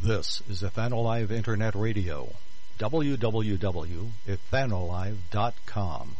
This is Ethanolive Internet Radio, www.ethanolive.com.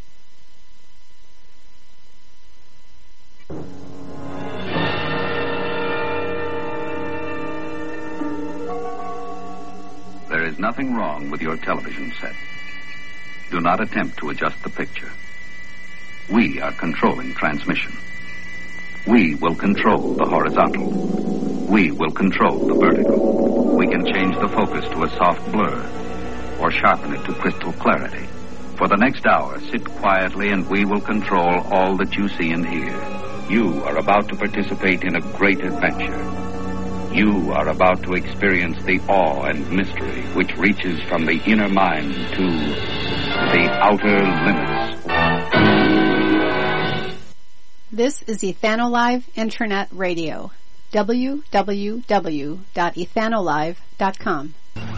There is nothing wrong with your television set. Do not attempt to adjust the picture. We are controlling transmission. We will control the horizontal. We will control the vertical. We can change the focus to a soft blur or sharpen it to crystal clarity. For the next hour, sit quietly and we will control all that you see and hear. You are about to participate in a great adventure. You are about to experience the awe and mystery which reaches from the inner mind to the outer limits. This is Ethanolive Internet Radio, www.ethanolive.com.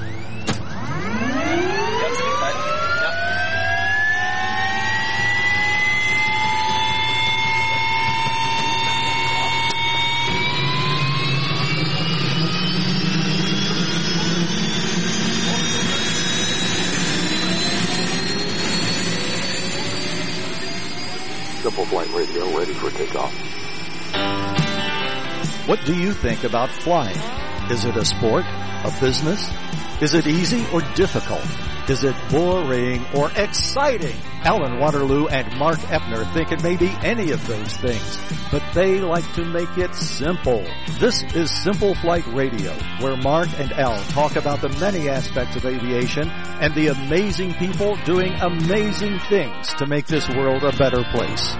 Simple Flight Radio ready for takeoff. What do you think about flying? Is it a sport? A business? Is it easy or difficult? Is it boring or exciting? Alan Waterloo and Mark Eppner think it may be any of those things, but they like to make it simple. This is Simple Flight Radio, where Mark and Al talk about the many aspects of aviation and the amazing people doing amazing things to make this world a better place.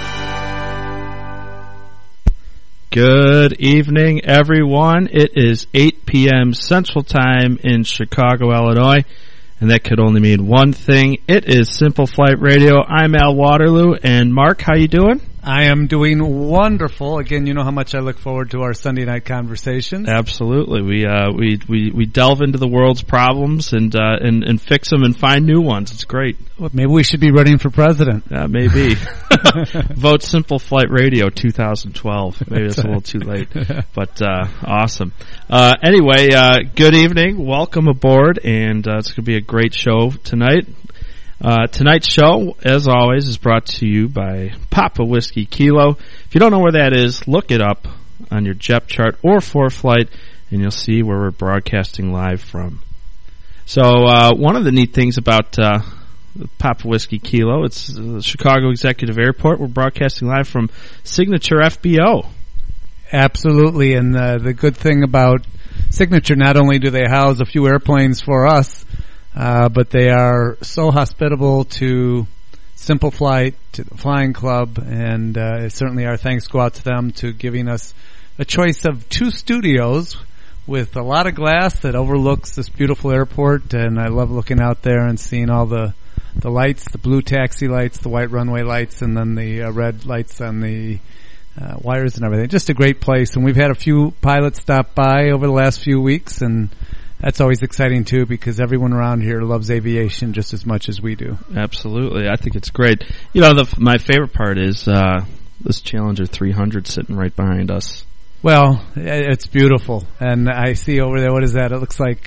Good evening, everyone. It is 8 p.m. Central Time in Chicago, Illinois, and that could only mean one thing. It is Simple Flight Radio. I'm Al Waterloo, and Mark, how you doing? I am doing wonderful. Again, you know how much I look forward to our Sunday night conversations. Absolutely. We delve into the world's problems and fix them and find new ones. It's great. Well, maybe we should be running for president. Maybe. Vote Simple Flight Radio 2012. Maybe it's a little too late, but awesome. Anyway, good evening. Welcome aboard, and it's going to be a great show tonight. Tonight's show, as always, is brought to you by Papa Whiskey Kilo. If you don't know where that is, look it up on your JEP chart or ForeFlight, and you'll see where we're broadcasting live from. So one of the neat things about Papa Whiskey Kilo, it's the Chicago Executive Airport. We're broadcasting live from Signature FBO. Absolutely, and the good thing about Signature, not only do they house a few airplanes for us, but they are so hospitable to Simple Flight, to the Flying Club, and certainly our thanks go out to them to giving us a choice of two studios with a lot of glass that overlooks this beautiful airport. And I love looking out there and seeing all the lights, the blue taxi lights, the white runway lights, and then the red lights on the wires and everything. Just a great place. And we've had a few pilots stop by over the last few weeks, and that's always exciting, too, because everyone around here loves aviation just as much as we do. Absolutely. I think it's great. You know, my favorite part is this Challenger 300 sitting right behind us. Well, it's beautiful. And I see over there, what is that? It looks like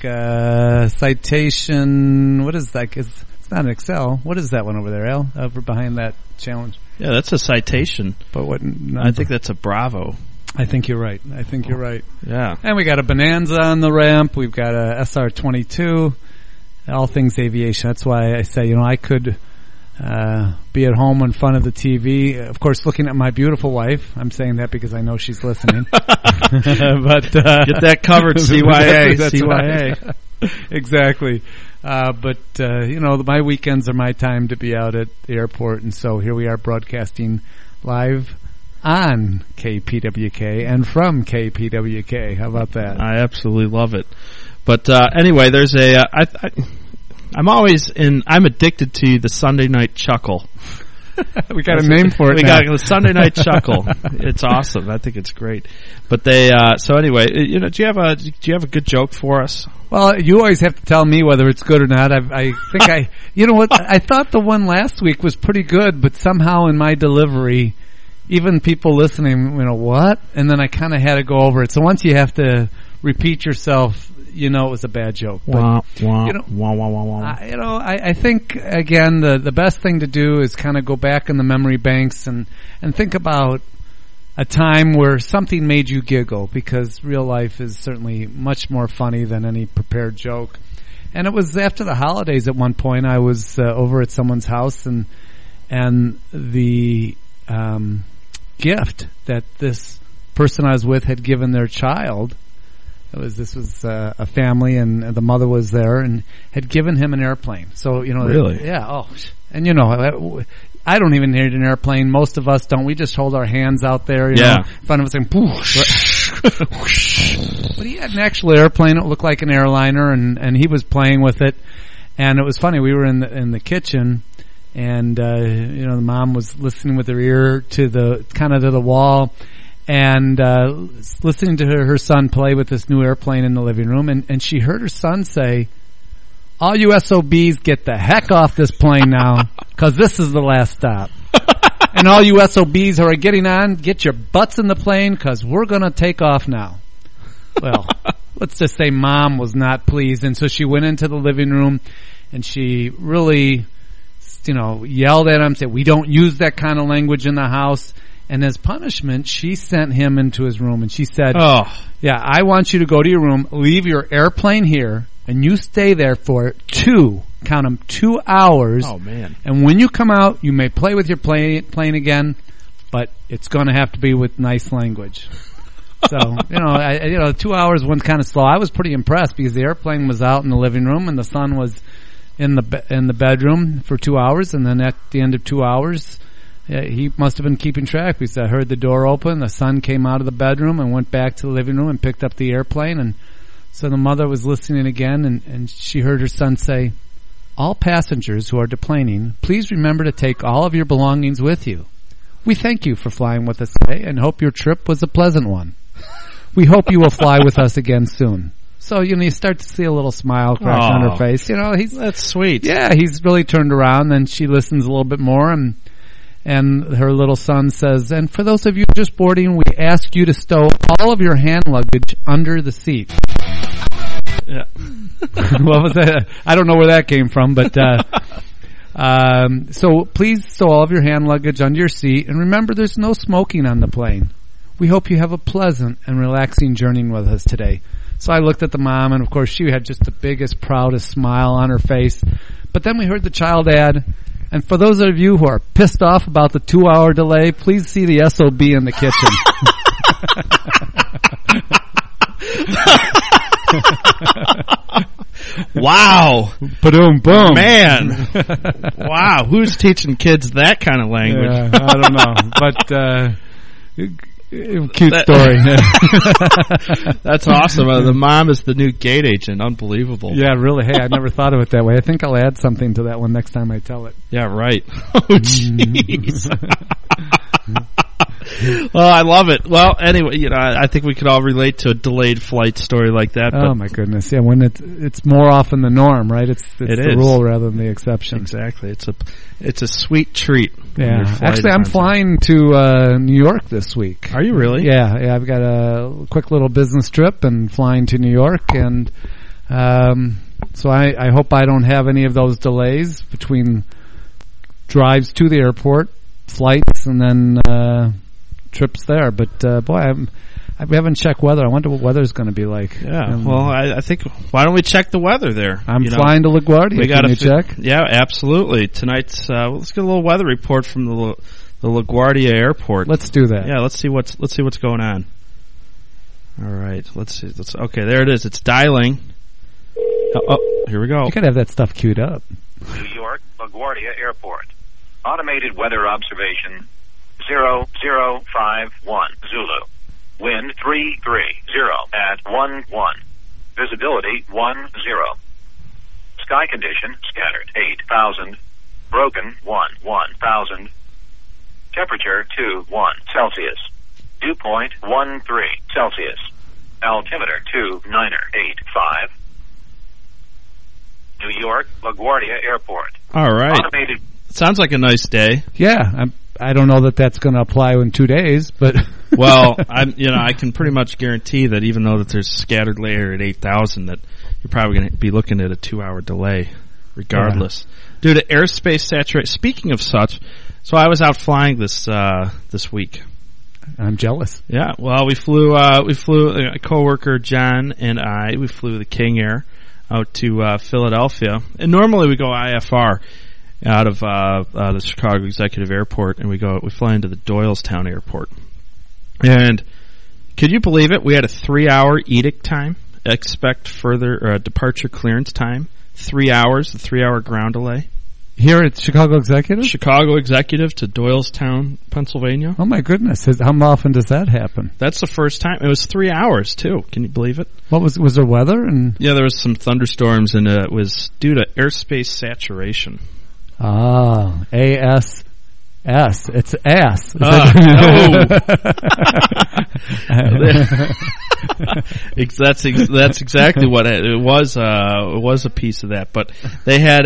Citation. What is that? It's not an Excel. What is that one over there, Al? Over behind that Challenger. Yeah, that's a Citation. But what? I think that's a Bravo. I think you're right. Yeah. And we got a Bonanza on the ramp. We've got a SR-22. All things aviation. That's why I say, I could be at home in front of the TV. Of course, looking at my beautiful wife. I'm saying that because I know she's listening. But get that covered, CYA. CYA. Right. Exactly. But my weekends are my time to be out at the airport, and so here we are broadcasting live on KPWK and from KPWK. How about that? I absolutely love it. But anyway, there's I'm addicted to the Sunday night chuckle. We got a name for it. We got the Sunday night chuckle. It's awesome. I think it's great. But so anyway, do you have a good joke for us? Well, you always have to tell me whether it's good or not. I think you know what? I thought the one last week was pretty good, but somehow in my delivery, even people listening, what? And then I kind of had to go over it. So once you have to repeat yourself, you know it was a bad joke. Wah, wah, you know, wah, wah, wah, wah. I think, again, the best thing to do is kind of go back in the memory banks and think about a time where something made you giggle, because real life is certainly much more funny than any prepared joke. And it was after the holidays at one point. I was over at someone's house, and the gift that this person I was with had given their child, this was a family, and the mother was there, and had given him an airplane. So, you know, really? Yeah. Oh, and you know, I don't even need an airplane. Most of us don't. We just hold our hands out there, you know, in front of us and But he had an actual airplane. It looked like an airliner, and he was playing with it. And it was funny. We were in the kitchen, and you know, the mom was listening with her ear to the wall, and listening to her son play with this new airplane in the living room, and she heard her son say, "All you SOBs get the heck off this plane now, because this is the last stop. And all you SOBs who are getting on, get your butts in the plane, because we're going to take off now." Well, let's just say Mom was not pleased, and so she went into the living room, and she really, you know, yelled at him, said, "We don't use that kind of language in the house." And as punishment, she sent him into his room, and she said, "Oh, yeah, I want you to go to your room, leave your airplane here, and you stay there for 2 hours. Oh, man. And when you come out, you may play with your plane again, but it's going to have to be with nice language." So, you know, 2 hours went kind of slow. I was pretty impressed, because the airplane was out in the living room, and the son was in the bedroom for 2 hours, and then at the end of 2 hours, he must have been keeping track, because I heard the door open, the son came out of the bedroom and went back to the living room and picked up the airplane, and so the mother was listening again, and she heard her son say, "All passengers who are deplaning, please remember to take all of your belongings with you. We thank you for flying with us today and hope your trip was a pleasant one. We hope you will fly with us again soon." So, you know, you start to see a little smile crack on her face. You know, that's sweet. Yeah, he's really turned around. Then she listens a little bit more, and her little son says, "And for those of you just boarding, we ask you to stow all of your hand luggage under the seat." Yeah. What was that? I don't know where that came from, but so please stow all of your hand luggage under your seat, and remember, there's no smoking on the plane. We hope you have a pleasant and relaxing journey with us today. So I looked at the mom, and of course she had just the biggest, proudest smile on her face. But then we heard the child add, "And for those of you who are pissed off about the 2-hour delay, please see the SOB in the kitchen." Wow. Boom, boom. Man. Wow. Who's teaching kids that kind of language? Yeah, I don't know. But, cute story. That's awesome. The mom is the new gate agent. Unbelievable. Yeah, really. Hey, I never thought of it that way. I think I'll add something to that one next time I tell it. Yeah, right. Oh, jeez. Well, I love it. Well, anyway, you know, I think we could all relate to a delayed flight story like that. Oh, my goodness. Yeah, when it's more often the norm, right? It's the rule rather than the exception. Exactly. It's a sweet treat. Yeah. Actually, I'm flying to New York this week. Are you really? Yeah. I've got a quick little business trip and flying to New York, and so I hope I don't have any of those delays between drives to the airport, flights, and then trips there. But boy, we haven't checked weather. I wonder what weather's going to be like. Yeah. Well, I think, why don't we check the weather there? I'm flying to LaGuardia. Can you check? Yeah, absolutely. Tonight's let's get a little weather report from the LaGuardia airport. Let's do that. Yeah, let's see what's going on. All right. Let's see. Okay, there it is. It's dialing. Oh, here we go. You gotta have that stuff queued up. New York, LaGuardia Airport. Automated weather observation 0051 Zulu. Wind 330 at 11. Visibility 10. Sky condition scattered 8,000. Broken 1,000. Temperature 21 Celsius. Dew point 13 Celsius. Altimeter 2985. New York, LaGuardia Airport. All right. Automated. Sounds like a nice day. Yeah, I don't know that that's going to apply in 2 days, but well, I can pretty much guarantee that even though that there's scattered layer at 8,000, that you're probably going to be looking at a 2-hour delay, regardless, due to airspace saturation. Speaking of such, so I was out flying this week. I'm jealous. Yeah, well, we flew a coworker John and we flew the King Air out to Philadelphia, and normally we go IFR out of the Chicago Executive Airport, and we fly into the Doylestown Airport. And could you believe it? We had a 3-hour edict time. Expect further departure clearance time. 3 hours, the 3-hour ground delay. Here at Chicago Executive? Chicago Executive to Doylestown, Pennsylvania. Oh my goodness. How often does that happen? That's the first time. It was 3 hours too. Can you believe it? What was there weather? Yeah, there was some thunderstorms, and it was due to airspace saturation. Ah, ASS. It's ass. No. That's exactly what it was. It was a piece of that, but they had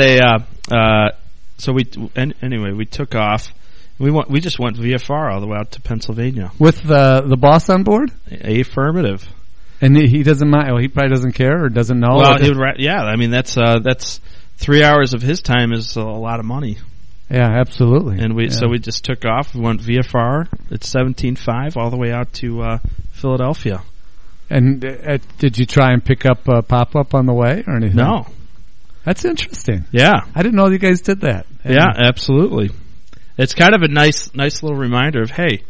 anyway, we took off. We just went VFR all the way out to Pennsylvania with the boss on board. Affirmative. And he doesn't mind. Well, he probably doesn't care or doesn't know. Well, yeah. I mean, that's 3 hours of his time is a lot of money. Yeah, absolutely. And so we just took off. We went VFR at 17.5 all the way out to Philadelphia. And did you try and pick up a pop-up on the way or anything? No. That's interesting. Yeah. I didn't know you guys did that. Yeah, absolutely. It's kind of a nice little reminder of, hey,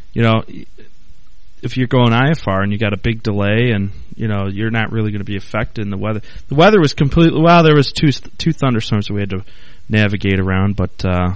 if you're going IFR and you got a big delay and, you're not really going to be affected in the weather. The weather was completely, there was two thunderstorms that we had to navigate around, but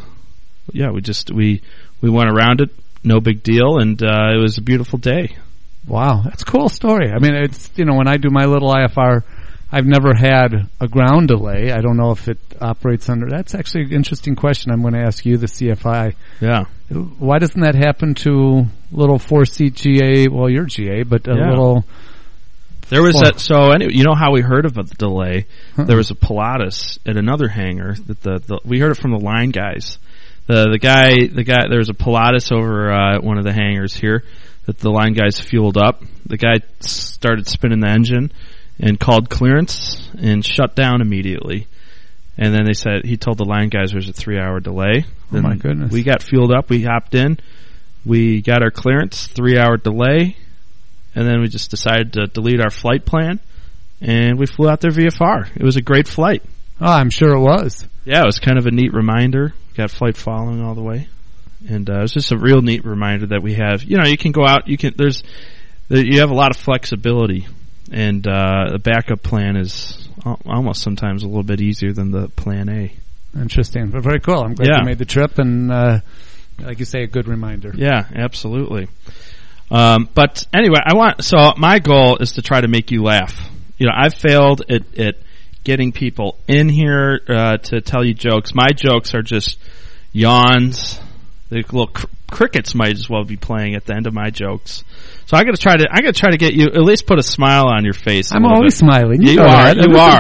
we went around it, no big deal, and it was a beautiful day. Wow, that's a cool story. I mean, it's when I do my little IFR, I've never had a ground delay. I don't know if it operates under. That's actually an interesting question. I'm going to ask you, the CFI. Yeah. Why doesn't that happen to little 4-seat GA? Well, you're GA, but a little. There was that. So anyway, you know how we heard of the delay? There was a Pilatus at another hangar that we heard it from the line guys. The guy. There was a Pilatus over at one of the hangars here that the line guys fueled up. The guy started spinning the engine and called clearance and shut down immediately. And then he told the line guys there was a 3-hour delay. Then my goodness. We got fueled up. We hopped in. We got our clearance, 3-hour delay. And then we just decided to delete our flight plan, and we flew out there VFR. It was a great flight. Oh, I'm sure it was. Yeah, it was kind of a neat reminder. Got flight following all the way, and it was just a real neat reminder that we have. You can go out. You have a lot of flexibility, and the backup plan is almost sometimes a little bit easier than the plan A. Interesting, but very cool. I'm glad you made the trip, and like you say, a good reminder. Yeah, absolutely. But anyway, so my goal is to try to make you laugh. I've failed at getting people in here, to tell you jokes. My jokes are just yawns. The little crickets might as well be playing at the end of my jokes. So I got to try to get you at least put a smile on your face. I'm always smiling. You are.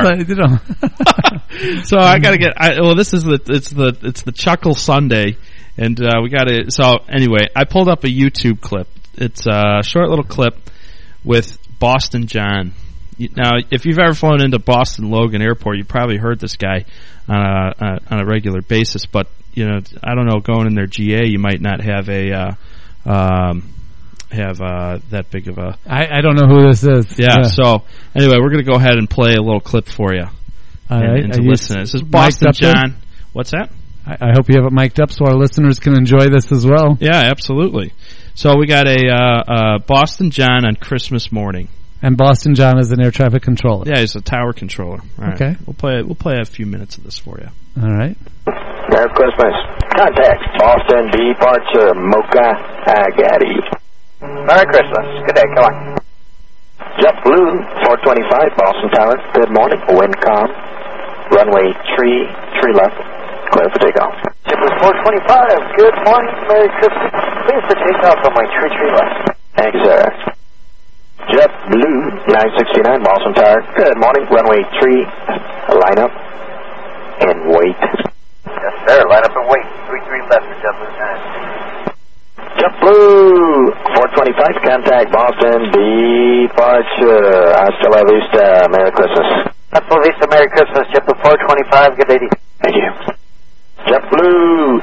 So I got to get, this is it's the Chuckle Sunday, and we got to, so anyway, I pulled up a YouTube clip. It's a short little clip with Boston John. Now, if you've ever flown into Boston Logan Airport, you probably heard this guy on a regular basis. But I don't know, going in their GA, you might not have that big of a. I don't know who this is. Yeah. So anyway, we're going to go ahead and play a little clip for you. And to listen. This is Boston John. What's that? I hope you have it mic'd up so our listeners can enjoy this as well. Yeah, absolutely. So we got a Boston John on Christmas morning. And Boston John is an air traffic controller. Yeah, he's a tower controller. Right. Okay. We'll play a few minutes of this for you. All right. Merry Christmas. Contact Boston departure Mocha Agati. Merry Christmas. Good day. Come on. JetBlue 425 Boston Tower. Good morning. Wind calm. Runway tree left. Clear for takeoff. JetBlue 425. Good morning. Merry Christmas. Clear for takeoff on my tree left. Thank you, sir. JetBlue 969 Boston Tower. Good morning. Runway tree. Line up and wait. Yes, sir. Line up and wait. 33 left for JetBlue 9. 425, contact Boston, departure. Hasta la vista, Merry Christmas. Hasta la vista, Merry Christmas, JetBlue 425, good day. Thank you. JetBlue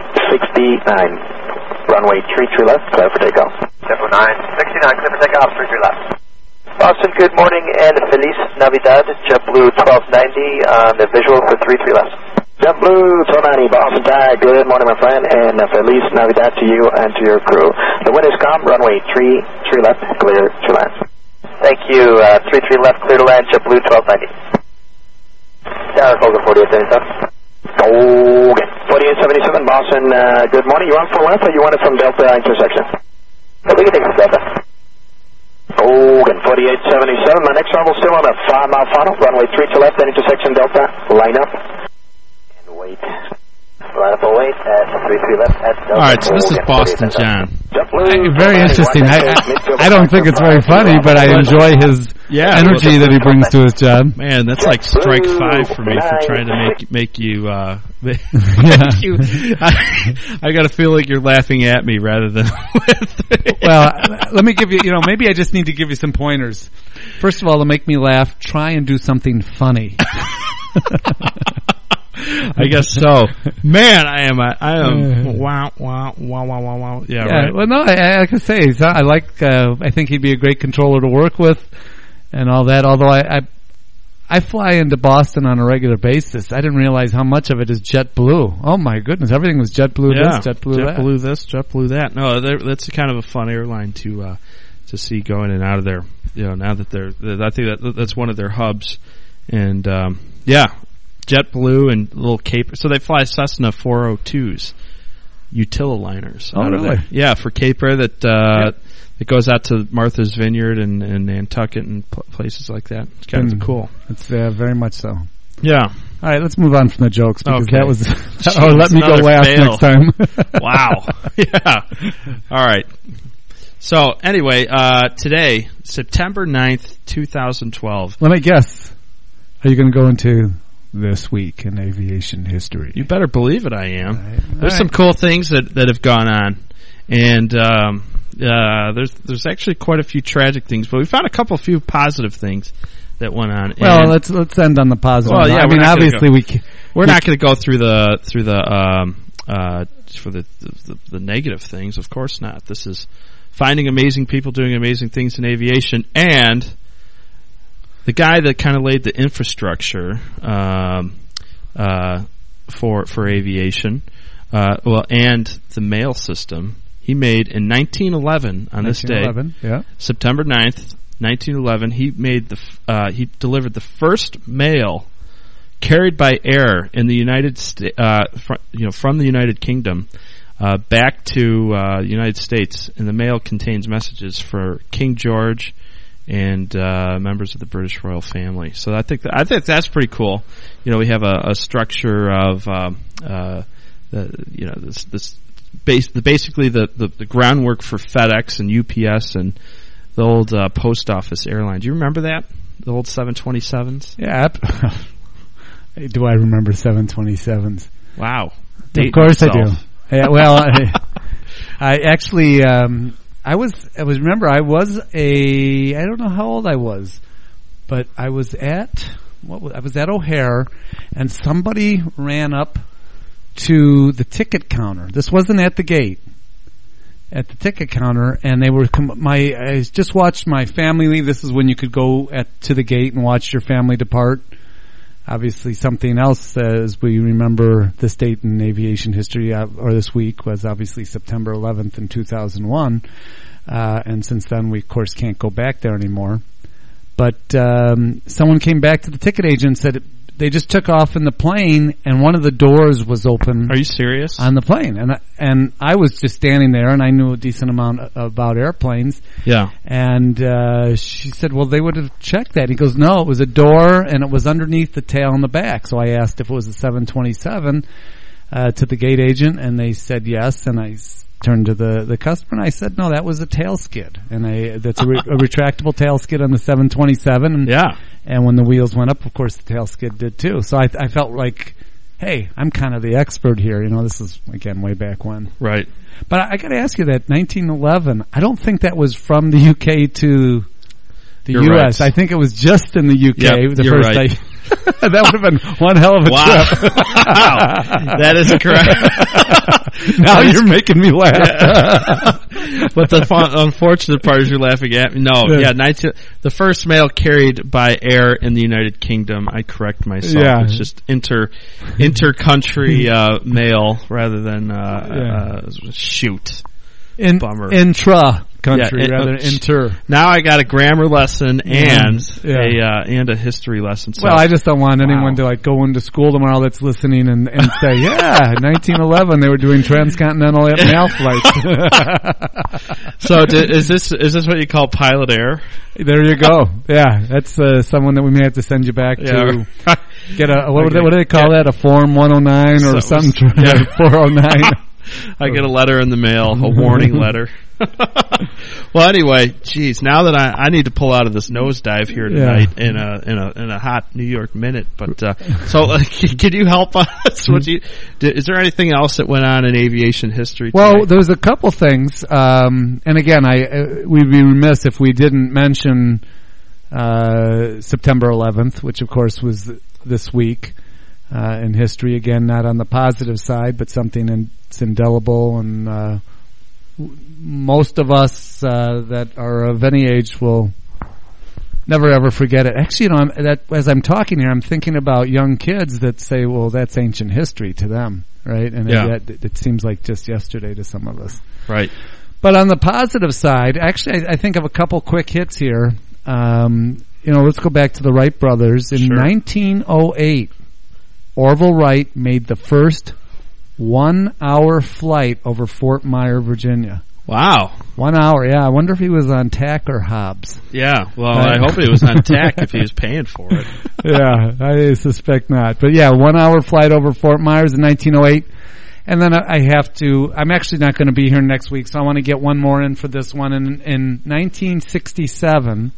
969, runway 33 left, clear for takeoff. JetBlue 969, clear for takeoff, 33 left. Boston, good morning and Feliz Navidad, JetBlue 1290 on the visual for 33 left. JetBlue 1290, Boston Tag, good morning, my friend, and Feliz Navidad to you and to your crew. The wind is calm, runway 33 left, clear to land. Thank you, 33 left, clear to land, JetBlue 1290. Derek Hogan, 4877. Hogan, 4877, Boston, good morning. You want full left or you want it from Delta intersection? We can take it from Delta. Hogan, 4877, my next level still on a 5-mile final, runway 32 left, then intersection Delta, line up. Wait. Line up and wait at 33 left at Delta. All right, so this is Boston John. Very interesting. I don't think it's very funny, but I enjoy his energy that he brings to his job. Man, that's like strike 5 for me for trying to make you. I got to feel like you're laughing at me rather than. Well, let me give you. Maybe I just need to give you some pointers. First of all, to make me laugh, try and do something funny. I guess so. Man, I am wow. Yeah, right. Well, no, I can say, I think he'd be a great controller to work with and all that, although I fly into Boston on a regular basis. I didn't realize how much of it is JetBlue. Oh my goodness, everything was JetBlue this, JetBlue that. JetBlue this, JetBlue that. No, that's kind of a fun airline to see going in and out of there. Now that I think that's one of their hubs. And, JetBlue and little Cape. So they fly Cessna 402s, Utililiners out of there. Yeah, for Cape Air that goes out to Martha's Vineyard and Nantucket and places like that. It's kind of cool. It's very much so. Yeah. All right, let's move on from the jokes because that was. Jeez, let me go last next time. Wow. Yeah. All right. So anyway, today, September 9th, 2012. Let me guess. Are you going to go into this week in aviation history? You better believe it, I am. Right. There's some cool things that have gone on, and there's actually quite a few tragic things, but we found a few positive things that went on. Well, let's end on the positive. Well, yeah, I mean, obviously we're not going to go through the negative things. Of course not. This is finding amazing people doing amazing things in aviation, and the guy that kind of laid the infrastructure for aviation, and the mail system, he made in 1911 on this day, September 9th, 1911. He made he delivered the first mail carried by air in the United States, from the United Kingdom back to the United States, and the mail contains messages for King George and members of the British royal family. So I think that's pretty cool. We have a structure of basically the groundwork for FedEx and UPS and the old post office airline. Do you remember that? The old 727s? Yeah. Do I remember 727s? Wow. Of course I do. Yeah, well, I actually I was I don't know how old I was, but I was at O'Hare, and somebody ran up to the ticket counter. This wasn't at the gate. At the ticket counter, and they were I just watched my family leave. This is when you could go to the gate and watch your family depart. Obviously, something else as we remember this date in aviation history, or this week, was obviously September 11th in 2001. And since then, we, of course, can't go back there anymore. But someone came back to the ticket agent and said they just took off in the plane, and one of the doors was open. Are you serious? On the plane. And I was just standing there, and I knew a decent amount about airplanes. Yeah. And she said, well, they would have checked that. He goes, no, it was a door, and it was underneath the tail in the back. So I asked if it was a 727 to the gate agent, and they said yes, and I turned to the customer, and I said, no, that was a tail skid. And that's a retractable tail skid on the 727. And, yeah. And when the wheels went up, of course, the tail skid did too. So I felt like hey, I'm kind of the expert here. You know, this is, again, way back when. Right. But I got to ask you that 1911, I don't think that was from the UK to the You're U.S. right. I think it was just in the UK. Yep, the you're first right. day. That would have been one hell of a trip. Wow. That is correct. Now you're making me laugh. Yeah. But the unfortunate part is you're laughing at me. No, yeah, the first mail carried by air in the United Kingdom. I correct myself. Yeah. It's just inter-country mail rather than shoot. Intra country rather than inter. Now I got a grammar lesson and a history lesson. So. Well, I just don't want anyone to like go into school tomorrow that's listening and say, yeah, 1911 they were doing transcontinental mail flights. So is this what you call pilot error? There you go. Yeah, that's someone that we may have to send you back to get a what do they call that? A Form 109 or something? 409. I get a letter in the mail, a warning letter. Well, anyway, geez, now that I need to pull out of this nosedive here tonight in a hot New York minute. But can you help us? Is there anything else that went on in aviation history tonight? Well, there's a couple things, and again, we'd be remiss if we didn't mention September 11th, which of course was this week in history. Again, not on the positive side, but something that's indelible, and most of us that are of any age will never ever forget it. Actually, as I'm talking here, I'm thinking about young kids that say, well, that's ancient history to them, right? And it seems like just yesterday to some of us. Right. But on the positive side, actually, I think of a couple quick hits here. Let's go back to the Wright brothers. In 1908, Orville Wright made the first 1 hour flight over Fort Myer, Virginia. Wow. 1 hour, yeah. I wonder if he was on TAC or Hobbs. Yeah, well, I hope he was on TAC if he was paying for it. Yeah, I suspect not. But yeah, 1 hour flight over Fort Myers in 1908. And then I'm actually not going to be here next week, so I want to get one more in for this one. In 1967,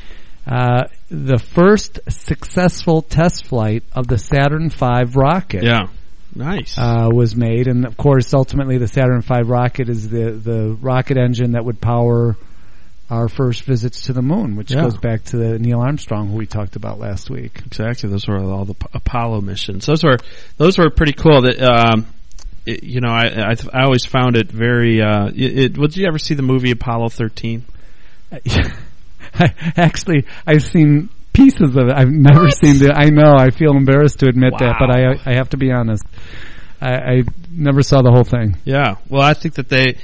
the first successful test flight of the Saturn V rocket. Yeah. Nice. Was made, and of course, ultimately, the Saturn V rocket is the rocket engine that would power our first visits to the moon, which goes back to the Neil Armstrong, who we talked about last week. Exactly, those were all the Apollo missions. Those were pretty cool. That I always found it very. Did you ever see the movie Apollo 13? I've seen pieces of it. I've never seen it. I know. I feel embarrassed to admit that, but I have to be honest. I never saw the whole thing. Yeah. Well, I think that they,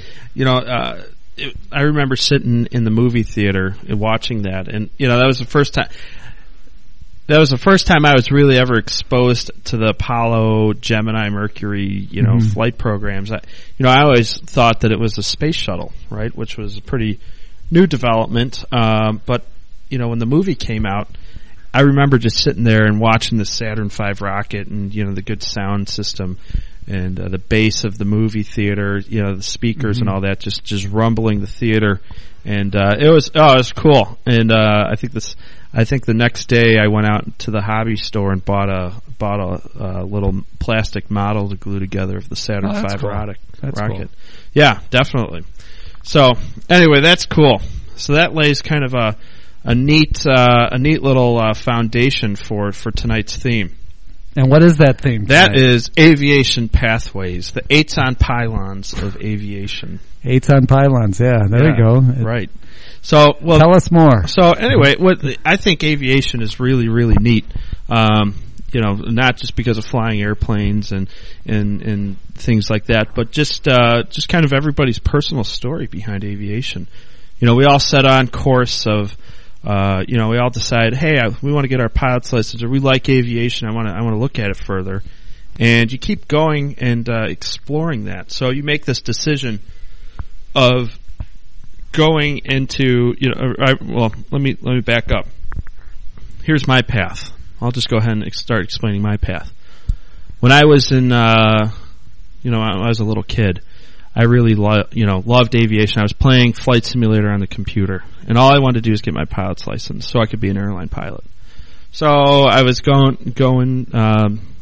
I remember sitting in the movie theater and watching that, and that was the first time. That was the first time I was really ever exposed to the Apollo, Gemini, Mercury, flight programs. I always thought that it was a space shuttle, right, which was a pretty new development. But when the movie came out, I remember just sitting there and watching the Saturn V rocket and, the good sound system and the bass of the movie theater, the speakers and all that, just rumbling the theater. And it was cool. And I think the next day I went out to the hobby store and bought a little plastic model to glue together of the Saturn V cool. rocket. Cool. Yeah, definitely. So anyway, that's cool. So that lays kind of a neat little foundation for tonight's theme. And what is that theme tonight? That is aviation pathways, the Eights-on pylons of aviation. Eights-on pylons, yeah, there you go. Right. So, tell us more. So anyway, I think aviation is really, really neat. Not just because of flying airplanes and things like that, but just kind of everybody's personal story behind aviation. We all set on course of, we all decide, hey, we want to get our pilot's license, or we like aviation. I want to look at it further, and you keep going and exploring that. So you make this decision of going into, let me back up. Here's my path. I'll just go ahead and start explaining my path. When I was I was a little kid, I really loved aviation. I was playing Flight Simulator on the computer, and all I wanted to do was get my pilot's license so I could be an airline pilot. So I was going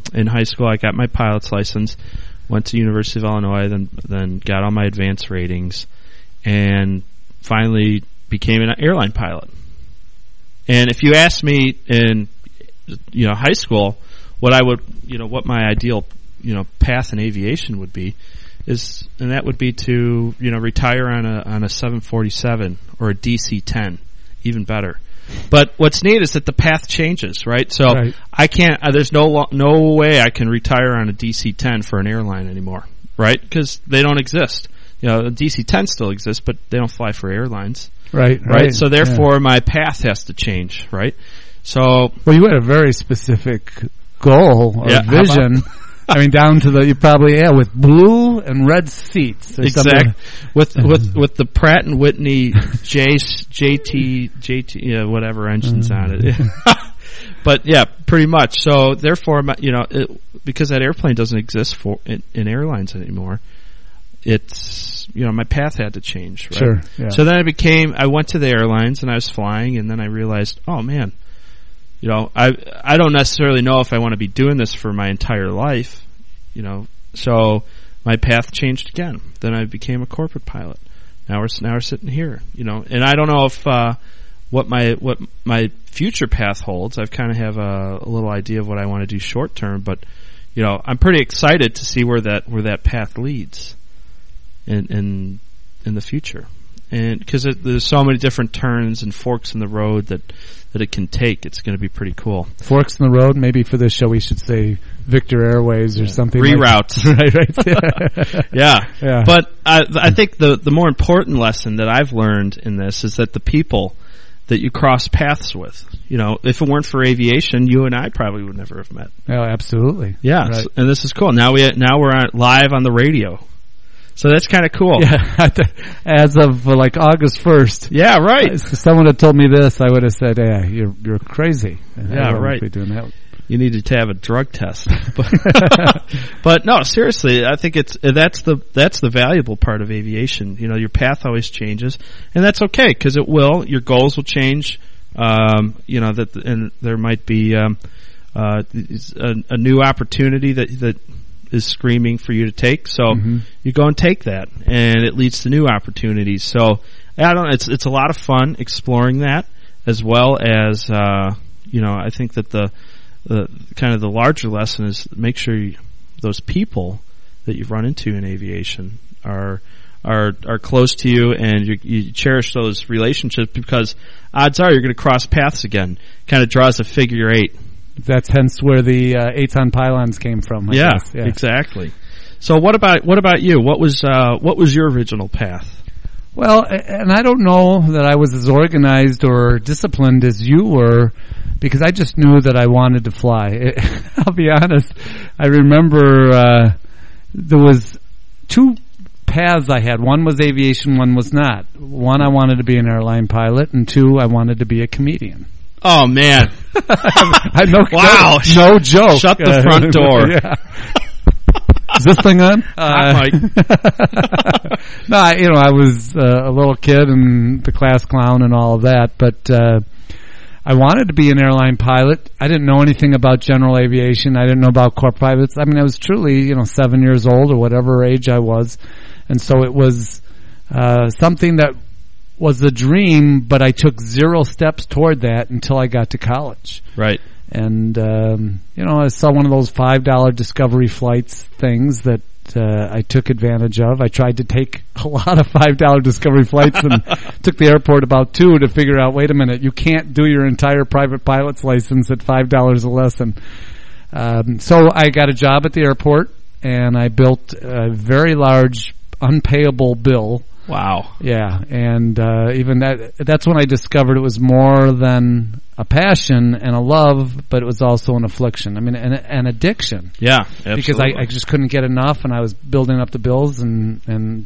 in high school, I got my pilot's license, went to University of Illinois, then got all my advanced ratings, and finally became an airline pilot. And if you asked me in high school what my ideal path in aviation would be, and that would be to retire on a 747 or a DC-10, even better. But what's neat is that the path changes, right? So right. I can't. There's no way I can retire on a DC-10 for an airline anymore, right? Because they don't exist. The DC-10 still exists, but they don't fly for airlines, right? So therefore, my path has to change, right? So you had a very specific goal or vision. I mean, down to you probably with blue and red seats. Exactly. With the Pratt and Whitney JT whatever engines on it. But yeah, pretty much. So therefore, because that airplane doesn't exist in airlines anymore, it's my path had to change. Right? Sure. Yeah. So then I went to the airlines and I was flying, and then I realized, oh man. I don't necessarily know if I want to be doing this for my entire life, so my path changed again. Then I became a corporate pilot. Now we're sitting here, and I don't know if what my future path holds. I kind of have a little idea of what I want to do short term, but I'm pretty excited to see where that path leads in the future. And because there's so many different turns and forks in the road that it can take, it's going to be pretty cool. Forks in the road, maybe for this show we should say Victor Airways or something. Reroutes. Right. Yeah. But I think the more important lesson that I've learned in this is that the people that you cross paths with, if it weren't for aviation, you and I probably would never have met. Oh, absolutely. Yeah. Right. And this is cool. Now we're live on the radio. So that's kind of cool. Yeah, as of August 1st. Yeah, right. If someone had told me this, I would have said, "Yeah, you're crazy." Yeah, right. Be doing that. You needed to have a drug test. But no, seriously, I think that's the valuable part of aviation. Your path always changes, and that's okay because it will. Your goals will change. And there might be a new opportunity that is screaming for you to take, so you go and take that, and it leads to new opportunities. So it's a lot of fun exploring that, as well as I think that the kind of the larger lesson is make sure those people that you've run into in aviation are close to you, and you cherish those relationships, because odds are you're going to cross paths again. Kind of draws a figure 8. That's hence where the 8-ton pylons came from. I guess. Yeah, exactly. So what about you? What was your original path? Well, and I don't know that I was as organized or disciplined as you were, because I just knew that I wanted to fly. I'll be honest. I remember there was 2 paths I had. One was aviation, one was not. One, I wanted to be an airline pilot, and 2, I wanted to be a comedian. Oh man! Wow! No joke. Shut the front door. Yeah. Is this thing on? Mike. No, I was a little kid and the class clown and all of that, but I wanted to be an airline pilot. I didn't know anything about general aviation. I didn't know about corporate pilots. I mean, I was truly, 7 years old or whatever age I was, and so it was something that was a dream, but I took 0 steps toward that until I got to college. Right. And, I saw one of those $5 Discovery flights things that I took advantage of. I tried to take a lot of $5 Discovery flights and took the airport about 2 to figure out, wait a minute, you can't do your entire private pilot's license at $5 a lesson. So I got a job at the airport, and I built a very large unpayable bill. Wow. Yeah, and even that's when I discovered it was more than a passion and a love, but it was also an affliction. I mean, an addiction. Yeah, absolutely. Because I just couldn't get enough, and I was building up the bills, and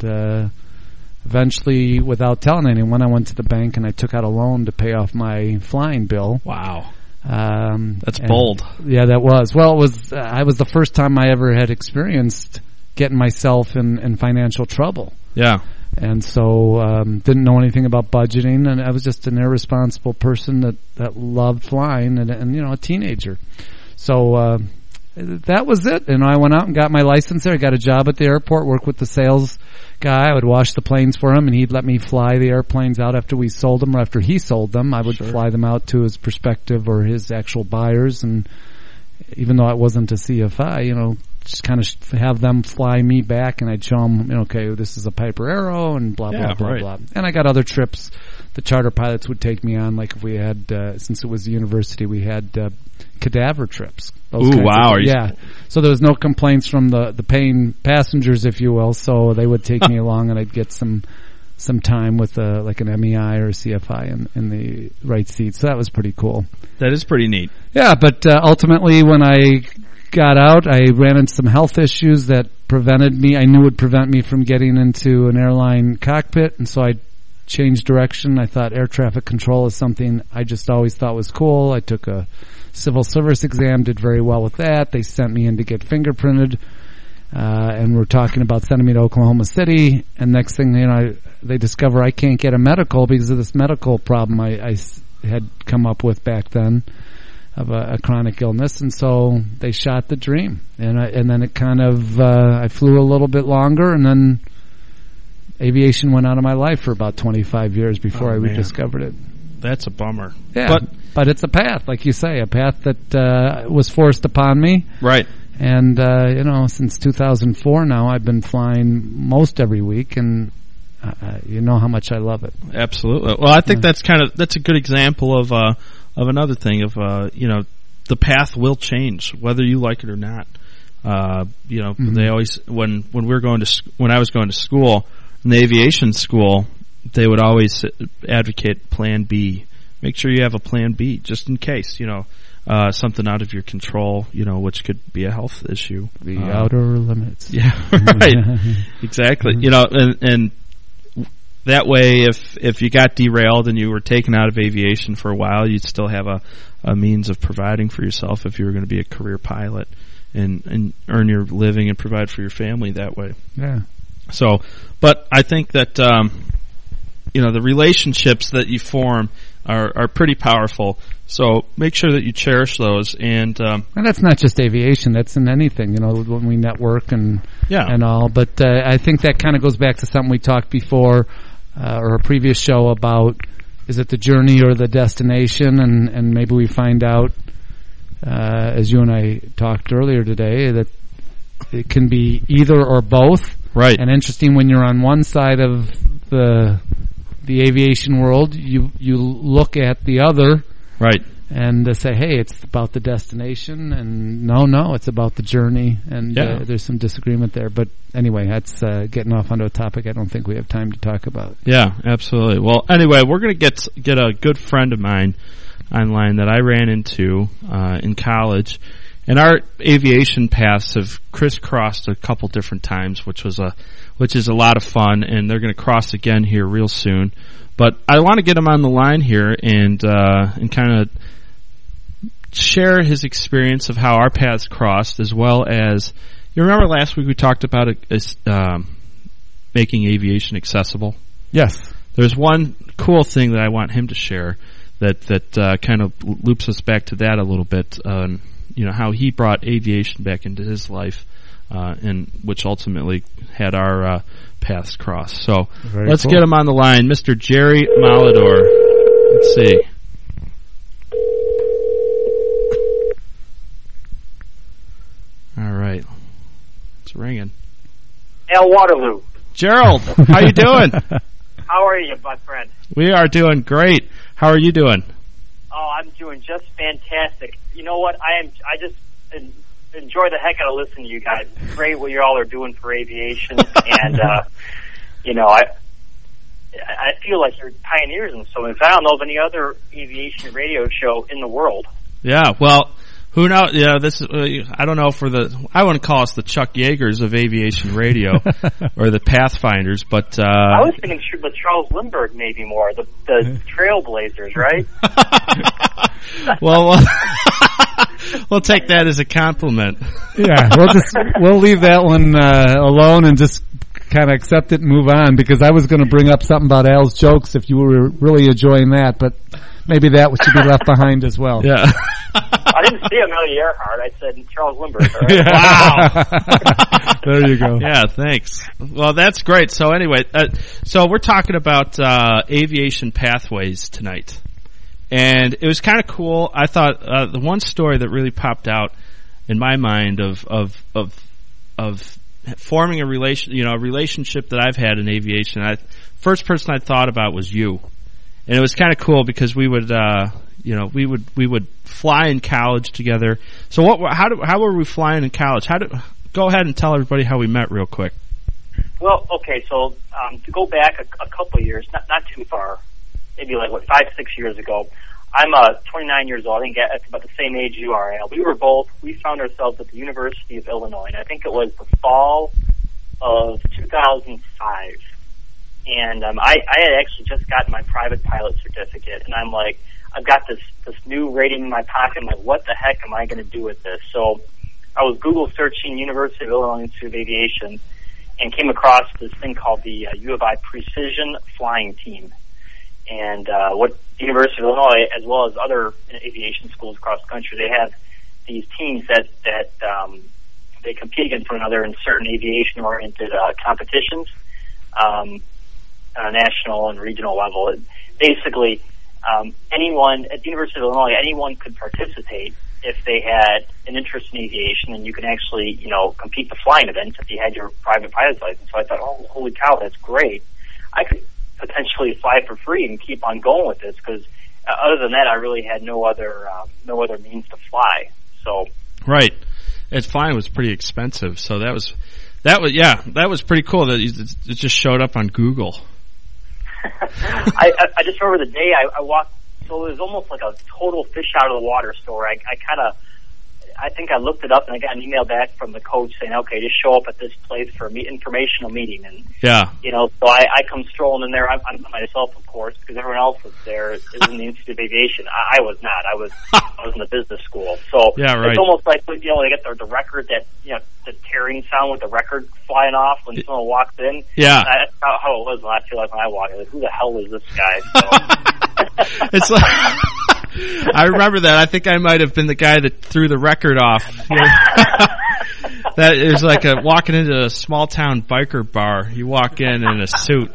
eventually, without telling anyone, I went to the bank and I took out a loan to pay off my flying bill. Wow. That's bold. Yeah, that was. Well, it was. I was the first time I ever had experienced getting myself in financial trouble. Yeah. And so didn't know anything about budgeting, and I was just an irresponsible person that loved flying, and a teenager. So that was it. And I went out and got my license there. I got a job at the airport, worked with the sales guy. I would wash the planes for him, and he'd let me fly the airplanes out after we sold them or after he sold them. I would fly them out to his prospective or his actual buyers. And even though it wasn't a CFI, just kind of have them fly me back, and I'd show them, okay, this is a Piper Arrow and blah, blah, blah, blah. And I got other trips the charter pilots would take me on, like if we had, since it was the university, we had cadaver trips. Ooh, wow. Yeah. So there was no complaints from the paying passengers, if you will, so they would take me along, and I'd get some time with like an MEI or a CFI in the right seat. So that was pretty cool. That is pretty neat. Yeah, but ultimately when I got out, I ran into some health issues that I knew would prevent me from getting into an airline cockpit, and so I changed direction. I thought air traffic control is something I just always thought was cool. I took a civil service exam, did very well with that. They sent me in to get fingerprinted, and we're talking about sending me to Oklahoma City, and next thing they discover I can't get a medical because of this medical problem I had come up with back then of a chronic illness, and so they shot the dream, and then it kind of I flew a little bit longer, and then aviation went out of my life for about 25 years before I rediscovered it. That's a bummer. Yeah, but it's a path, like you say, a path that was forced upon me. Right. And since 2004 now, I've been flying most every week, and you know how much I love it. Absolutely. Well, I think that's a good example of another thing of the path will change whether you like it or not. They always when I was going to school, in the aviation school, they would always advocate Plan B. Make sure you have a Plan B just in case something out of your control, which could be a health issue. The outer limits. Yeah, right. Exactly. And that way, if you got derailed and you were taken out of aviation for a while, you'd still have a means of providing for yourself if you were going to be a career pilot and earn your living and provide for your family that way. Yeah. So, but I think that the relationships that you form are pretty powerful. So make sure that you cherish those, and that's not just aviation; that's in anything. When we network and all. But I think that kind of goes back to something we talked before or a previous show about: is it the journey or the destination? And maybe we find out, as you and I talked earlier today, that it can be either or both. Right. And interesting, when you're on one side of the aviation world, you look at the other. Right. And say, hey, it's about the destination, and no, it's about the journey, and there's some disagreement there. But anyway, that's getting off onto a topic I don't think we have time to talk about. Yeah, absolutely. Well, anyway, we're going to get a good friend of mine online that I ran into in college, and our aviation paths have crisscrossed a couple different times, which is a lot of fun, and they're going to cross again here real soon. But I want to get him on the line here and kind of share his experience of how our paths crossed, as well as, you remember last week we talked about making aviation accessible? Yes. There's one cool thing that I want him to share that kind of loops us back to that a little bit, how he brought aviation back into his life, and which ultimately had our paths cross. So let's get him on the line, Mr. Jerry Malador. Let's see. All right, it's ringing. Al Waterloo. Gerald, how you doing? How are you, my friend? We are doing great. How are you doing? Oh, I'm doing just fantastic. You know what? I just enjoy the heck out of listening to you guys. It's great what you all are doing for aviation, and I feel like you're pioneers in so many. I don't know of any other aviation radio show in the world. Yeah, well, who knows? Yeah, this is. I don't know I wouldn't call us the Chuck Yeagers of aviation radio or the Pathfinders, but I was thinking with Charles Lindbergh maybe more the Trailblazers, right? Well, we'll take that as a compliment. Yeah, we'll leave that one alone and just kind of accept it and move on, because I was going to bring up something about Al's jokes if you were really enjoying that, but maybe that should be left behind as well. Yeah. I didn't say Amelia Earhart. I said Charles Lindbergh. Right? Wow. There you go. Yeah, thanks. Well, that's great. So anyway, so we're talking about aviation pathways tonight. And it was kind of cool. I thought the one story that really popped out in my mind of forming a relationship that I've had in aviation. First person I thought about was you. And it was kind of cool because we would we would fly in college together. So how were we flying in college? Go ahead and tell everybody how we met real quick. Well, okay, so to go back a couple of years, not too far, maybe 5-6 years ago. I'm 29 years old. I think that's about the same age you are, Al. We found ourselves at the University of Illinois, and I think it was the fall of 2005. And I had actually just gotten my private pilot certificate, and I'm like, I've got this new rating in my pocket. I'm like, what the heck am I going to do with this? So I was Google searching University of Illinois Institute of Aviation and came across this thing called the U of I Precision Flying Team. And what the University of Illinois, as well as other aviation schools across the country, they have these teams that they compete against one another in certain aviation-oriented competitions, national and regional level. And basically, anyone at the University of Illinois, anyone could participate if they had an interest in aviation, and you can actually, compete the flying events if you had your private pilot's license. So I thought, oh, holy cow, that's great. I could potentially fly for free and keep on going with this, because other than that, I really had no other means to fly. So right, and flying was pretty expensive. So that was pretty cool that it just showed up on Google. I just remember the day I walked. So it was almost like a total fish out of the water story. I think I looked it up and I got an email back from the coach saying, okay, just show up at this place for informational meeting. And, so I come strolling in there. I'm myself, of course, because everyone else was there. It was in the Institute of Aviation. I was not. I was in the business school. So It's almost like, they get the record that, the tearing sound with the record flying off when someone walks in. Yeah. That's how it was when I feel like when I walk in. Like, who the hell is this guy? So. It's like, I remember that. I think I might have been the guy that threw the record off. That is like walking into a small town biker bar. You walk in a suit.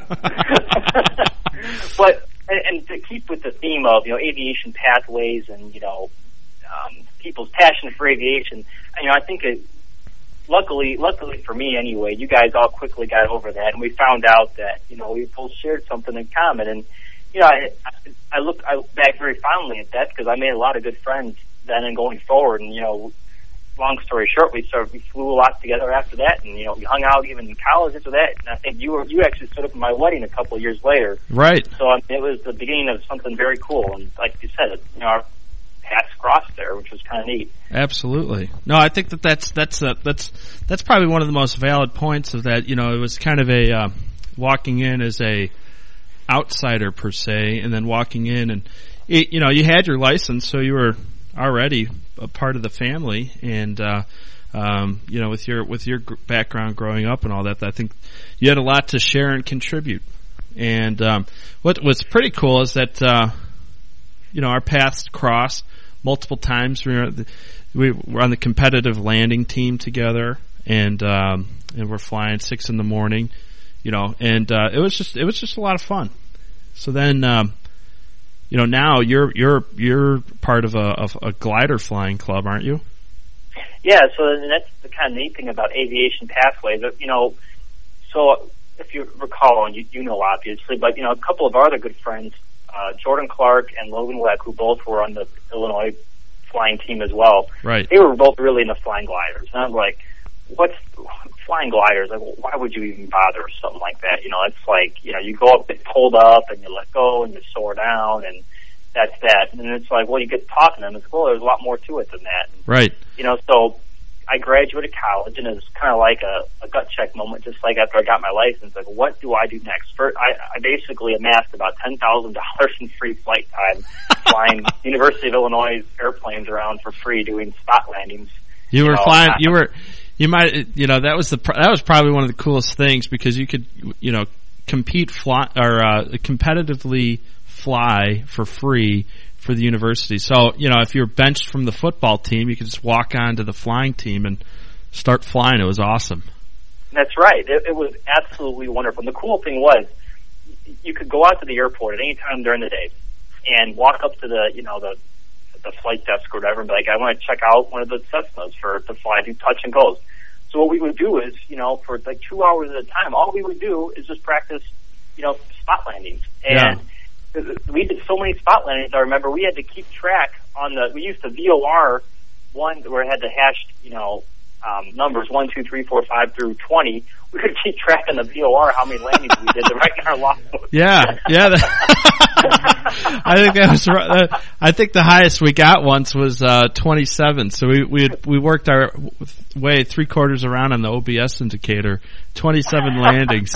But and to keep with the theme of aviation pathways and people's passion for aviation, I think luckily for me anyway, you guys all quickly got over that, and we found out that we both shared something in common. And I look back very fondly at that, because I made a lot of good friends then and going forward. And long story short, we flew a lot together after that, and we hung out even in college after that. And I think you actually stood up at my wedding a couple of years later. Right. So it was the beginning of something very cool. And like you said, our paths crossed there, which was kind of neat. Absolutely. No, I think that's probably one of the most valid points of that. It was kind of a walking in as a outsider per se, and then walking in, and you had your license, so you were already a part of the family, and with your background growing up and all that, I think you had a lot to share and contribute. And what's pretty cool is that our paths cross multiple times. We were on the competitive landing team together, and we're flying 6 a.m. And it was just a lot of fun. So then, now you're part of a glider flying club, aren't you? Yeah. So that's the kind of neat thing about aviation pathways. So if you recall, and you know obviously, but a couple of our other good friends, Jordan Clark and Logan Weck, who both were on the Illinois flying team as well. Right. They were both really into flying gliders, and I was like, what's flying gliders? Like, why would you even bother or something like that? It's like, you go up, get pulled up, and you let go, and you soar down, and that's that. And it's like, well, you get talking to them, it's, well, there's a lot more to it than that. Right. So I graduated college, and it was kind of like a gut check moment, just like after I got my license. Like, what do I do next? First, I basically amassed about $10,000 in free flight time flying University of Illinois airplanes around for free, doing spot landings. You were flying. You might, that was probably one of the coolest things because you could, competitively fly for free for the university. So, if you're benched from the football team, you could just walk on to the flying team and start flying. It was awesome. That's right. It was absolutely wonderful. And the cool thing was, you could go out to the airport at any time during the day and walk up to the flight desk or whatever and be like, I want to check out one of the Cessnas to fly, do touch and goes. So what we would do is, for like 2 hours at a time, all we would do is just practice, spot landings. And we did so many spot landings. I remember we had to keep track we used the VOR one where it had the hashed, numbers 1, 2, 3, 4, 5 through 20. We could keep track on the VOR how many landings we did right in our logbook. Yeah. I think that was right. I think the highest we got once was 27. So we worked our way 3/4 around on the OBS indicator, 27 landings,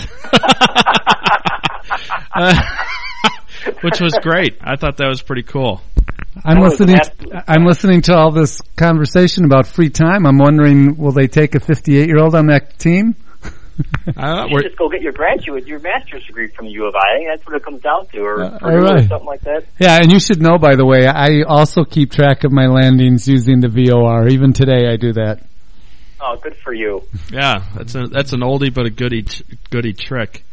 which was great. I thought that was pretty cool. I'm listening to all this conversation about free time. I'm wondering, will they take a 58-year-old on that team? You should just go get your master's degree from U of I. That's what it comes down to, or something like that. Yeah, and you should know, by the way, I also keep track of my landings using the VOR. Even today, I do that. Oh, good for you. Yeah, that's an oldie but a goodie trick.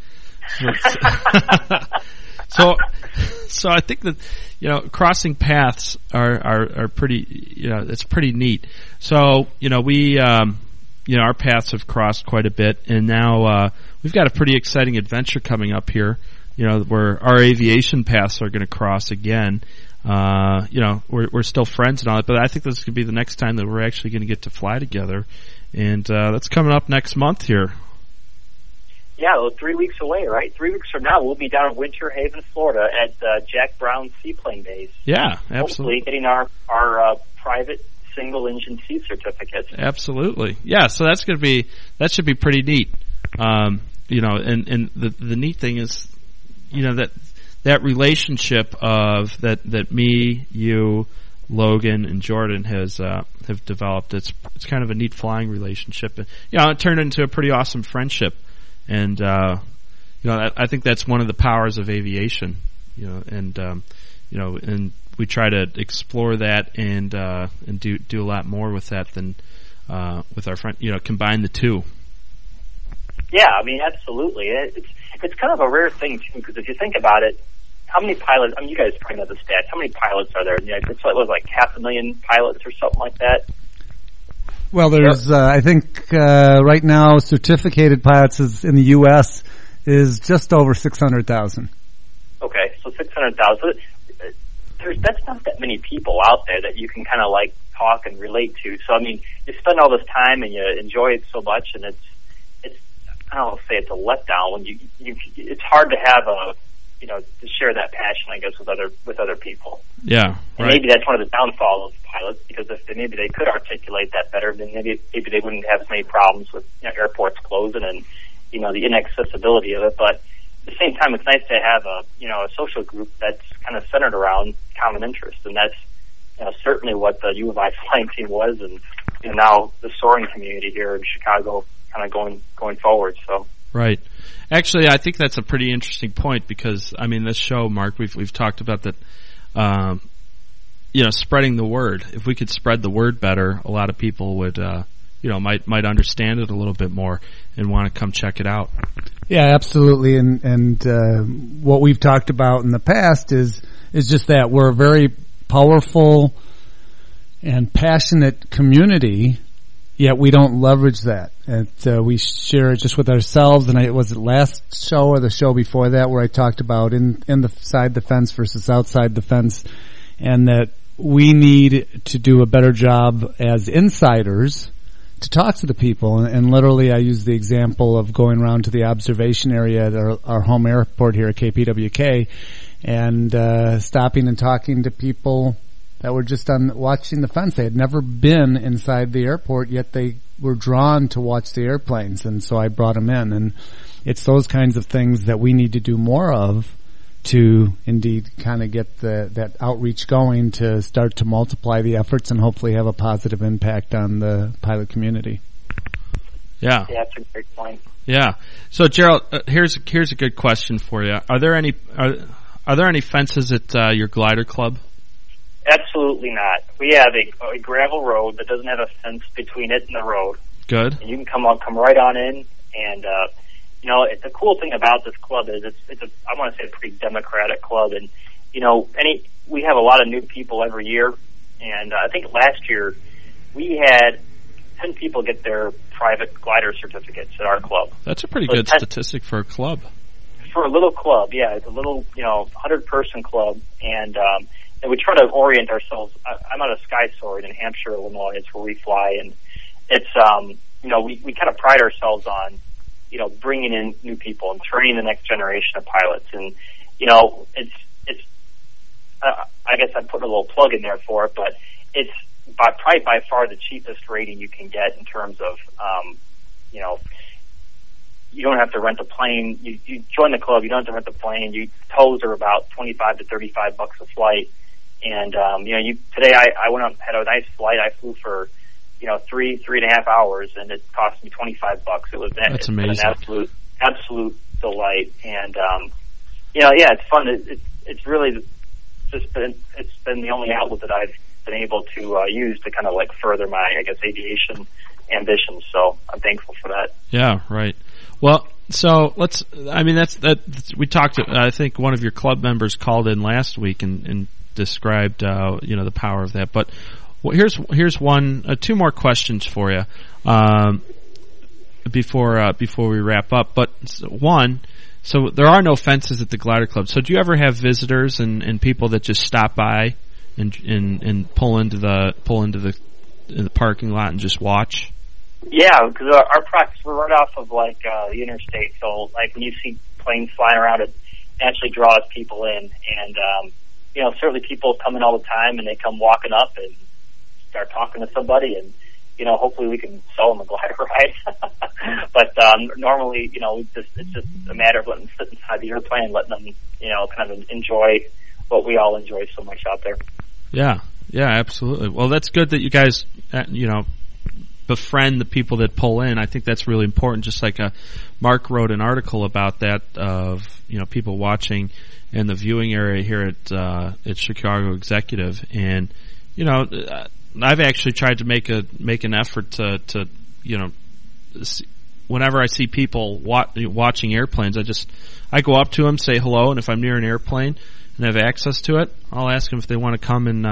So I think that crossing paths are pretty it's pretty neat. So we our paths have crossed quite a bit, and now we've got a pretty exciting adventure coming up here. Where our aviation paths are going to cross again. We're still friends and all that, but I think this could be the next time that we're actually going to get to fly together, and that's coming up next month here. Yeah, well, 3 weeks away, right? 3 weeks from now, we'll be down in Winter Haven, Florida, at Jack Brown Seaplane Base. Yeah, absolutely. Hopefully, getting our private single-engine seat certificates. Absolutely, yeah. So that should be pretty neat. And the neat thing is, that relationship of that me, you, Logan, and Jordan have developed. It's kind of a neat flying relationship, and it turned into a pretty awesome friendship. And I think that's one of the powers of aviation. And we try to explore that and do a lot more with that than with our friend. Combine the two. Yeah, I mean, absolutely. It's kind of a rare thing too, because if you think about it, how many pilots? I mean, you guys probably know the stats. How many pilots are there? It's like 500,000 pilots or something like that. Well, there's, I think, right now, certificated pilots in the U.S. is just over 600,000. Okay, so 600,000. That's not that many people out there that you can kind of like talk and relate to. So, I mean, you spend all this time and you enjoy it so much, and it's I don't want to say it's a letdown when it's hard to have to share that passion, I guess, with other people. Yeah, right. And maybe that's one of the downfalls of pilots, because if maybe they could articulate that better, then maybe they wouldn't have as many problems with airports closing and the inaccessibility of it. But at the same time, it's nice to have a social group that's kind of centered around common interest, and that's certainly what the U of I flying team was, and now the soaring community here in Chicago, kind of going forward. So. Right. Actually, I think that's a pretty interesting point, because this show, Mark, we've talked about that. Spreading the word. If we could spread the word better, a lot of people would, might understand it a little bit more and want to come check it out. Yeah, absolutely. And what we've talked about in the past is just that we're a very powerful and passionate community. Yet we don't leverage that. And we share it just with ourselves. And was it last show or the show before that where I talked about in the side the fence versus outside the fence, and that we need to do a better job as insiders to talk to the people. And literally, I use the example of going around to the observation area at our home airport here at KPWK, and stopping and talking to people that were just watching the fence. They had never been inside the airport, yet they were drawn to watch the airplanes, and so I brought them in. And it's those kinds of things that we need to do more of to indeed kind of get that outreach going, to start to multiply the efforts and hopefully have a positive impact on the pilot community. Yeah. Yeah, that's a great point. Yeah. So, Gerald, here's a good question for you. Are there any fences at your glider club? Absolutely not. We have a gravel road that doesn't have a fence between it and the road. Good. And you can come right on in, and the cool thing about this club is it's I want to say a pretty democratic club, and we have a lot of new people every year, and I think last year we had 10 people get their private glider certificates at our club. That's a pretty good statistic for a club. For a little club, yeah, it's a little 100-person club, and we try to orient ourselves. I'm out of Sky Soaring in Hampshire, Illinois. It's where we fly, and it's we kind of pride ourselves on bringing in new people and training the next generation of pilots, and it's I guess I'd put a little plug in there for it, but it's probably by far the cheapest rating you can get in terms of you don't have to rent a plane. You join the club, you don't have to rent the plane. Tows are about $25 to $35 a flight. And, today I went up, had a nice flight. I flew for, 3.5 hours, and it cost me $25. It's amazing. An absolute delight. And, it's fun. It's really it's been the only outlet that I've been able to use to kind of further my, aviation ambitions. So I'm thankful for that. Yeah, right. Well, so we talked, I think one of your club members called in last week and described, the power of that. But here's two more questions for you, before we wrap up. But one, so there are no fences at the glider club. So do you ever have visitors and people that just stop by and pull into the parking lot and just watch? Yeah, because our practice, we're right off of the interstate, so when you see planes flying around, it naturally draws people in, and certainly people come in all the time, and they come walking up and start talking to somebody, and hopefully we can sell them a glider ride. But normally, it's just a matter of letting them sit inside the airplane and letting them, kind of enjoy what we all enjoy so much out there. Yeah, absolutely. Well, that's good that you guys, befriend the people that pull in. I think that's really important. Just like Mark wrote an article about that of people watching in the viewing area here at Chicago Executive, and I've actually tried to make an effort to whenever I see people watching airplanes, I go up to them, say hello, and if I'm near an airplane and have access to it, I'll ask them if they want to come and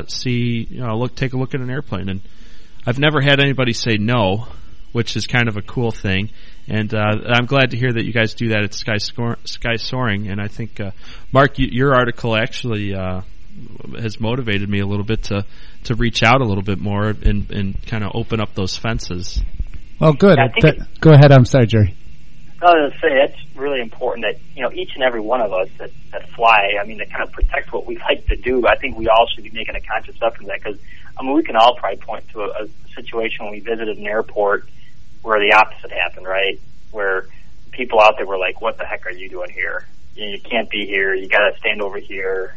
take a look at an airplane. And I've never had anybody say no, which is kind of a cool thing. And I'm glad to hear that you guys do that at Sky Soaring. And I think, Mark, your article actually has motivated me a little bit to reach out a little bit more and kind of open up those fences. Well, good. Go ahead. I'm sorry, Jerry. I was going to say, that's really important that, each and every one of us that fly, to kind of protect what we like to do, I think we all should be making a conscious effort of that, because, we can all probably point to a situation when we visited an airport where the opposite happened, right? Where people out there were like, what the heck are you doing here? You can't be here. You got to stand over here.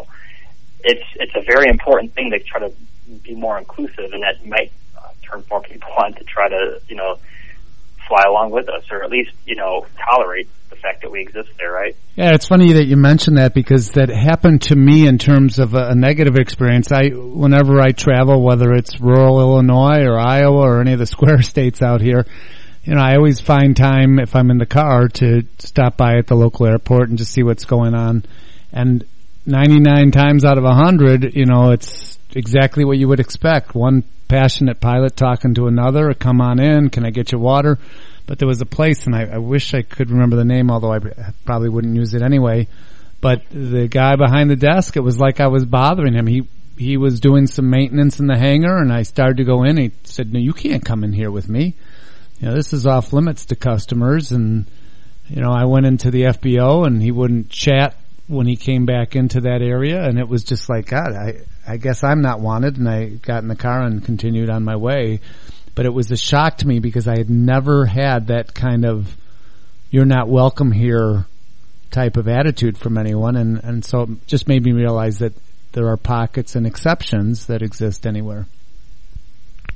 It's a very important thing to try to be more inclusive, and that might turn more people on to try to, fly along with us, or at least, tolerate the fact that we exist there, right? Yeah, it's funny that you mentioned that, because that happened to me in terms of a negative experience. Whenever I travel, whether it's rural Illinois or Iowa or any of the square states out here, I always find time, if I'm in the car, to stop by at the local airport and just see what's going on. And 99 times out of 100, it's exactly what you would expect. One passionate pilot talking to another, come on in, can I get you water? But there was a place, and I wish I could remember the name, although I probably wouldn't use it anyway. But the guy behind the desk, it was like I was bothering him. He was doing some maintenance in the hangar, and I started to go in. He said, no, you can't come in here with me. This is off limits to customers. And, I went into the FBO, and he wouldn't chat when he came back into that area. And it was just like, God, I guess I'm not wanted. And I got in the car and continued on my way. But it was a shock to me, because I had never had that kind of you're not welcome here type of attitude from anyone. And so it just made me realize that there are pockets and exceptions that exist anywhere.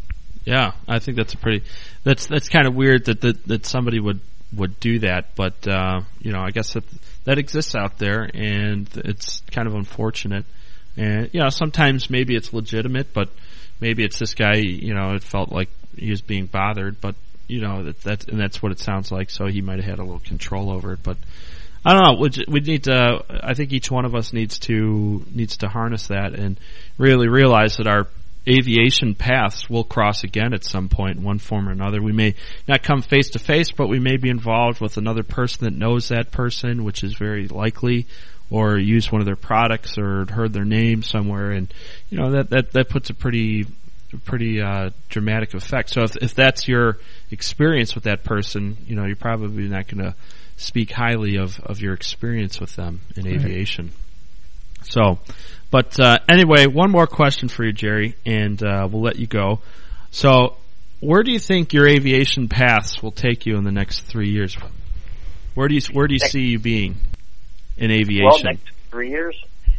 Yeah, I think that's that's kind of weird that somebody would do that, but I guess that exists out there, and it's kind of unfortunate. And sometimes maybe it's legitimate, but maybe it's this guy. It felt like he was being bothered, but that's what it sounds like. So he might have had a little control over it, but I don't know. We need to. I think each one of us needs to harness that and really realize that our aviation paths will cross again at some point in one form or another. We may not come face to face, but we may be involved with another person that knows that person, which is very likely, or use one of their products or heard their name somewhere, and that puts a pretty dramatic effect. So if that's your experience with that person, you're probably not going to speak highly of your experience with them in aviation. So, but anyway, one more question for you, Jerry, and we'll let you go. So, where do you think your aviation paths will take you in the next 3 years? Where do you see you being in aviation? Well, next 3 years.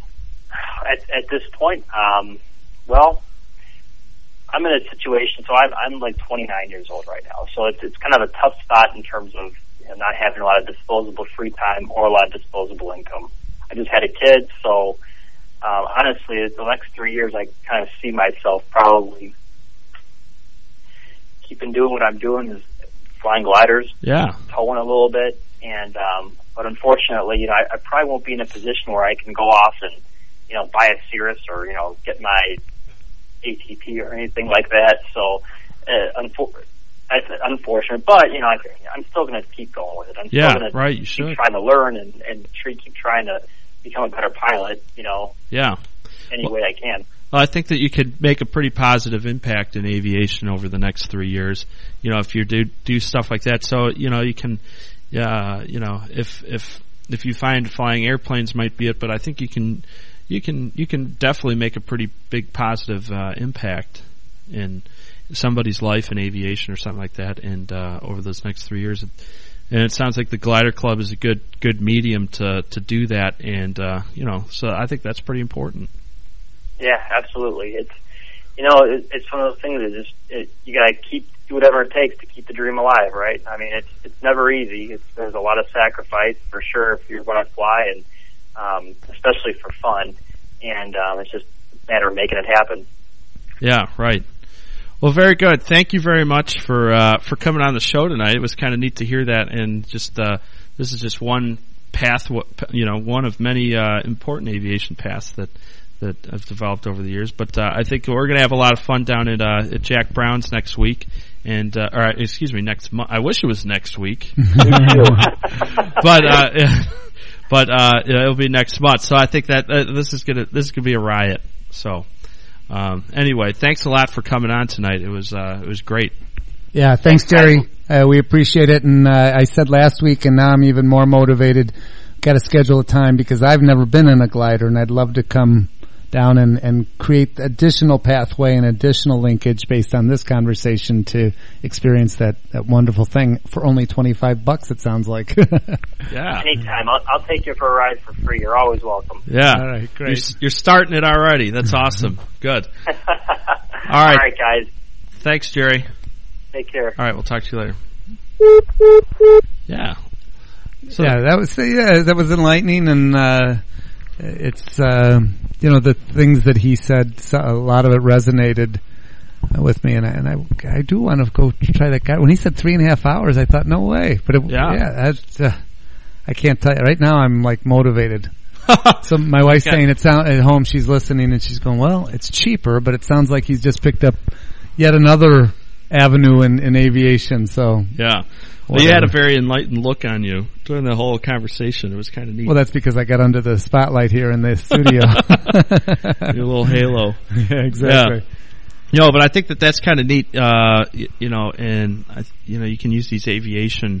At this point, well, I'm in a situation. So I'm like 29 years old right now. So it's kind of a tough spot in terms of not having a lot of disposable free time or a lot of disposable income. I just had a kid, so honestly, the next 3 years, I kind of see myself probably keeping doing what I'm doing, is flying gliders, towing a little bit, and but unfortunately, I probably won't be in a position where I can go off and buy a Cirrus or get my ATP or anything like that. So unfortunate, but I'm still going to keep going with it. I'm still going to keep trying to learn and keep trying to become a better pilot, any way I can. Well, I think that you could make a pretty positive impact in aviation over the next 3 years, if you do stuff like that. So, you can, if you find flying airplanes might be it, but I think you can definitely make a pretty big positive impact in somebody's life in aviation or something like that, and over those next 3 years. And it sounds like the Glider Club is a good medium to do that, and so I think that's pretty important. Yeah, absolutely. It's it's one of those things that you gotta do whatever it takes to keep the dream alive, right? I mean, it's never easy. There's a lot of sacrifice for sure if you're going to fly, and especially for fun. And it's just a matter of making it happen. Yeah, right. Well, very good. Thank you very much for coming on the show tonight. It was kind of neat to hear that, and just this is just one path, one of many important aviation paths that have developed over the years. But I think we're going to have a lot of fun down at Jack Brown's next week, and next month. I wish it was next week, but it'll be next month. So I think that this is gonna be a riot. So. Anyway, thanks a lot for coming on tonight. It was great. Yeah, thanks, Jerry. We appreciate it. And I said last week, and now I'm even more motivated. Got to schedule a time because I've never been in a glider, and I'd love to come down and create additional pathway and additional linkage based on this conversation to experience that wonderful thing for only $25. It sounds like. Yeah. Anytime. I'll take you for a ride for free. You're always welcome. Yeah. All right, great. You're starting it already. That's awesome. Good. All right. All right, guys. Thanks, Jerry. Take care. All right, we'll talk to you later. Yeah. So that was enlightening, and it's the things that he said, a lot of it resonated with me, and I do want to go try that guy. When he said 3.5 hours, I thought, no way. But I can't tell you right now. I'm like motivated. So my wife's saying it's out at home. She's listening and she's going, well, it's cheaper, but it sounds like he's just picked up yet another avenue in aviation. So yeah. Well, you had a very enlightened look on you during the whole conversation. It was kind of neat. Well, that's because I got under the spotlight here in the studio. Your little halo. Yeah, exactly. Yeah. But I think that's kind of neat, and you can use these aviation,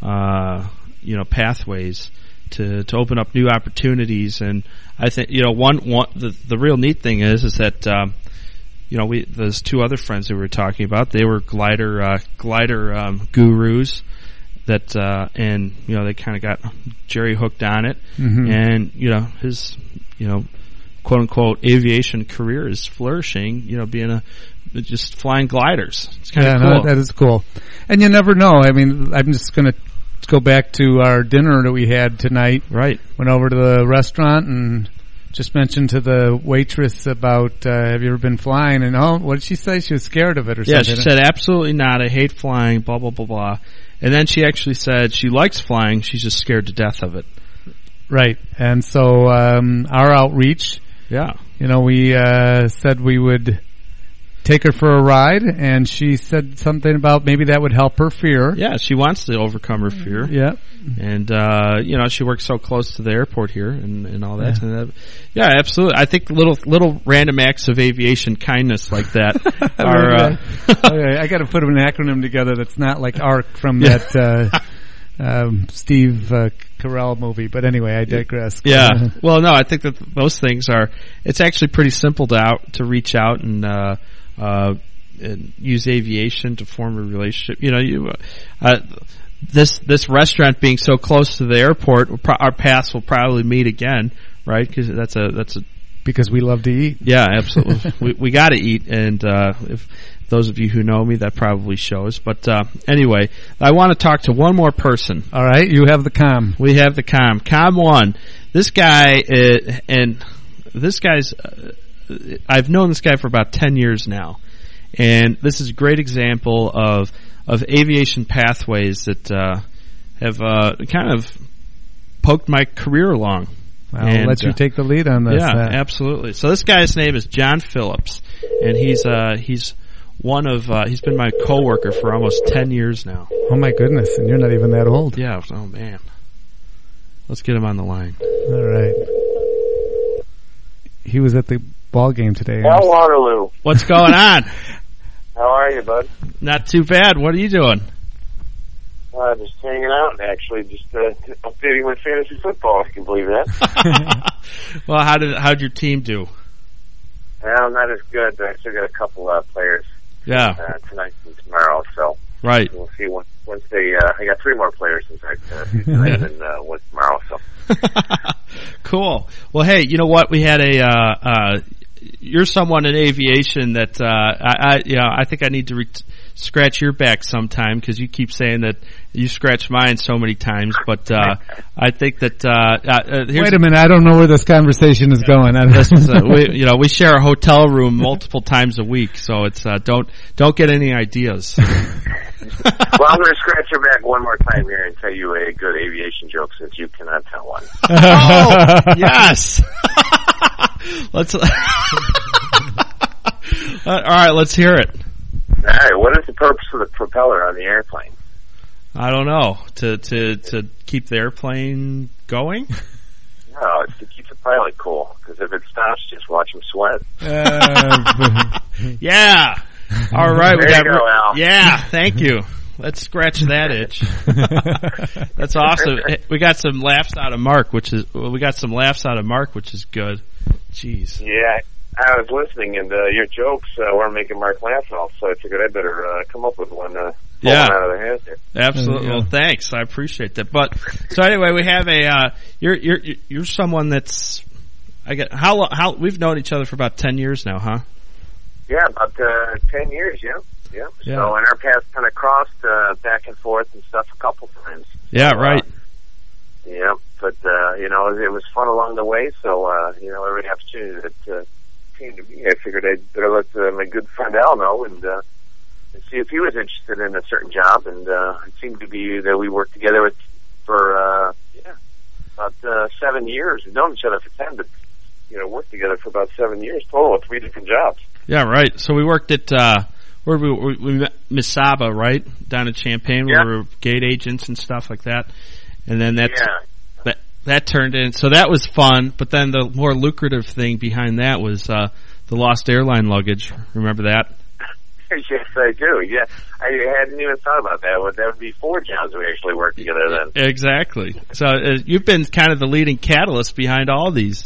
pathways to open up new opportunities. And I think, the real neat thing is that, there's two other friends that we were talking about. They were glider gurus that, and, they kind of got Jerry hooked on it. Mm-hmm. And, his, quote unquote aviation career is flourishing, being just flying gliders. It's kind of cool. cool. That is cool. And you never know. I mean, I'm just going to go back to our dinner that we had tonight. Right. Went over to the restaurant and just mentioned to the waitress about, have you ever been flying? And what did she say? She was scared of it or something. Yeah, she said, absolutely not. I hate flying, blah, blah, blah, blah. And then she actually said she likes flying. She's just scared to death of it. Right. And so, our outreach, we, said we would take her for a ride, and she said something about maybe that would help her fear. Yeah, she wants to overcome her fear. Yeah. And, she works so close to the airport here and all that. Yeah. Absolutely. I think little random acts of aviation kindness like that are, okay, I gotta put an acronym together that's not like ARC from that, Steve Carell movie, but anyway, I digress. Yeah. Well, no, I think that those things it's actually pretty simple to reach out and use aviation to form a relationship. This restaurant being so close to the airport, our paths will probably meet again, right? Because we love to eat. Yeah, absolutely. we got to eat, and if those of you who know me, that probably shows. But anyway, I want to talk to one more person. All right, you have the comm. We have the comm. Comm 1. This guy, I've known this guy for about 10 years now. And this is a great example of aviation pathways that have kind of poked my career along. I'll let you take the lead on this. Yeah, absolutely. So this guy's name is John Phillips, and he's been my coworker for almost 10 years now. Oh my goodness, and you're not even that old. Yeah, oh man. Let's get him on the line. All right. He was at the ball game today. Al Waterloo. What's going on? How are you, bud? Not too bad. What are you doing? Just hanging out, actually. Just updating my fantasy football, if you can believe that. Well, how'd your team do? Well, not as good, but I still got a couple players. Yeah. Tonight and tomorrow, so. Right. We'll see once they. I got 3 more players, in fact, tonight and one tomorrow. So. Cool. Well, hey, you know what? We had you're someone in aviation that I think I need to scratch your back sometime because you keep saying that you scratch mine so many times. But I think that wait a minute, I don't know where this conversation is going. We share a hotel room multiple times a week, so it's don't get any ideas. Well, I'm going to scratch your back one more time here and tell you a good aviation joke since you cannot tell one. Oh, yes. Let's. All right, let's hear it. All right, what is the purpose of the propeller on the airplane? I don't know. To keep the airplane going? No, it's to keep the pilot cool. Because if it stops, just watch him sweat. Yeah. All right, there you go, Al. Yeah, thank you. Let's scratch that itch. That's awesome. We got some laughs out of Mark, which is good. Jeez. Yeah, I was listening, and your jokes were making Mark laugh, so I figured I'd better come up with one. Out of the hands here. Absolutely. Well, thanks. I appreciate that. But so anyway, we have you're someone that's how we've known each other for about 10 years now, huh? Yeah, about 10 years. Yeah. So, and our paths kind of crossed back and forth and stuff a couple times. Yeah, right. Yeah, but it was fun along the way. So every opportunity that came to me, I figured I'd better let my good friend Al know and see if he was interested in a certain job. And it seemed to be that we worked together for about 7 years. We've known each other for 10, but worked together for about 7 years total with 3 different jobs. Yeah, right. So we worked at where we met Miss Saba, right, down in Champaign. Yeah. We were gate agents and stuff like that. And then that turned in. So that was fun. But then the more lucrative thing behind that was the lost airline luggage. Remember that? Yes, I do. Yeah, I hadn't even thought about that. That would be 4 jobs we actually worked together then. Exactly. So you've been kind of the leading catalyst behind all these.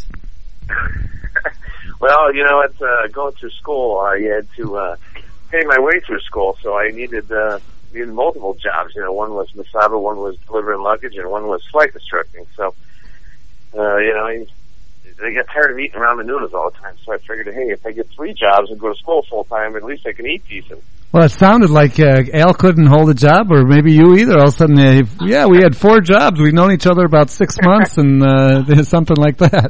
Well, it's going through school. I had to pay my way through school, so I needed multiple jobs. One was Masaba, one was delivering luggage, and one was flight instructing. So, I they get tired of eating ramen noodles all the time. So I figured, hey, if I get 3 jobs and go to school full time, at least I can eat decent. Well, it sounded like Al couldn't hold a job, or maybe you either. All of a sudden, we had 4 jobs. We've known each other about 6 months, and something like that.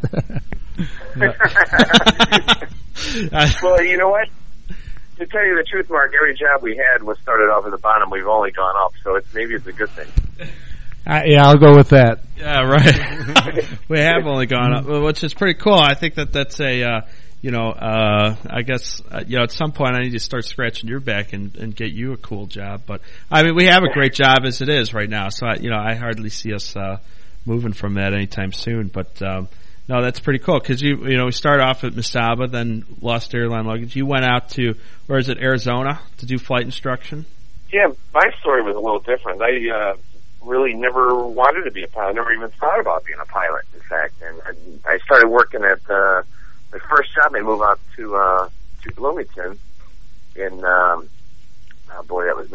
Well, you know what? To tell you the truth, Mark, every job we had was started off at the bottom. We've only gone up, so maybe it's a good thing. Yeah, I'll go with that. Yeah, right. We have only gone up, which is pretty cool. I think that's a, I guess, at some point I need to start scratching your back and get you a cool job. But, I mean, we have a great job as it is right now, so, I hardly see us moving from that anytime soon. But, no, that's pretty cool, because we start off at Mesaba, then lost airline luggage. You went out to, where is it, Arizona, to do flight instruction? Yeah, my story was a little different. I really never wanted to be a pilot. I never even thought about being a pilot, in fact. And I started working at the first job. I moved out to Bloomington in that was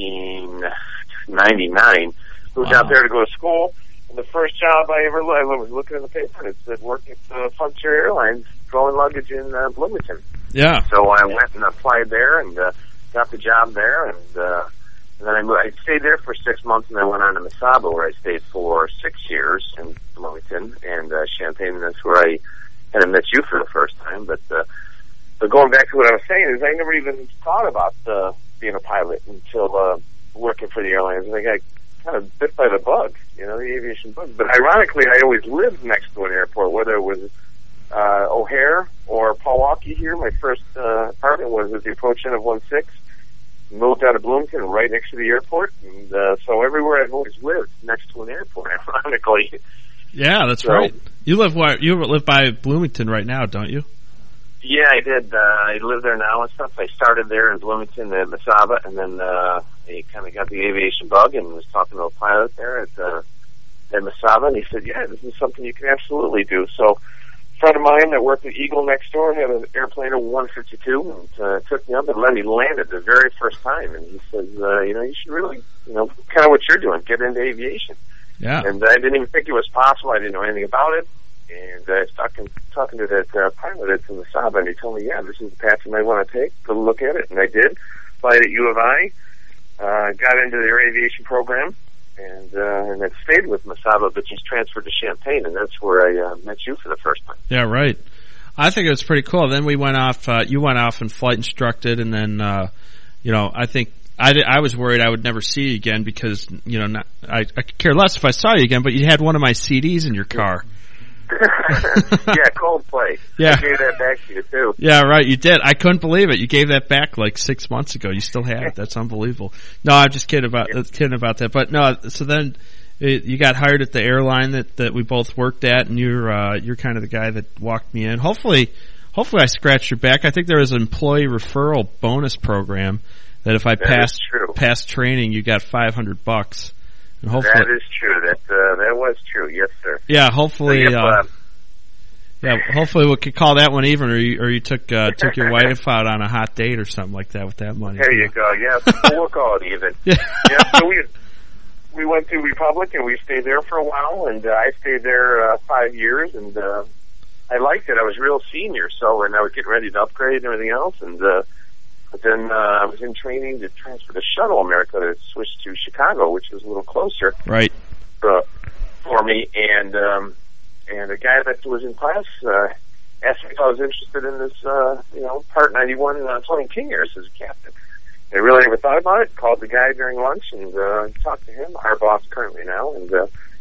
1999. Moved out there to go to school. And the first job I was looking in the paper, and it said working at Frontier Airlines, throwing luggage in Bloomington. Yeah. So I went and applied there and got the job there, and then I stayed there for 6 months, and then went on to Mesaba, where I stayed for 6 years in Bloomington and Champaign, and that's where I kind of met you for the first time. But going back to what I was saying is I never even thought about being a pilot until working for the airlines. I think I kind of bit by the bug, the aviation bug. But ironically, I always lived next to an airport, whether it was O'Hare or Milwaukee here. My first apartment was at the approach end of 16. Moved out of Bloomington, right next to the airport, and so everywhere I've always lived next to an airport, ironically. Yeah, that's right. You live by Bloomington right now, don't you? Yeah, I did. I live there now and stuff. I started there in Bloomington at Mesaba, and then I kind of got the aviation bug and was talking to a pilot there at Mesaba, and he said, yeah, this is something you can absolutely do. So a friend of mine that worked at Eagle next door had an airplane of 152 and took me up and let me land it the very first time. And he says, you should really, kind of what you're doing, get into aviation. Yeah. And I didn't even think it was possible. I didn't know anything about it. And I was talking to that pilot at Mesaba, and he told me, yeah, this is the path you might want to take. Go look at it. And I did. Applied at U of I. Got into their aviation program. And then stayed with Mesaba, but just transferred to Champaign, and that's where I met you for the first time. Yeah, right. I think it was pretty cool. Then we went off. You went off and flight instructed, and then I think I was worried I would never see you again because I could care less if I saw you again. But you had one of my CDs in your car. Yeah, Coldplay. Yeah. I gave that back to you too. Yeah, right. You did. I couldn't believe it. You gave that back like 6 months ago. You still have it. That's unbelievable. No, I'm just kidding about that. But no, so then you got hired at the airline that we both worked at, and you're kind of the guy that walked me in. Hopefully I scratched your back. I think there was an employee referral bonus program that if I passed training, you got $500. And hopefully, that is true. That was true. Yes, sir. Yeah, hopefully. Hopefully we could call that one even, or you took your wife out on a hot date or something like that with that money. There you go. Yeah, we'll call it even. Yeah. So we went to Republic and we stayed there for a while, and I stayed there 5 years, and I liked it. I was real senior, and I was getting ready to upgrade and everything else, and but then I was in training to transfer to Shuttle America to switch to Chicago, which was a little closer. Right. For me, and a guy that was in class asked me if I was interested in this, Part 91 Flying King Airs as a captain. I really never thought about it. Called the guy during lunch and talked to him, our boss currently now, and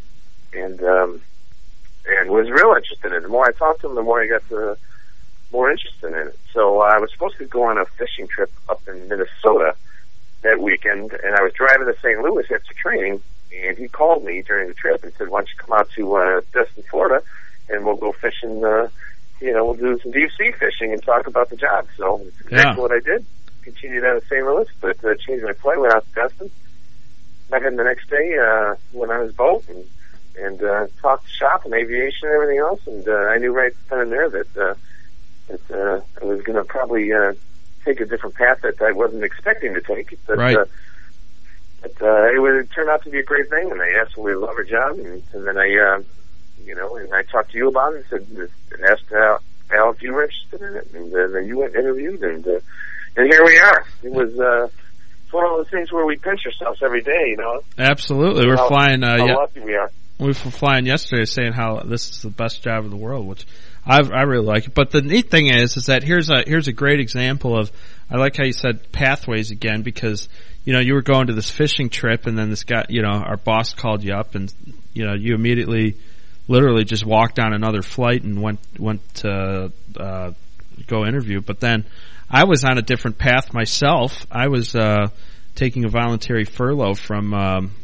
was real interested in it. The more I talked to him, the more I got more interested in it. So I was supposed to go on a fishing trip up in Minnesota that weekend, and I was driving to St. Louis after training, and he called me during the trip and said, why don't you come out to Destin, Florida, and we'll go fishing, we'll do some deep sea fishing and talk about the job. So that's exactly what I did. Continued out of St. Louis, but changed my flight, went out to Destin. Met him the next day, went on his boat, and talked shop and aviation and everything else, and I knew right then and there that I was going to probably take a different path that I wasn't expecting to take. But, right. It turned out to be a great thing, and I absolutely love our job. And then I and I talked to you about it and said, asked Al if you were interested in it, and then you went and interviewed, and here we are. It was it's one of those things where we pinch ourselves every day, Absolutely. We're flying. How lucky we are. We were flying yesterday saying how this is the best job in the world, which I really like it. But the neat thing is that here's a great example of, I like how you said pathways again, because, you were going to this fishing trip and then this guy, our boss called you up and, you immediately literally just walked on another flight and went to, go interview. But then I was on a different path myself. I was, taking a voluntary furlough from,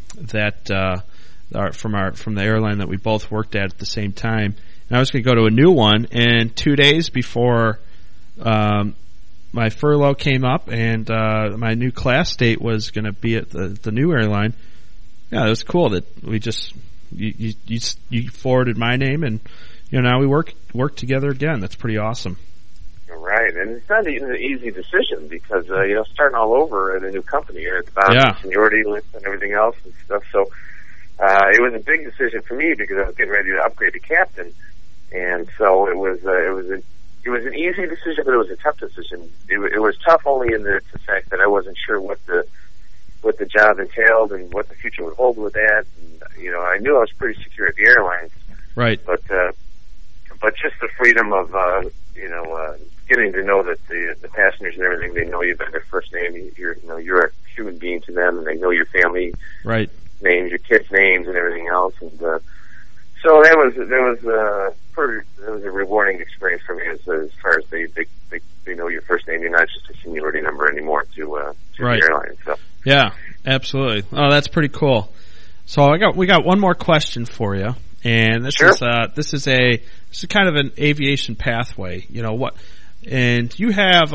from the airline that we both worked at the same time. And I was going to go to a new one, and 2 days before my furlough came up and my new class date was going to be at the new airline. Yeah, it was cool that we just you forwarded my name, and now we work together again. That's pretty awesome. Right, and it's not an easy decision because starting all over at a new company, you're at the bottom of the seniority list and everything else and stuff. So it was a big decision for me because I was getting ready to upgrade to captain, and so it was an easy decision, but it was a tough decision. It was tough only in the fact that I wasn't sure what the job entailed and what the future would hold with that. And, I knew I was pretty secure at the airlines, right? But just the freedom of getting to know that the passengers and everything, they know you by their first name. You're a human being to them, and they know your family names, your kids' names, and everything else. And so that was a rewarding experience for me as far as they know your first name. You're not just a seniority number anymore to the airline. So yeah, absolutely. Oh, that's pretty cool. So we got one more question for you, and this is kind of an aviation pathway. And you have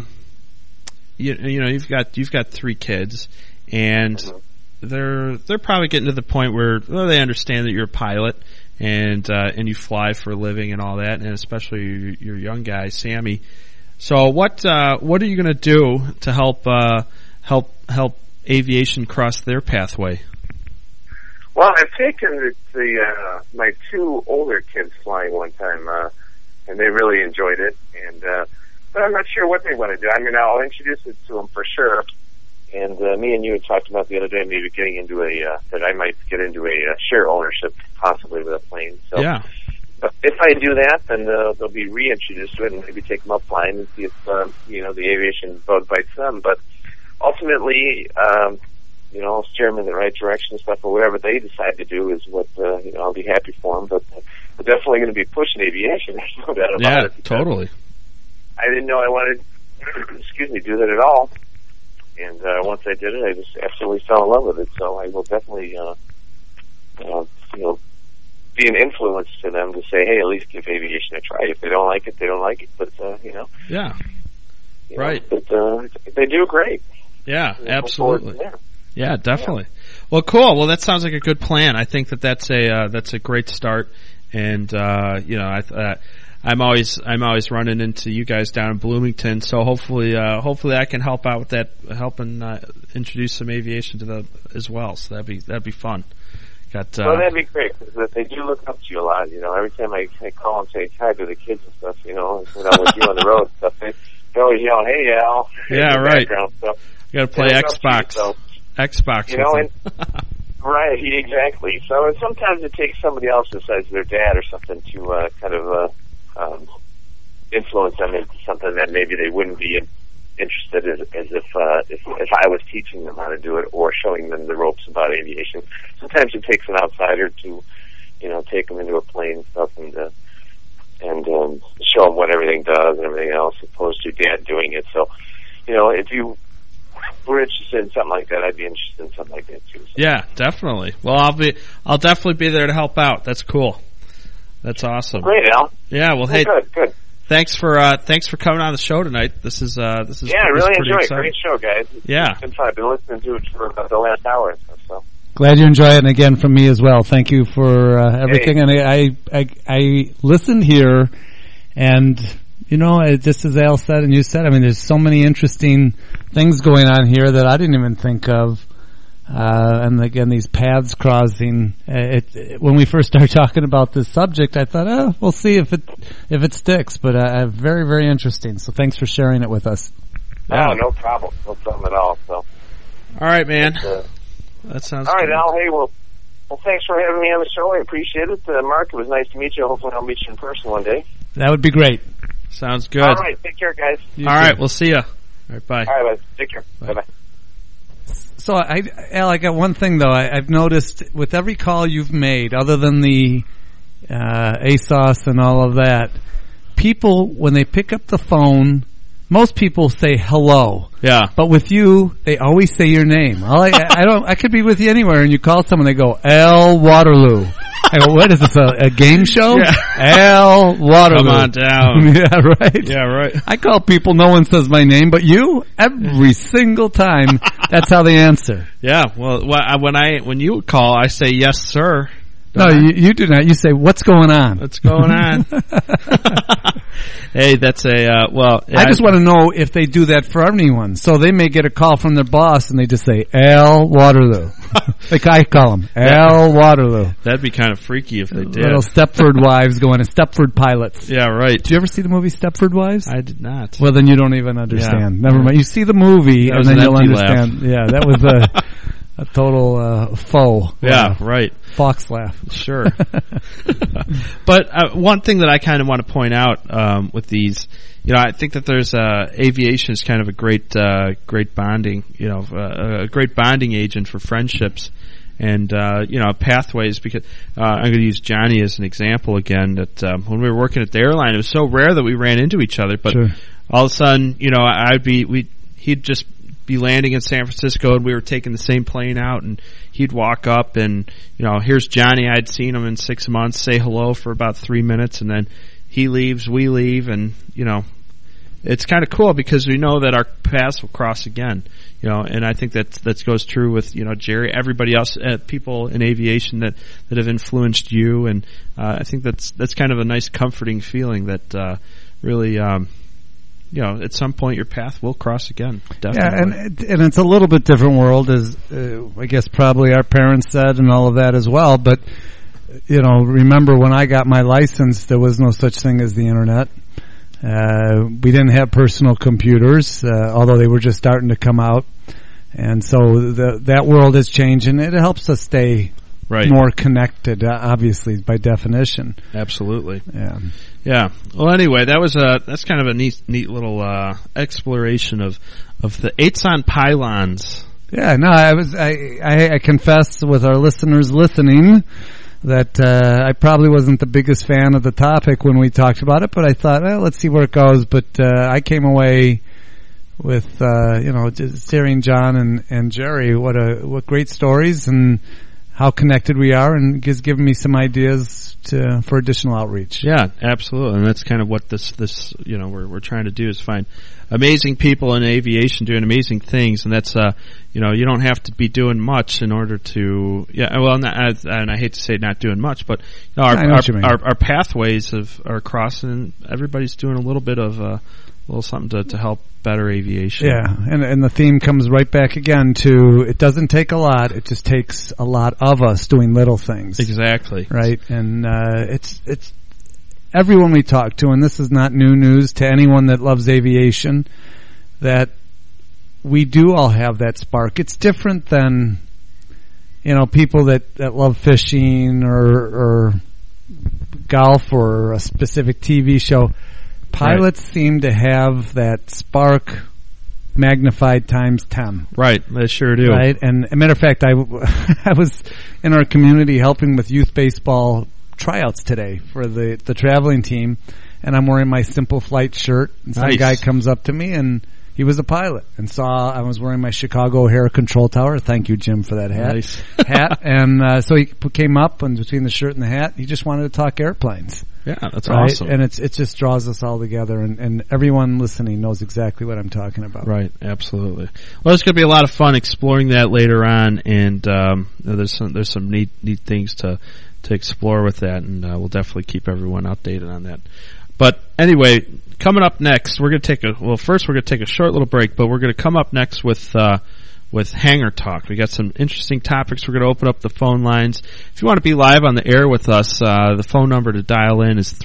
you've got 3 kids, and they're probably getting to the point where they understand that you're a pilot and you fly for a living and all that, and especially your young guy Sammy. So what are you going to do to help aviation cross their pathway? Well, I've taken my 2 older kids flying one time, and they really enjoyed it. And but I'm not sure what they want to do. I mean, I'll introduce it to them for sure. And me and you had talked about the other day maybe getting into that I might get into a share ownership possibly with a plane. So but if I do that, then they'll be reintroduced to it and maybe take them up flying and see if the aviation bug bites them. But ultimately, I'll steer them in the right direction and stuff, or whatever they decide to do is what, I'll be happy for them. But we're definitely going to be pushing aviation. There's no doubt about it. Yeah, totally. I didn't know I wanted, do that at all. And once I did it, I just absolutely fell in love with it. So I will definitely, be an influence to them to say, hey, at least give aviation a try. If they don't like it, they don't like it. But, Yeah. Right. But they do great. Yeah, absolutely. Yeah, definitely. Yeah. Well, cool. Well, that sounds like a good plan. I think that's a great start. And, I'm always running into you guys down in Bloomington. So hopefully I can help out with that, helping, introduce some aviation to them as well. So that'd be fun. Well, that'd be great because they do look up to you a lot. Every time I call and say hi to the kids and stuff, when I'm with you on the road and stuff, they always yell, "Hey, Al!" Yeah, right. So you got to play Xbox. Xbox. And right, exactly. So sometimes it takes somebody else besides their dad or something to kind of influence them into something that maybe they wouldn't be interested as if I was teaching them how to do it or showing them the ropes about aviation. Sometimes it takes an outsider to, take them into a plane and stuff and show them what everything does and everything else, opposed to dad doing it. So, if you were interested in something like that, I'd be interested in something like that too. So. Yeah, definitely. Well, I'll definitely be there to help out. That's cool. That's awesome. Great, Al. Yeah. Well, hey. Good. Thanks for coming on the show tonight. This is yeah, I really enjoy it. Great show, guys. Yeah, it's been fun. I've been listening to it for about the last hour or so. Glad you enjoy it, and again from me as well. Thank you for everything. Hey. And I listened here, and just as Al said and you said, I mean, there's so many interesting things going on here that I didn't even think of. And again, these paths crossing. When we first started talking about this subject, I thought, we'll see if it sticks. But very, very interesting. So thanks for sharing it with us. Yeah. Oh, no problem at all. So, all right, man. That sounds all right, good. Al. Hey, well, thanks for having me on the show. I appreciate it, Mark. It was nice to meet you. Hopefully, I'll meet you in person one day. That would be great. Sounds good. All right, take care, guys. All right, we'll see you. All right, bye. All right, bye. Take care. Bye-bye. So, Al, I got one thing though. I've noticed with every call you've made, other than the ASOS and all of that, people when they pick up the phone, most people say hello. Yeah. But with you, they always say your name. I could be with you anywhere, and you call someone, they go Al Waterloo. I go, what is this, a game show? Yeah. Al Waterloo. Come on down. Yeah, right. Yeah, right. I call people, no one says my name, but you, every single time, that's how they answer. Yeah, well, when you call, I say yes, sir. No, you do not. You say, what's going on? What's going on? Hey, that's I just want to know if they do that for anyone. So they may get a call from their boss and they just say, Al Waterloo. Like I call them, Al Waterloo. That'd be kind of freaky if they did. Little Stepford Wives going to Stepford Pilots. Yeah, right. Did you ever see the movie Stepford Wives? I did not. Well, then you don't even understand. Yeah. Never mind. You see the movie that and then you'll understand. Laugh. Yeah, that was a total faux. Yeah, right. Fox laugh. Sure. But one thing that I kind of want to point out with these, I think that there's aviation is kind of a great bonding, a great bonding agent for friendships and pathways. Because I'm going to use Johnny as an example again. That when we were working at the airline, it was so rare that we ran into each other. But sure. All of a sudden, he'd just be landing in San Francisco and we were taking the same plane out and he'd walk up and, here's Johnny. I'd seen him in 6 months, say hello for about 3 minutes and then he leaves, we leave and, it's kind of cool because we know that our paths will cross again, and I think that goes true with, Jerry, everybody else, people in aviation that have influenced you. And, I think that's kind of a nice comforting feeling that, really, at some point your path will cross again. Definitely. Yeah, and it's a little bit different world, as I guess probably our parents said, and all of that as well. But remember when I got my license, there was no such thing as the internet. We didn't have personal computers, although they were just starting to come out, and so that world has changed, and it helps us stay more connected, obviously by definition. Absolutely. Yeah. Yeah. Well, anyway, that's kind of a neat little exploration of the Eitzon pylons. Yeah. No, I confess with our listeners listening that I probably wasn't the biggest fan of the topic when we talked about it, but I thought, let's see where it goes. But I came away with just hearing John and Jerry, what great stories and how connected we are, and just giving me some ideas for additional outreach. Yeah, absolutely, and that's kind of what this we're trying to do is find amazing people in aviation doing amazing things, and that's you don't have to be doing much in order to and I hate to say not doing much, but our pathways are crossing, and everybody's doing a little bit of a little something to help better aviation. Yeah, and the theme comes right back again to it doesn't take a lot, it just takes a lot of us doing little things. Exactly. Right? And it's everyone we talk to, and this is not new news to anyone that loves aviation, that we do all have that spark. It's different than people that love fishing or golf or a specific TV show. Pilots seem to have that spark magnified times 10. Right, they sure do. Right, and a matter of fact, I was in our community helping with youth baseball tryouts today for the traveling team, and I'm wearing my Simple Flight shirt, and some guy comes up to me, and he was a pilot, and saw I was wearing my Chicago O'Hare Control Tower. Thank you, Jim, for that hat. Nice. And so he came up, and between the shirt and the hat, he just wanted to talk airplanes. Yeah, that's awesome. And it just draws us all together, and everyone listening knows exactly what I'm talking about. Right, absolutely. Well, it's going to be a lot of fun exploring that later on, and there's some neat things to explore with that, and we'll definitely keep everyone updated on that. But anyway, coming up next, we're going to take a short little break, but we're going to come up next with with Hangar Talk. We got some interesting topics. We're going to open up the phone lines. If you want to be live on the air with us, the phone number to dial in is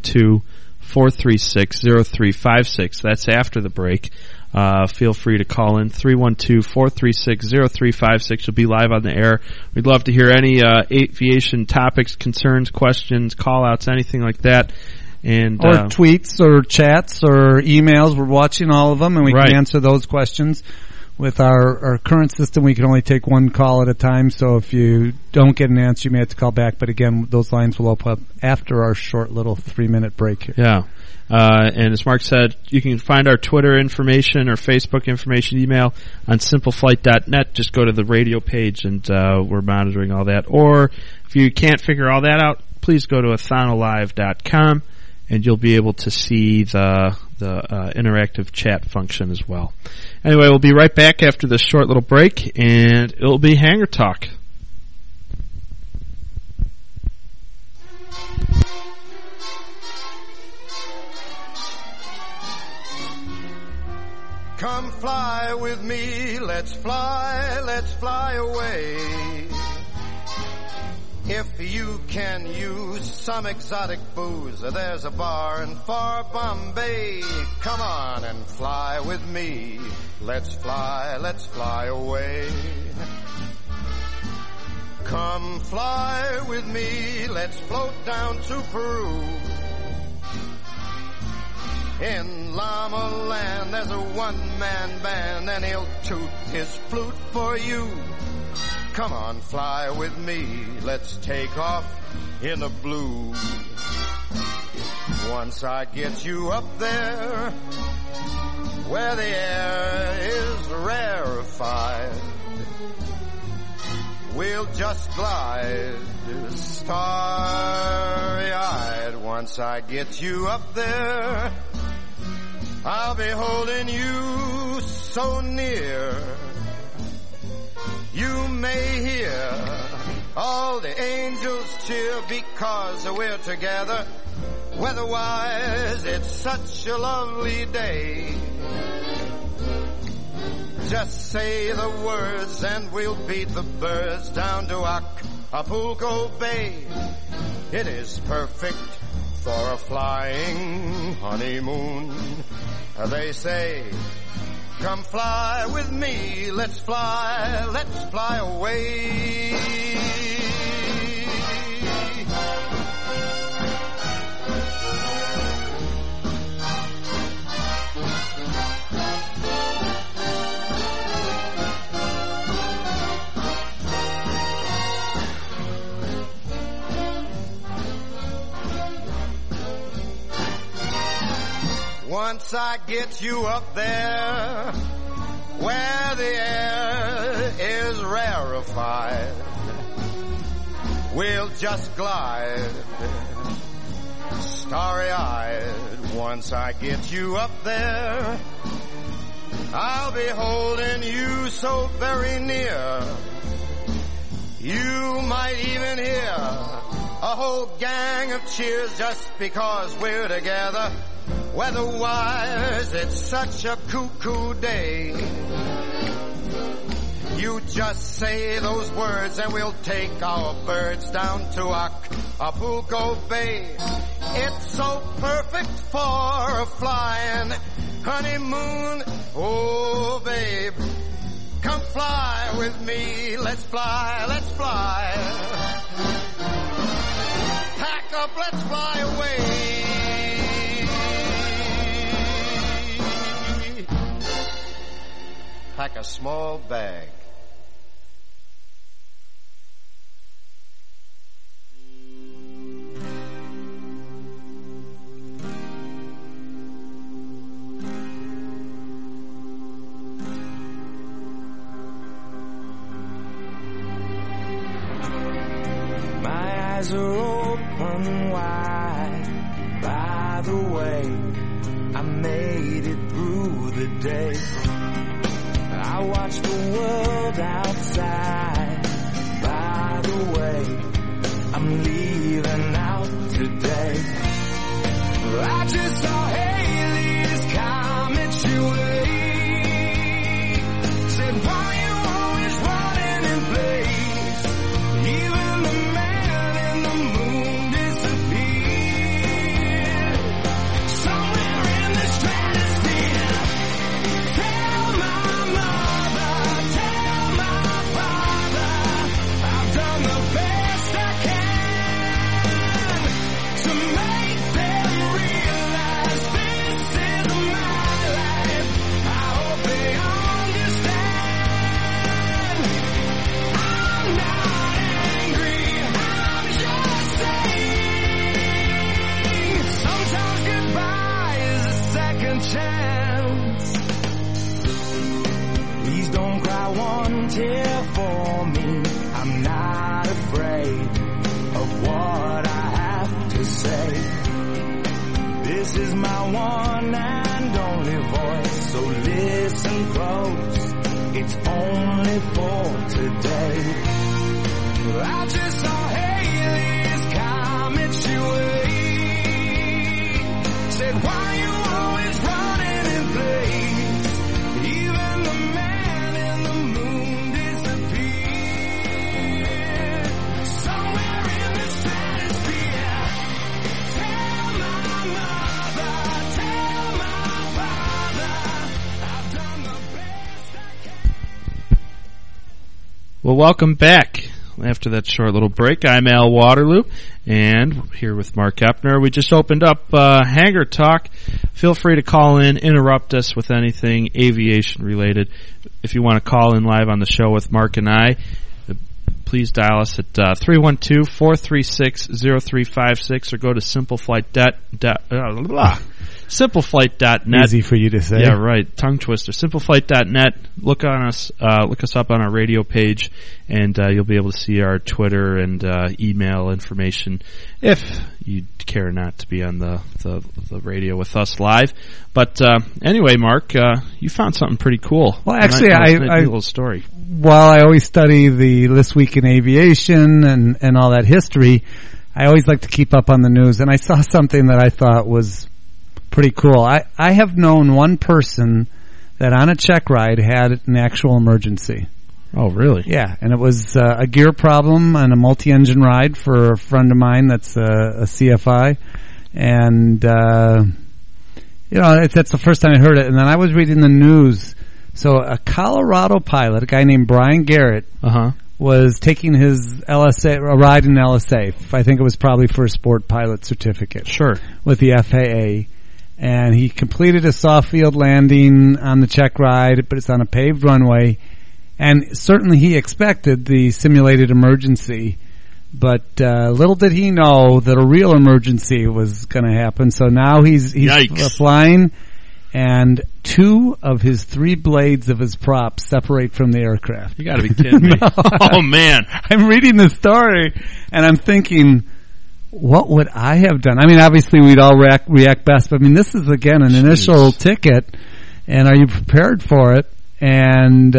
312-436-0356. That's after the break. Feel free to call in 312-436-0356. You'll be live on the air. We'd love to hear any aviation topics, concerns, questions, call-outs, anything like that. And or tweets or chats or emails. We're watching all of them, and we can answer those questions. With our current system, we can only take one call at a time, so if you don't get an answer, you may have to call back. But again, those lines will open up after our short little 3-minute break here. Yeah. And as Mark said, you can find our Twitter information or Facebook information, email on simpleflight.net. Just go to the radio page, and we're monitoring all that. Or if you can't figure all that out, please go to athanolive.com, and you'll be able to see the interactive chat function as well. Anyway, we'll be right back after this short little break, and it'll be Hangar Talk. Come fly with me, let's fly away. If you can use some exotic booze, there's a bar in far Bombay. Come on and fly with me. Let's fly away. Come fly with me, let's float down to Peru. In Llama Land, there's a one-man band, and he'll toot his flute for you. Come on, fly with me, let's take off in the blue. Once I get you up there, where the air is rarefied, we'll just glide starry-eyed. Once I get you up there, I'll be holding you so near. You may hear all the angels cheer because we're together. Weather-wise, it's such a lovely day. Just say the words and we'll beat the birds down to Acapulco Bay. It is perfect for a flying honeymoon. They say, come fly with me, let's fly away. Once I get you up there, where the air is rarefied, we'll just glide starry-eyed. Once I get you up there, I'll be holding you so very near. You might even hear a whole gang of cheers just because we're together. Weather-wise, it's such a cuckoo day. You just say those words and we'll take our birds down to Acapulco Bay. It's so perfect for a flying honeymoon. Oh, babe, come fly with me. Let's fly. Pack up, let's fly away. Pack a small bag. My eyes are open wide. By the way, I made it through the day. I watch the world outside. By the way, I'm leaving out today. I just saw Haley's comet your way. Said, why you want here for me. I'm not afraid of what I have to say. This is my one and only voice, so listen close. It's only for today. I just saw Haley's comments your way. Said, why you always running in place? Even the man in the moon disappeared. Somewhere in the stratosphere. Tell my mother, tell my father, I've done the best I can. Well, welcome back. After that short little break, I'm Al Waterloo, and here with Mark Epner. We just opened up Hangar Talk. Feel free to call in, interrupt us with anything aviation related. If you want to call in live on the show with Mark and I, please dial us at 312-436-0356 or go to simpleflight.net. Easy for you to say. Yeah, right. Tongue twister. Simpleflight.net. Look us up on our radio page, and you'll be able to see our Twitter and email information if you care not to be on the radio with us live. But anyway, Mark, you found something pretty cool. Well, actually, a little story. While I always study the This Week in Aviation and all that history, I always like to keep up on the news, and I saw something that I thought was pretty cool. I have known one person that on a check ride had an actual emergency. Oh, really? Yeah, and it was a gear problem on a multi-engine ride for a friend of mine that's a CFI. And, that's the first time I heard it. And then I was reading the news. So a Colorado pilot, a guy named Brian Garrett, was taking his LSA, a ride in LSA. I think it was probably for a sport pilot certificate. Sure. With the FAA. And he completed a soft field landing on the check ride, but it's on a paved runway. And certainly he expected the simulated emergency, but little did he know that a real emergency was going to happen. So now he's flying, and 2 of his 3 blades of his prop separate from the aircraft. You got to be kidding me! Oh man, I'm reading the story and I'm thinking, what would I have done? I mean, obviously we'd all react best, but I mean, this is again an initial ticket, and are you prepared for it? And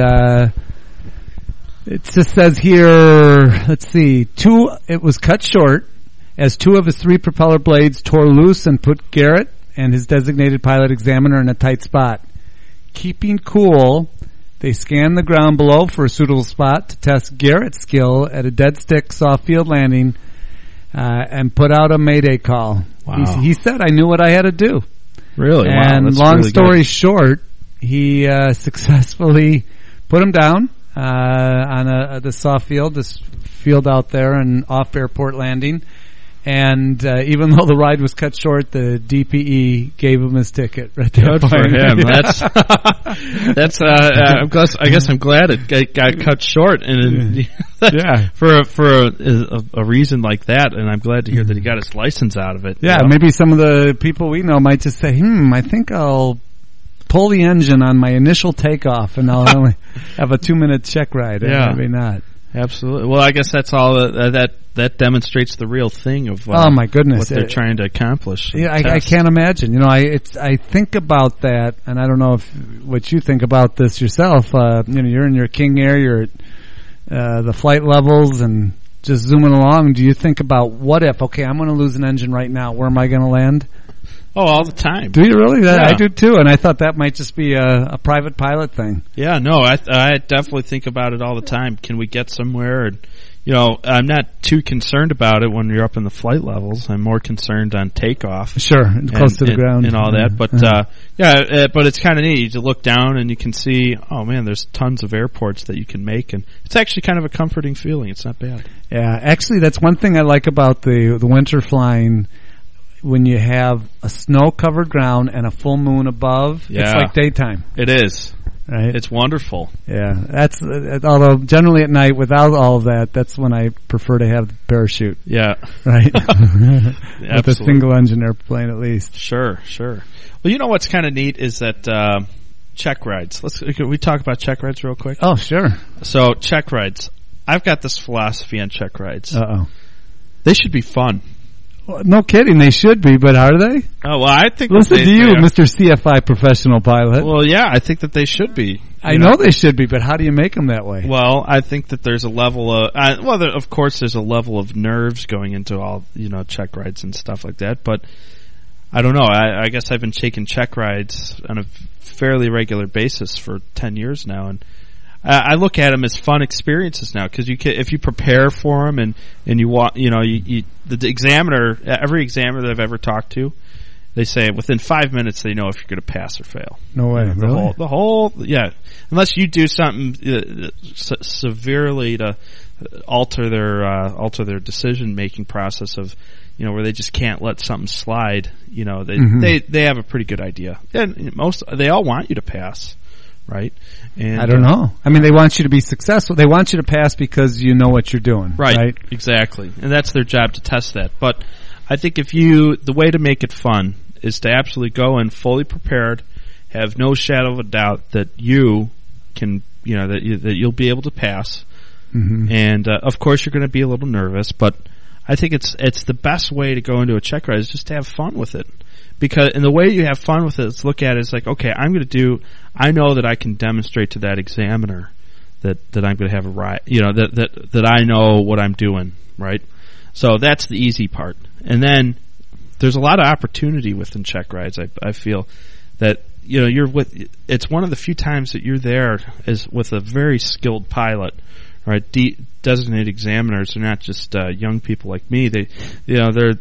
it just says here, let's see, it was cut short as 2 of his 3 propeller blades tore loose and put Garrett and his designated pilot examiner in a tight spot. Keeping cool, they scanned the ground below for a suitable spot to test Garrett's skill at a dead stick soft field landing, and put out a mayday call. Wow. He said, I knew what I had to do. Really? And wow, that's long really story good. short, he successfully put him down on the soft field, this field out there, and off airport landing. And even though the ride was cut short, the DPE gave him his ticket right there. Good for him. That's I guess I'm glad it got cut short, and for a reason like that. And I'm glad to hear that he got his license out of it. Yeah, maybe some of the people we know might just say, I think I'll pull the engine on my initial takeoff, and I'll only have a 2-minute check ride. Yeah, maybe not. Absolutely. Well, I guess that's all that demonstrates the real thing of oh my goodness, what they're trying to accomplish. Yeah, I can't imagine. I think about that, and I don't know what you think about this yourself. You're in your King Air, you're at the flight levels, and just zooming along. Do you think about what if? Okay, I'm going to lose an engine right now. Where am I going to land? Oh, all the time. Do you really? Yeah. I do too, and I thought that might just be a private pilot thing. Yeah, no, I definitely think about it all the time. Can we get somewhere? And, I'm not too concerned about it when you're up in the flight levels. I'm more concerned on takeoff. Sure, close to the ground. And all that. But, but it's kind of neat. You look down and you can see, oh man, there's tons of airports that you can make, and it's actually kind of a comforting feeling. It's not bad. Yeah, actually that's one thing I like about the winter flying. When you have a snow-covered ground and a full moon above, it's like daytime. It is. Right? It's wonderful. Yeah. That's, although generally at night without all of that, that's when I prefer to have the parachute. Yeah. Right? With a single engine airplane at least. Sure. Well, what's kind of neat is that, check rides. Can we talk about check rides real quick? Oh, sure. So check rides. I've got this philosophy on check rides. Uh-oh. They should be fun. Well, no kidding, they should be, but are they? Oh, well, I think... Listen to you, Mr. CFI professional pilot. Well, yeah, I think that they should be. I know they should be, but how do you make them that way? Well, I think that there's a level of... of course, there's a level of nerves going into all, check rides and stuff like that, but I don't know. I guess I've been taking check rides on a fairly regular basis for 10 years now, and I look at them as fun experiences now, because if you prepare for them and you want, the examiner, every examiner that I've ever talked to, they say within 5 minutes they know if you're going to pass or fail. No way, really? The whole, unless you do something severely to alter their decision making process of, where they just can't let something slide. They have a pretty good idea, and they all want you to pass. Right? And I don't know. I mean, they want you to be successful. They want you to pass because you know what you're doing. Right? Exactly. And that's their job to test that. But I think the way to make it fun is to absolutely go in fully prepared, have no shadow of a doubt that you can, that you'll be able to pass. Mm-hmm. And, of course you're going to be a little nervous, but I think it's the best way to go into a check ride is just to have fun with it. And the way you have fun with it is look at it as like, okay, I know that I can demonstrate to that examiner that I'm going to have a ride, that I know what I'm doing, right? So that's the easy part. And then there's a lot of opportunity within check rides. I feel that, it's one of the few times that you're there as with a very skilled pilot, right? Designated examiners are not just young people like me. They're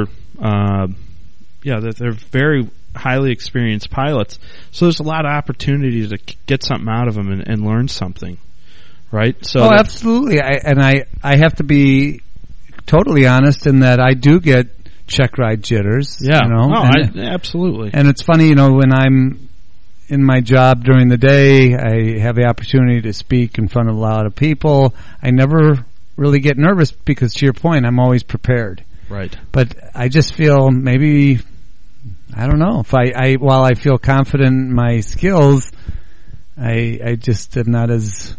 very highly experienced pilots. So there's a lot of opportunity to get something out of them and learn something, right? So absolutely. I have to be totally honest in that I do get check ride jitters. Yeah. Absolutely. And it's funny, when I'm in my job during the day, I have the opportunity to speak in front of a lot of people. I never really get nervous because, to your point, I'm always prepared. Right. But I just feel maybe, I don't know, if while I feel confident in my skills, I just am not as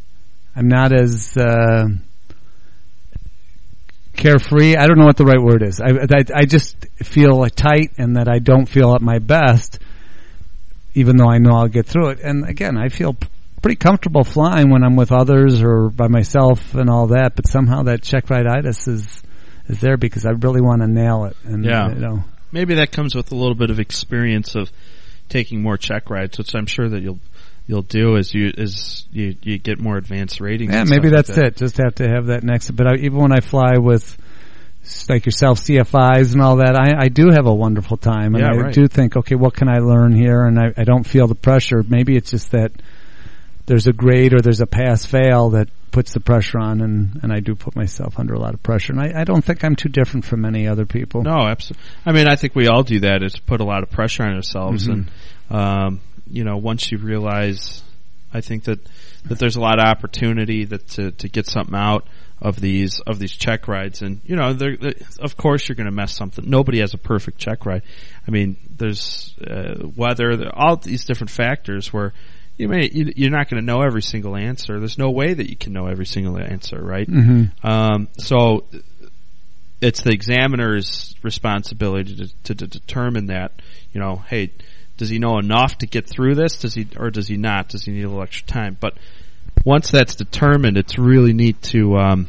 carefree. I don't know what the right word is. I just feel tight and that I don't feel at my best, even though I know I'll get through it. And again, I feel pretty comfortable flying when I'm with others or by myself and all that, but somehow that check ride-itis is there because I really want to nail it. And, maybe that comes with a little bit of experience of taking more check rides, which I'm sure that you'll do as you get more advanced ratings. Yeah, maybe that's it. Just have to have that next. But even when I fly with like yourself, CFIs and all that, I do have a wonderful time, and I do think, okay, what can I learn here? And I don't feel the pressure. Maybe it's just that there's a grade or there's a pass-fail that puts the pressure on, and I do put myself under a lot of pressure. And I don't think I'm too different from many other people. No, absolutely. I mean, I think we all do that, is put a lot of pressure on ourselves. Mm-hmm. And, once you realize, I think that there's a lot of opportunity to get something out of these check rides. And, of course you're going to mess something. Nobody has a perfect check ride. I mean, there's weather, all these different factors where you're not going to know every single answer. There's no way that you can know every single answer, right? Mm-hmm. So it's the examiner's responsibility to determine that, hey, does he know enough to get through this? Does he not? Does he need a little extra time? But once that's determined, it's really neat to,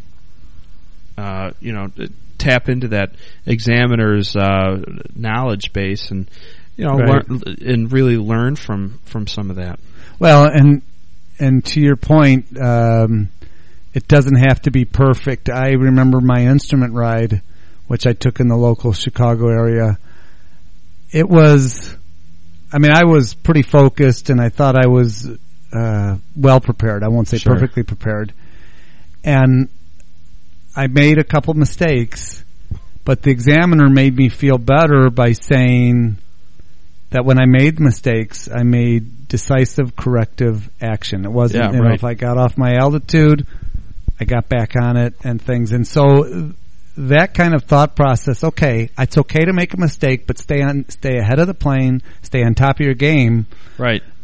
tap into that examiner's knowledge base and, learn, and really learn from some of that. Well, and to your point, it doesn't have to be perfect. I remember my instrument ride, which I took in the local Chicago area. It was, I was pretty focused, and I thought I was well prepared. I won't say perfectly prepared. And I made a couple mistakes, but the examiner made me feel better by saying that when I made mistakes, I made decisive corrective action. It wasn't, if I got off my altitude, I got back on it and things. And so that kind of thought process, okay, it's okay to make a mistake, but stay ahead of the plane, stay on top of your game. Right.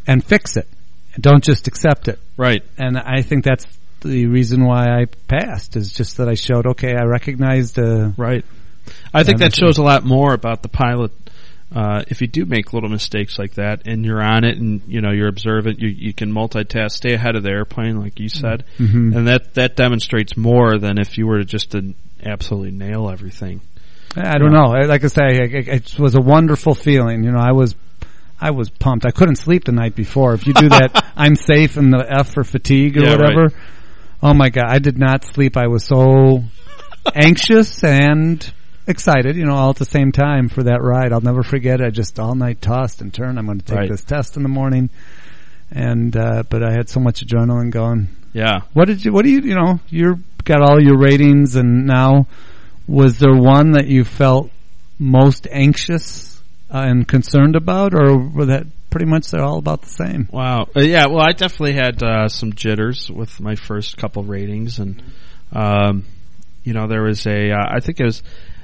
and fix it. Don't just accept it. Right. And I think that's the reason why I passed, is just that I showed, okay, I recognized right. I think that shows a lot more about the pilot. If you do make little mistakes like that and you're on it and, you're observant, you can multitask, stay ahead of the airplane, like you said. Mm-hmm. And that demonstrates more than if you were to just absolutely nail everything. I don't know. Like I say, it was a wonderful feeling. I was pumped. I couldn't sleep the night before. If you do that, I'm safe and the F for fatigue or whatever. Right. Oh my God, I did not sleep. I was so anxious and excited, all at the same time for that ride. I'll never forget it. I just all night tossed and turned. I'm going to take this test in the morning. And, but I had so much adrenaline going. Yeah. You got all your ratings, and now, was there one that you felt most anxious and concerned about, or were that pretty much they're all about the same? Wow. Yeah, well, I definitely had some jitters with my first couple ratings, and, there was I think it was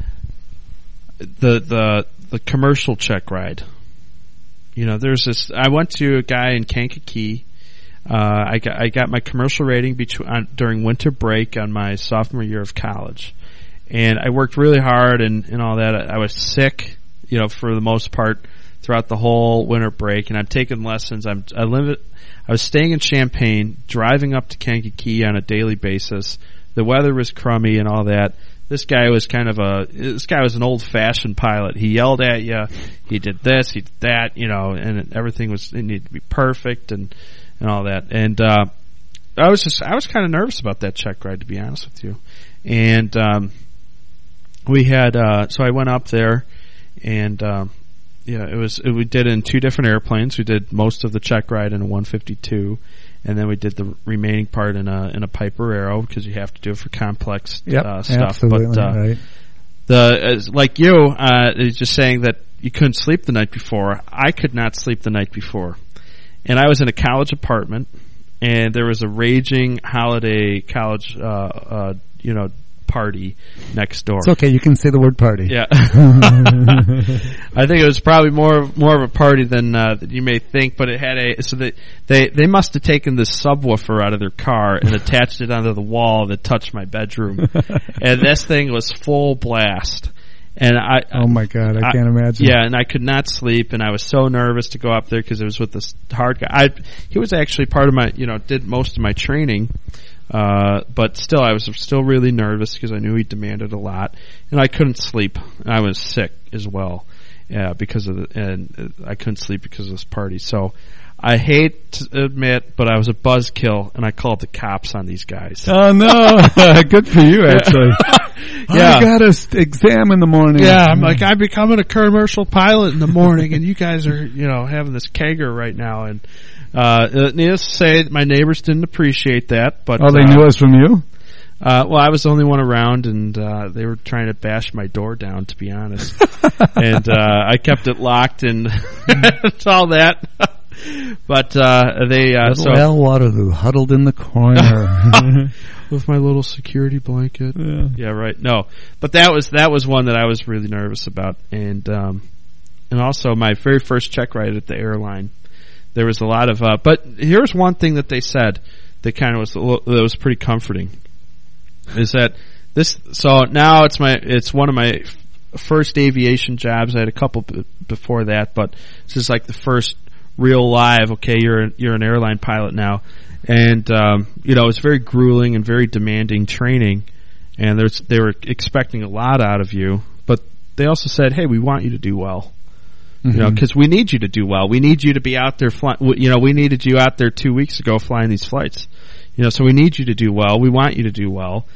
the commercial check ride. There's this, I went to a guy in Kankakee. I got my commercial rating during winter break on my sophomore year of college. And I worked really hard and all that. I was sick, for the most part throughout the whole winter break, and I'm taking lessons. I was staying in Champaign, driving up to Kankakee on a daily basis. The weather was crummy and all that. This guy was an old-fashioned pilot. He yelled at you. He did this, he did that, and everything it needed to be perfect and all that. And, I was kind of nervous about that check ride, to be honest with you. And, we had, so I went up there and, we did it in two different airplanes. We did most of the check ride in a 152. And then we did the remaining part in a Piper Arrow, because you have to do it for complex stuff. Absolutely, but right. Like you, just saying that you couldn't sleep the night before. I could not sleep the night before, and I was in a college apartment, and there was a raging holiday college, party next door. It's okay, you can say the word party. Yeah. I think it was probably more of a party than you may think, but it had they must have taken this subwoofer out of their car and attached it onto the wall that touched my bedroom. And this thing was full blast. And oh my God, I can't imagine. Yeah, and I could not sleep, and I was so nervous to go up there because it was with this hard guy. He was actually part of my, did most of my training. But still, I was still really nervous because I knew he demanded a lot, and I couldn't sleep. And I was sick as well, and I couldn't sleep because of this party. So I hate to admit, but I was a buzzkill, and I called the cops on these guys. Oh no! Good for you, actually. Yeah. I got an exam in the morning. Yeah, I'm like, I'm becoming a commercial pilot in the morning, and you guys are, having this kegger right now, and. Needless to say, my neighbors didn't appreciate that. But they knew it was from you? Well, I was the only one around, and they were trying to bash my door down, to be honest. And I kept it locked, and it's all that. But they Al Waterloo huddled in the corner with my little security blanket. Yeah, right. No, but that was one that I was really nervous about, and also my very first check ride at the airline. There was a lot of, but here's one thing that they said that kind of that was pretty comforting, is that this. So now it's one of my first aviation jobs. I had a couple before that, but this is like the first real live. Okay, you're an airline pilot now, and it's very grueling and very demanding training, and they were expecting a lot out of you, but they also said, hey, we want you to do well. Because we need you to do well. We need you to be out there flying. We needed you out there 2 weeks ago flying these flights. So we need you to do well. We want you to do well.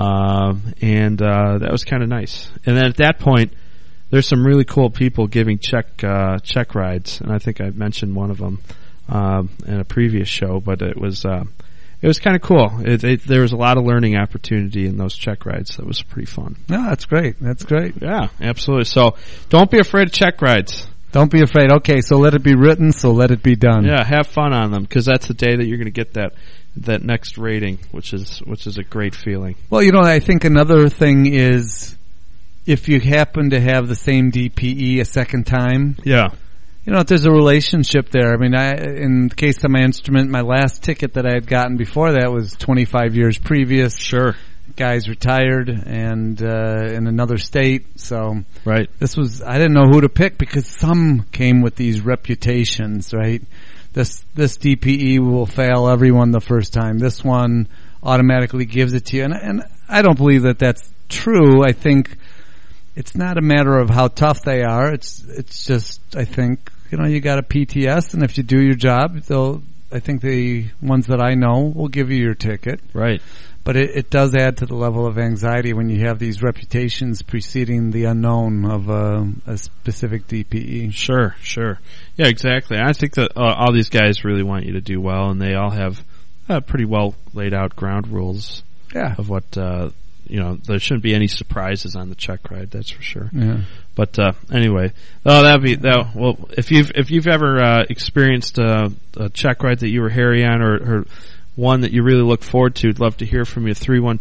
And that was kind of nice. And then at that point, there's some really cool people giving check rides, and I think I mentioned one of them in a previous show. But it was kind of cool. There was a lot of learning opportunity in those check rides. That was pretty fun. No, that's great. That's great. Yeah, absolutely. So don't be afraid of check rides. Don't be afraid. Okay, so let it be written, so let it be done. Yeah, have fun on them, because that's the day that you're going to get that next rating, which is a great feeling. Well, I think another thing is if you happen to have the same DPE a second time, if there's a relationship there. I mean, in the case of my instrument, my last ticket that I had gotten before that was 25 years previous. Sure. Guy's retired and in another state, so right. I didn't know who to pick because some came with these reputations, right? This DPE will fail everyone the first time. This one automatically gives it to you, and I don't believe that that's true. I think it's not a matter of how tough they are. It's just, I think, you got a PTS, and if you do your job, I think the ones that I know will give you your ticket. Right. But it does add to the level of anxiety when you have these reputations preceding the unknown of a specific DPE. Sure. Yeah, exactly. I think that all these guys really want you to do well, and they all have pretty well laid out ground rules of what, there shouldn't be any surprises on the check ride, that's for sure. Yeah. But anyway, well, if you've ever experienced a check ride that you were hairy on or one that you really look forward to, I'd love to hear from you.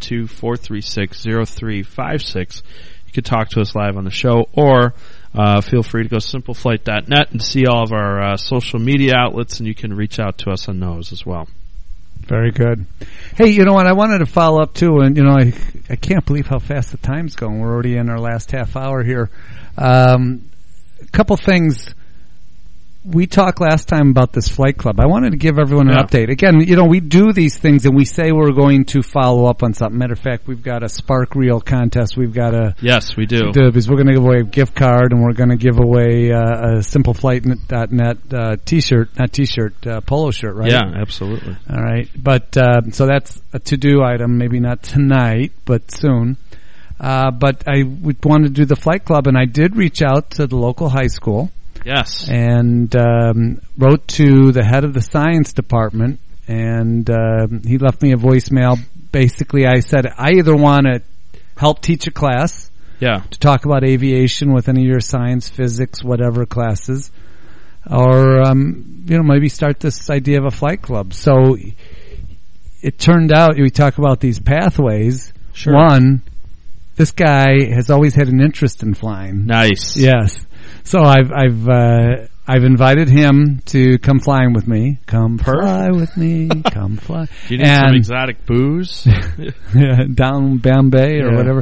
312-436-0356. You could talk to us live on the show, or feel free to go simpleflight.net and see all of our social media outlets, and you can reach out to us on those as well. Very good. Hey, you know what? I wanted to follow up too, and I can't believe how fast the time's going. We're already in our last half hour here. A couple things. We talked last time about this flight club. I wanted to give everyone an update. Again, we do these things and we say we're going to follow up on something. Matter of fact, we've got a Spark Reel contest. We've got a... Yes, we do. Because we're going to give away a gift card and we're going to give away a simpleflight.net polo shirt, right? Yeah, absolutely. All right. But, so that's a to-do item. Maybe not tonight, but soon. But I wanted to do the flight club, and I did reach out to the local high school. Yes. And wrote to the head of the science department, and he left me a voicemail. Basically, I said, I either want to help teach a class, to talk about aviation with any of your science, physics, whatever classes, or maybe start this idea of a flight club. So it turned out, we talk about these pathways. Sure. One, this guy has always had an interest in flying. Nice. Yes. So I've invited him to come flying with me. Come fly with me. Come fly. Do you need some exotic booze? Down Bombay or whatever.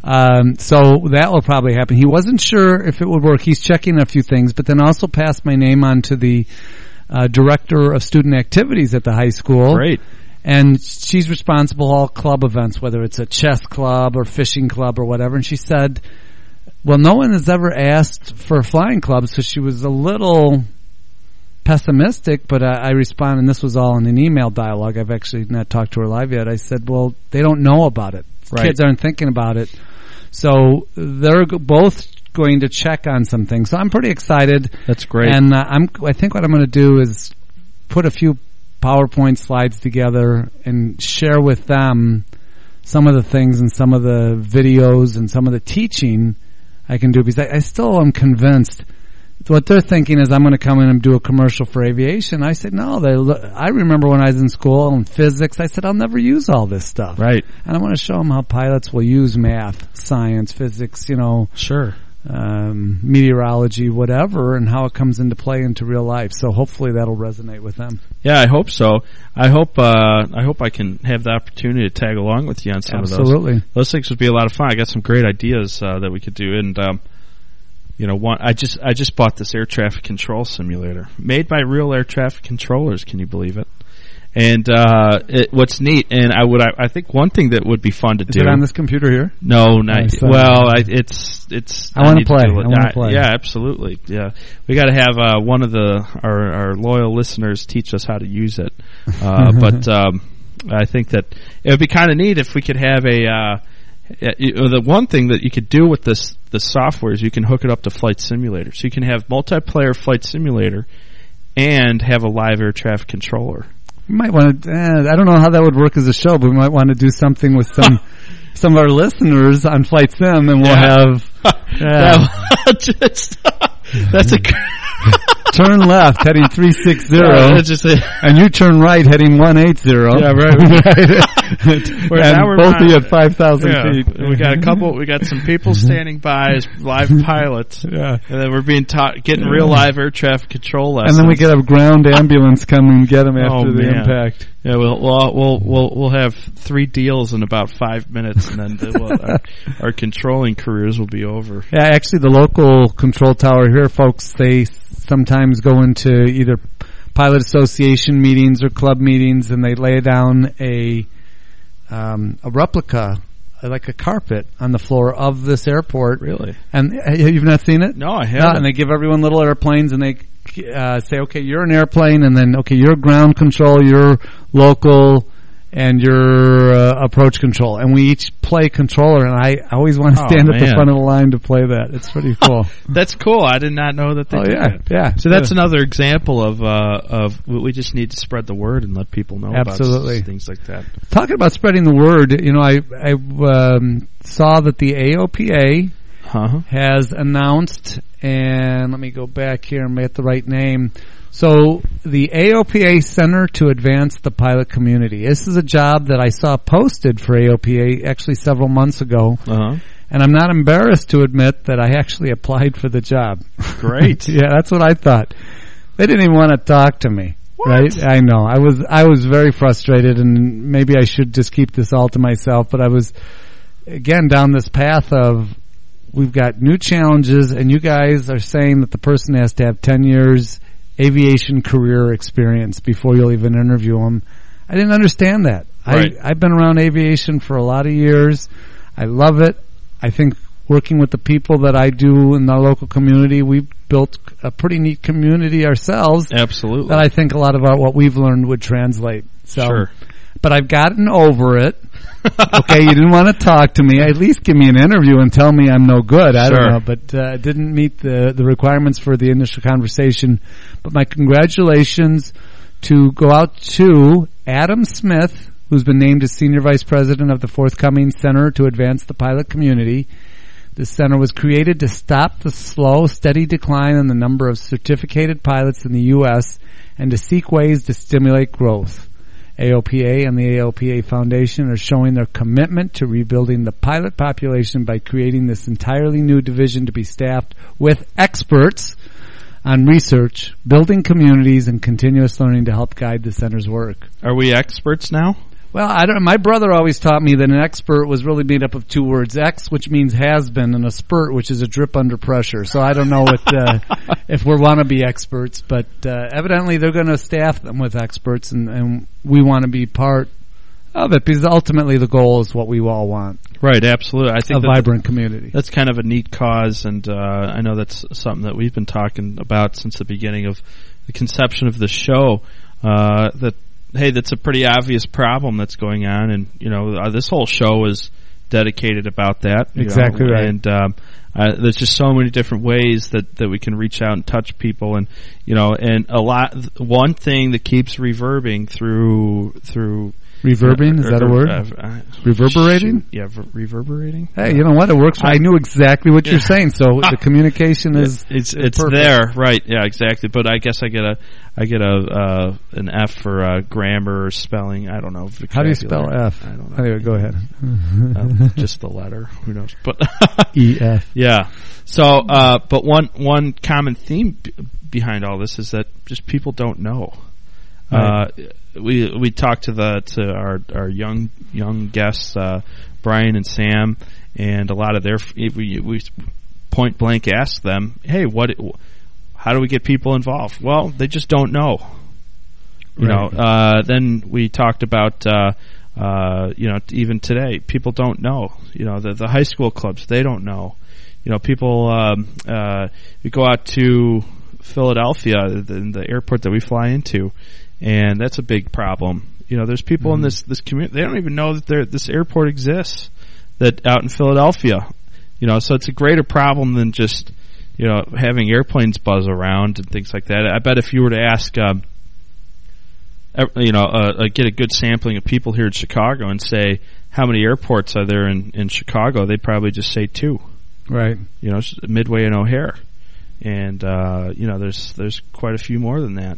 So that will probably happen. He wasn't sure if it would work. He's checking a few things, but then also passed my name on to the director of student activities at the high school. Great. And she's responsible for all club events, whether it's a chess club or fishing club or whatever. And she said, well, no one has ever asked for flying clubs, so she was a little pessimistic, but I responded, and this was all in an email dialogue. I've actually not talked to her live yet. I said, well, they don't know about it. Right. Kids aren't thinking about it. So they're both going to check on some things. So I'm pretty excited. That's great. And I think what I'm going to do is put a few PowerPoint slides together and share with them some of the things and some of the videos and some of the teaching I can do, because I still am convinced what they're thinking is I'm going to come in and do a commercial for aviation. I said, no, I remember when I was in school in physics, I said, I'll never use all this stuff. Right. And I want to show them how pilots will use math, science, physics, Sure. Meteorology, whatever, and how it comes into play into real life. So hopefully that'll resonate with them. Yeah, I hope so. I hope I can have the opportunity to tag along with you on some of those. Absolutely. Those things would be a lot of fun. I got some great ideas that we could do, and I just bought this air traffic control simulator made by real air traffic controllers. Can you believe it? And what's neat, and I think one thing that would be fun to do. Is it on this computer here? No, not. Well, it's. I want to play. Yeah, absolutely. Yeah, we got to have one of our loyal listeners teach us how to use it. But I think that it would be kind of neat if we could have the one thing that you could do with the software is you can hook it up to Flight Simulator, so you can have multiplayer Flight Simulator and have a live air traffic controller. We might want to. I don't know how that would work as a show, but we might want to do something with some of our listeners on Flight Sim, and we'll have. That's a. turn left heading 360, and you turn right heading 180. Yeah, right. And both of you at 5,000 feet. We got some people standing by as live pilots. Yeah. And then we're being taught, getting real live air traffic control lessons. And then we get a ground ambulance come and get them after the impact. Yeah, we'll have 3 deals in about 5 minutes, and then our controlling careers will be over. Yeah, actually, the local control tower here, folks, they sometimes go into either pilot association meetings or club meetings, and they lay down a replica, like a carpet, on the floor of this airport. Really? And you've not seen it? No, I haven't. No, and they give everyone little airplanes, and they say, okay, you're an airplane, and then, okay, you're ground control, you're local, and you're approach control. And we each play controller, and I always want to stand at the front of the line to play that. It's pretty cool. That's cool. I did not know that they did that. Yeah. So that's another example of we just need to spread the word and let people know about things like that. Talking about spreading the word, I saw that the AOPA has announced, and let me go back here and get the right name. So the AOPA Center to Advance the Pilot Community. This is a job that I saw posted for AOPA actually several months ago. And I'm not embarrassed to admit that I actually applied for the job. Great. Yeah, that's what I thought. They didn't even want to talk to me. What? Right? I know. I was very frustrated, and maybe I should just keep this all to myself, but I was, again, down this path of we've got new challenges, and you guys are saying that the person has to have 10 years aviation career experience before you'll even interview them. I didn't understand that. Right. I've been around aviation for a lot of years. I love it. I think working with the people that I do in the local community, we've built a pretty neat community ourselves. Absolutely. That I think a lot of what we've learned would translate. So, sure. But I've gotten over it. Okay, you didn't want to talk to me. At least give me an interview and tell me I'm no good. I don't know, but it didn't meet the requirements for the initial conversation. But my congratulations to go out to Adam Smith, who's been named as Senior Vice President of the forthcoming Center to Advance the Pilot Community. This center was created to stop the slow, steady decline in the number of certificated pilots in the U.S. and to seek ways to stimulate growth. AOPA and the AOPA Foundation are showing their commitment to rebuilding the pilot population by creating this entirely new division to be staffed with experts on research, building communities, and continuous learning to help guide the center's work. Are we experts now? Well, I don't. My brother always taught me that an expert was really made up of 2 words: ex, which means has been, and a spurt, which is a drip under pressure. So I don't know if we want to be experts, but evidently they're going to staff them with experts, and we want to be part of it because ultimately the goal is what we all want. Right, absolutely. I think a vibrant community. That's kind of a neat cause, and I know that's something that we've been talking about since the beginning of the conception of the show. That's a pretty obvious problem that's going on, and this whole show is dedicated about that. Exactly right. And there's just so many different ways that we can reach out and touch people, and and one thing that keeps reverbing through. Reverbing? Is that a word? Reverberating? Yeah, reverberating. Hey, you know what? It works. I knew exactly what you're saying, so the communication is it's perfect. there, right? Yeah, exactly. But I guess I get an F for grammar or spelling. I don't know. How do you spell F? I don't know. Anyway, go ahead. Just the letter. Who knows? But EF. Yeah. So, but one common theme behind all this is that just people don't know. Right. We talked to our young guests, Brian and Sam, and a lot of we point blank asked them, hey, how do we get people involved? Well, they just don't know. Then we talked about even today, people don't know. The high school clubs, they don't know. People we go out to Philadelphia, the airport that we fly into, and that's a big problem. There's people in this community, they don't even know that this airport exists, that out in Philadelphia. So it's a greater problem than just, having airplanes buzz around and things like that. I bet if you were to ask, get a good sampling of people here in Chicago and say, how many airports are there in Chicago? They'd probably just say 2. Right. Midway and O'Hare. and there's quite a few more than that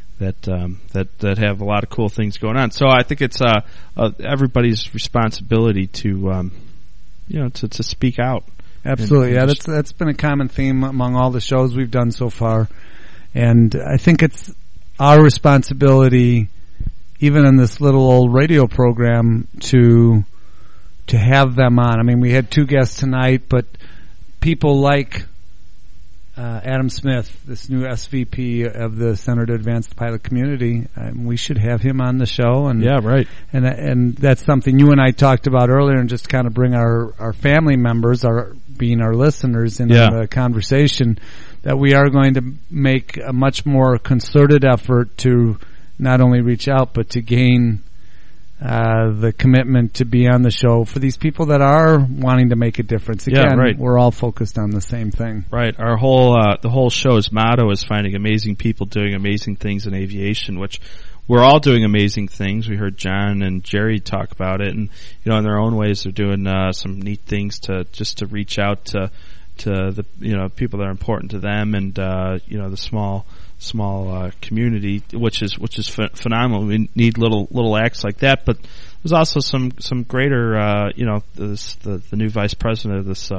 have a lot of cool things going on. So I think it's everybody's responsibility to to speak out. Absolutely, yeah. That's been a common theme among all the shows we've done so far, and I think it's our responsibility, even in this little old radio program, to have them on. I mean, we had 2 guests tonight, but people like Adam Smith, this new SVP of the Center to Advance the Pilot Community, we should have him on the show. And yeah, right. And that's something you and I talked about earlier, and just kind of bring our family members, being our listeners, into the conversation, that we are going to make a much more concerted effort to not only reach out, but to gain the commitment to be on the show for these people that are wanting to make a difference. Again, we're all focused on the same thing. Right. Our whole the whole show's motto is finding amazing people doing amazing things in aviation, which we're all doing amazing things. We heard John and Jerry talk about it, and in their own ways, they're doing some neat things to reach out to the people that are important to them, and the small community, which is phenomenal. We need little acts like that, but there's also some greater the new vice president of this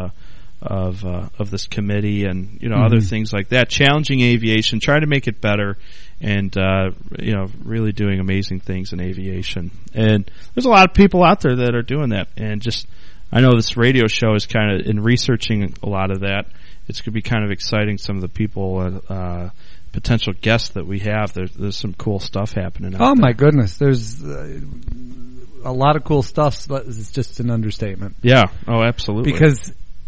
of this committee, and other things like that, challenging aviation, trying to make it better, and really doing amazing things in aviation. And there's a lot of people out there that are doing that, and I know this radio show is kind of, in researching a lot of that, it's going to be kind of exciting. Some of the people, potential guests that we have, there's some cool stuff happening out there. My goodness, there's a lot of cool stuff. It's just an understatement. Yeah. Oh, absolutely. Because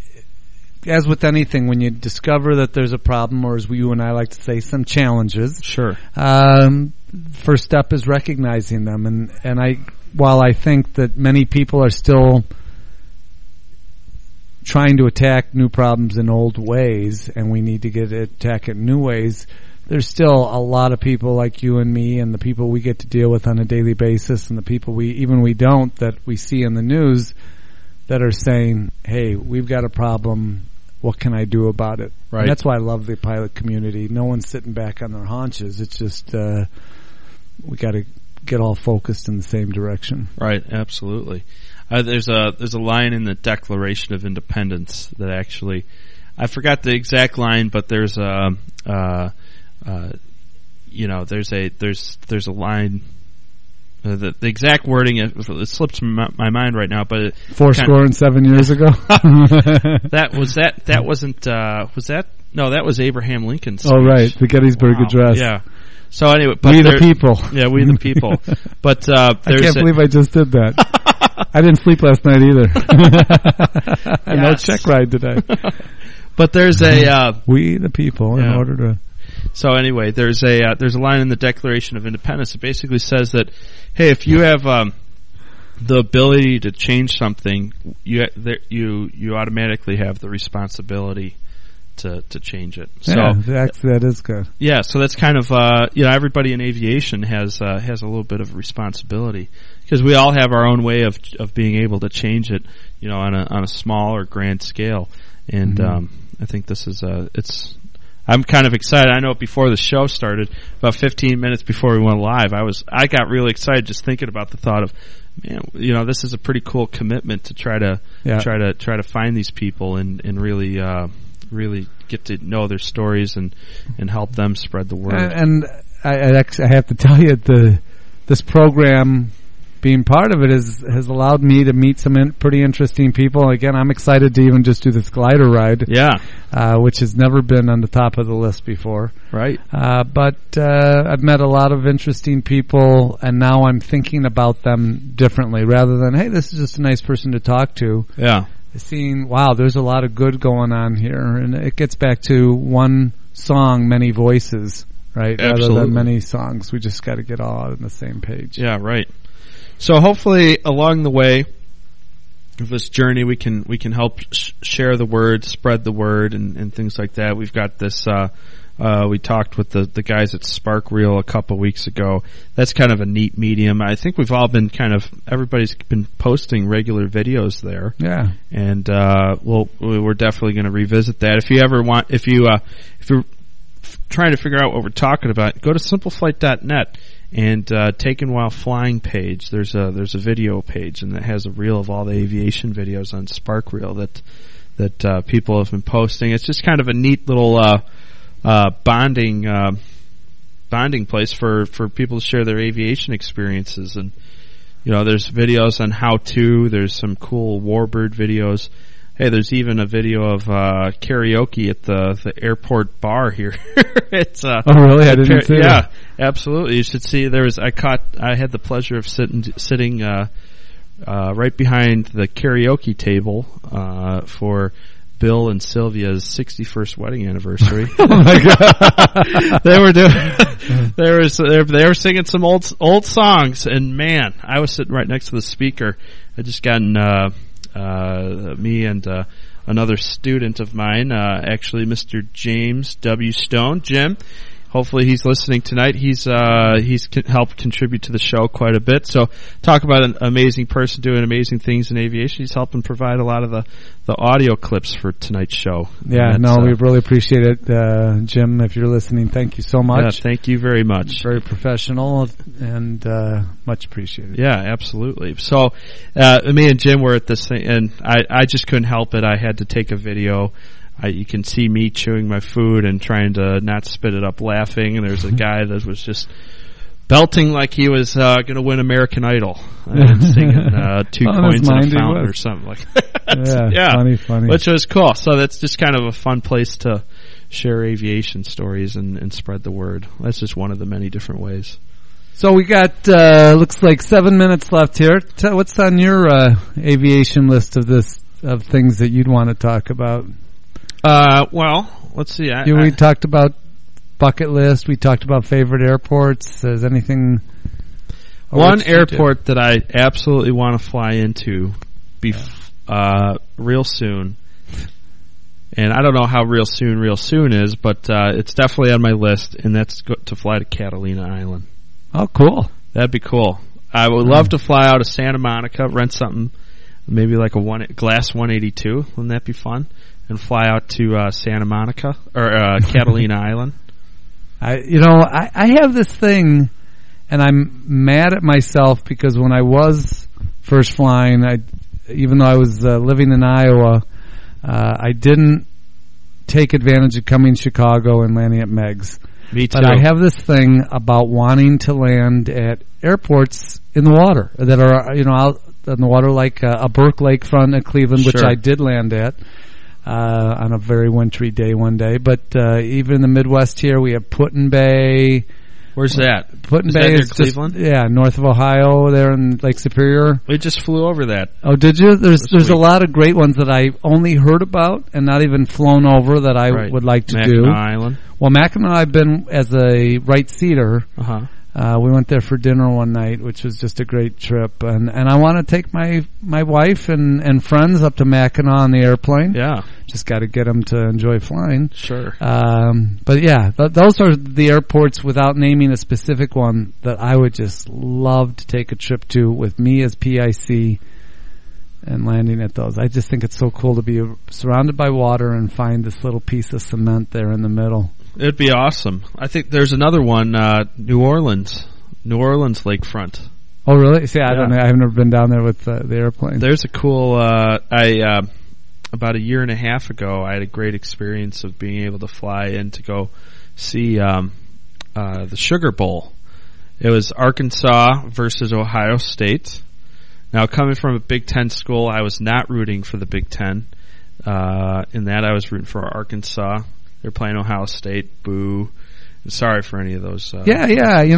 as with anything, when you discover that there's a problem, or as you and I like to say, some challenges. Sure. First step is recognizing them, and while I think that many people are still trying to attack new problems in old ways, and we need to attack it in new ways, there's still a lot of people like you and me, and the people we get to deal with on a daily basis, and the people we don't, that we see in the news, that are saying, hey, we've got a problem, what can I do about it? Right. And that's why I love the pilot community. No one's sitting back on their haunches. It's just we got to get all focused in the same direction. Right, absolutely. There's a line in the Declaration of Independence that actually, I forgot the exact line, but there's a line. The exact wording, it slips from my mind right now, but 7 years ago. that was Abraham Lincoln's speech. Oh, right, the Gettysburg Address. Yeah. So anyway, but we the people. Yeah, we the people. But I can't believe I just did that. I didn't sleep last night either. I no check ride today. But there's a we the people in order to. So anyway, there's a line in the Declaration of Independence that basically says that, hey, if you have the ability to change something, you automatically have the responsibility to change it. Yeah, so that is good. Yeah, so that's kind of everybody in aviation has a little bit of responsibility, because we all have our own way of being able to change it, on a small or grand scale. And I think this is I'm kind of excited. I know before the show started, about 15 minutes before we went live, I got really excited just thinking about the thought of, man, this is a pretty cool commitment to try to find these people and really get to know their stories and help them spread the word. And I have to tell you, this program, being part of it, has allowed me to meet some pretty interesting people. Again, I'm excited to even just do this glider ride. Yeah. Which has never been on the top of the list before. Right. But I've met a lot of interesting people, and now I'm thinking about them differently, rather than, hey, this is just a nice person to talk to. Yeah. Seeing, wow, there's a lot of good going on here. And it gets back to one song, many voices, right? Absolutely. Rather than many songs. We just got to get all out on the same page. Yeah, right. So hopefully along the way of this journey, we can help share the word, spread the word, and things like that. We've got this We talked with the guys at Spark Reel a couple weeks ago. That's kind of a neat medium. I think we've all been everybody's been posting regular videos there. Yeah. And we're definitely going to revisit that. If you're trying to figure out what we're talking about, go to simpleflight.net and Taken While Flying page. There's a video page, and it has a reel of all the aviation videos on Spark Reel that people have been posting. It's just kind of a neat little bonding place for people to share their aviation experiences. And there's videos on how to. There's some cool warbird videos. Hey, there's even a video of karaoke at the airport bar here. It's oh really? I didn't see that. Yeah, absolutely. You should see. I had the pleasure of sitting right behind the karaoke table for Bill and Sylvia's 61st wedding anniversary. Oh my god! They were singing some old songs, and man, I was sitting right next to the speaker. I just gotten me and another student of mine, actually Mr. James W. Stone. Jim, hopefully he's listening tonight. He's helped contribute to the show quite a bit. So talk about an amazing person doing amazing things in aviation. He's helping provide a lot of the audio clips for tonight's show. Yeah, we really appreciate it. Jim, if you're listening, thank you so much. Yeah, thank you very much. Very professional and much appreciated. Yeah, absolutely. So me and Jim were at this thing, and I just couldn't help it. I had to take a video. You can see me chewing my food and trying to not spit it up laughing, and there's a guy that was just belting like he was going to win American Idol and singing 2 coins in a fountain or something like that. Yeah, funny. Which was cool. So that's just kind of a fun place to share aviation stories and spread the word. That's just one of the many different ways. So we got, looks like 7 minutes left here. What's on your aviation list of things that you'd want to talk about? Well, let's see. We talked about bucket list. We talked about favorite airports. Is anything? One airport that I absolutely want to fly into real soon. And I don't know how real soon is, but it's definitely on my list, and that's to fly to Catalina Island. Oh, cool. That'd be cool. I would love to fly out of Santa Monica, rent something, maybe like a Glass 182. Wouldn't that be fun? And fly out to Santa Monica or Catalina Island. I have this thing, and I'm mad at myself because when I was first flying, even though I was living in Iowa, I didn't take advantage of coming to Chicago and landing at Meg's. Me too. But I have this thing about wanting to land at airports in the water that are out in the water, like a Burke Lakefront at Cleveland, which I did land at. On a very wintry day one day. But even in the Midwest here, we have Put-in-Bay. Where's that? Put-in-Bay is Cleveland? North of Ohio, there in Lake Superior. We just flew over that. Oh, did you? There's a lot of great ones that I only heard about and not even flown over that I would like to do. Mackinac Island. Well, Mackinac I've been as a right seater. Uh-huh. We went there for dinner one night, which was just a great trip. And I want to take my wife and friends up to Mackinac on the airplane. Yeah. Just got to get them to enjoy flying. Sure. But yeah, those are the airports, without naming a specific one, that I would just love to take a trip to with me as PIC and landing at those. I just think it's so cool to be surrounded by water and find this little piece of cement there in the middle. It'd be awesome. I think there's another one, New Orleans lakefront. Oh, really? See, I don't know. I've never been down there with the airplane. There's a cool. About a year and a half ago, I had a great experience of being able to fly in to go see the Sugar Bowl. It was Arkansas versus Ohio State. Now, coming from a Big Ten school, I was not rooting for the Big Ten. In that, I was rooting for Arkansas. They're playing Ohio State. Boo. Sorry for any of those. Yeah.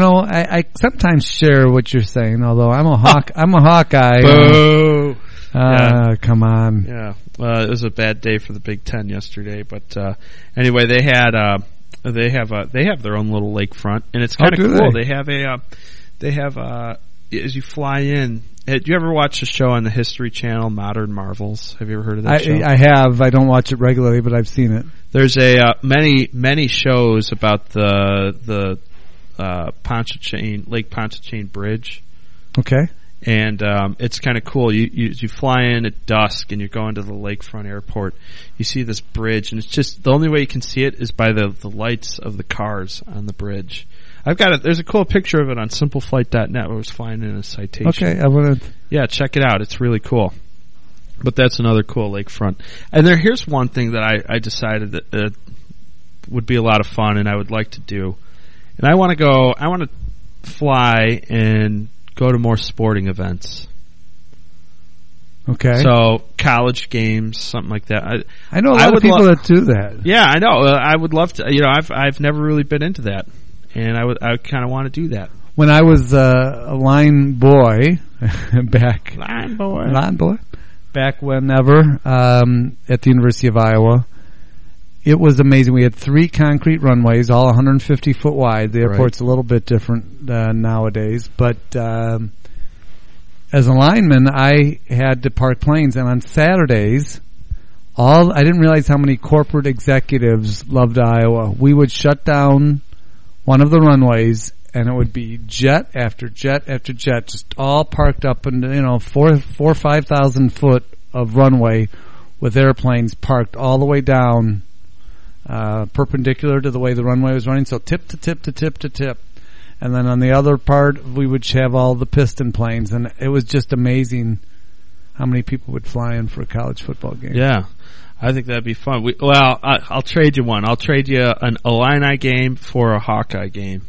I sometimes share what you're saying, although I'm a Hawkeye. Boo. Come on. Yeah. It was a bad day for the Big Ten yesterday, but anyway, they have their own little lakefront, and it's kind of cool. They have as you fly in, do you ever watch a show on the History Channel, Modern Marvels? Have you ever heard of that show? I have. I don't watch it regularly, but I've seen it. There's many shows about the Lake Pontchartrain Bridge. Okay. And it's kind of cool. You fly in at dusk and you're going to the lakefront airport. You see this bridge, and it's just the only way you can see it is by the lights of the cars on the bridge. There's a cool picture of it on simpleflight.net where I was flying in a Citation. Okay, I want to. Yeah, check it out. It's really cool. But that's another cool lakefront. And here's one thing that I decided that would be a lot of fun and I would like to do. And I want to fly and go to more sporting events. Okay. So college games, something like that. I know a lot of people that do that. Yeah, I know. I would love to. I've never really been into that, and I kind of want to do that. When I was a line boy back whenever at the University of Iowa, it was amazing. We had 3 concrete runways, all 150 foot wide. The airport's a little bit different nowadays, but as a lineman, I had to park planes, and on Saturdays, I didn't realize how many corporate executives loved Iowa. We would shut down one of the runways, and it would be jet after jet after jet, just all parked up in 4,000 or 5,000 foot of runway with airplanes parked all the way down, perpendicular to the way the runway was running, so tip to tip to tip to tip. And then on the other part, we would have all the piston planes, and it was just amazing how many people would fly in for a college football game. Yeah, I think that'd be fun. I'll trade you one. I'll trade you an Illini game for a Hawkeye game.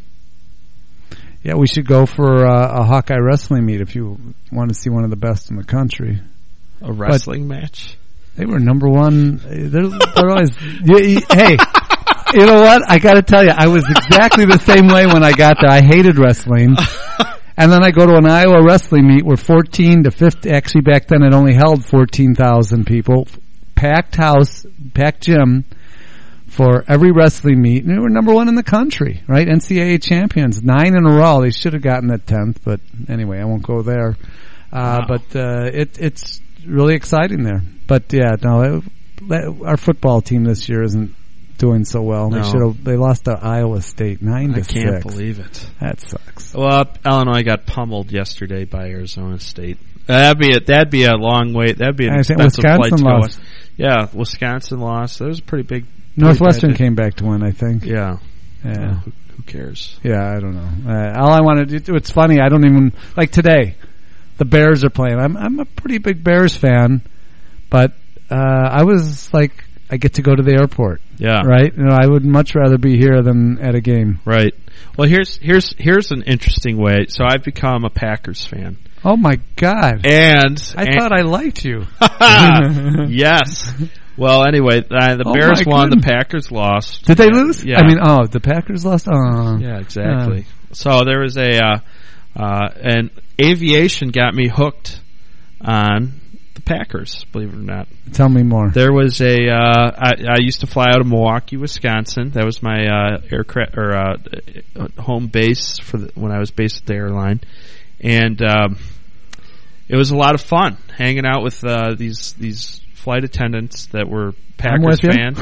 Yeah, we should go for a Hawkeye wrestling meet if you want to see one of the best in the country. A wrestling match? They were number one. They're always... Hey... You know what? I got to tell you, I was exactly the same way when I got there. I hated wrestling. And then I go to an Iowa wrestling meet where 14 to 50, actually back then it only held 14,000 people. Packed house, packed gym for every wrestling meet. And they were number one in the country, right? NCAA champions, 9 in a row. They should have gotten that 10th, but anyway, I won't go there. Wow. But it's really exciting there. But yeah, no, our football team this year isn't doing so well. No. They lost to Iowa State 9-6. I can't believe it. That sucks. Well, Illinois got pummeled yesterday by Arizona State. That'd be a long wait. That'd be an expensive flight to go. Yeah, Wisconsin lost. That was a pretty big. Northwestern came back to win, I think. Yeah. Who cares? Yeah, I don't know. All I want to do. It's funny. I don't even like today. The Bears are playing. I'm a pretty big Bears fan, but I was like, I get to go to the airport. Yeah. Right? I would much rather be here than at a game. Right. Well, here's an interesting way. So I've become a Packers fan. Oh my God. And I thought I liked you. Yes. Well, anyway, the Bears won, the Packers lost. Did they lose? Yeah. The Packers lost? Oh. Yeah, exactly. So there was an aviation got me hooked on the Packers, believe it or not. Tell me more. There was I used to fly out of Milwaukee, Wisconsin. That was my aircraft or home base when I was based at the airline, and it was a lot of fun hanging out with these flight attendants that were Packers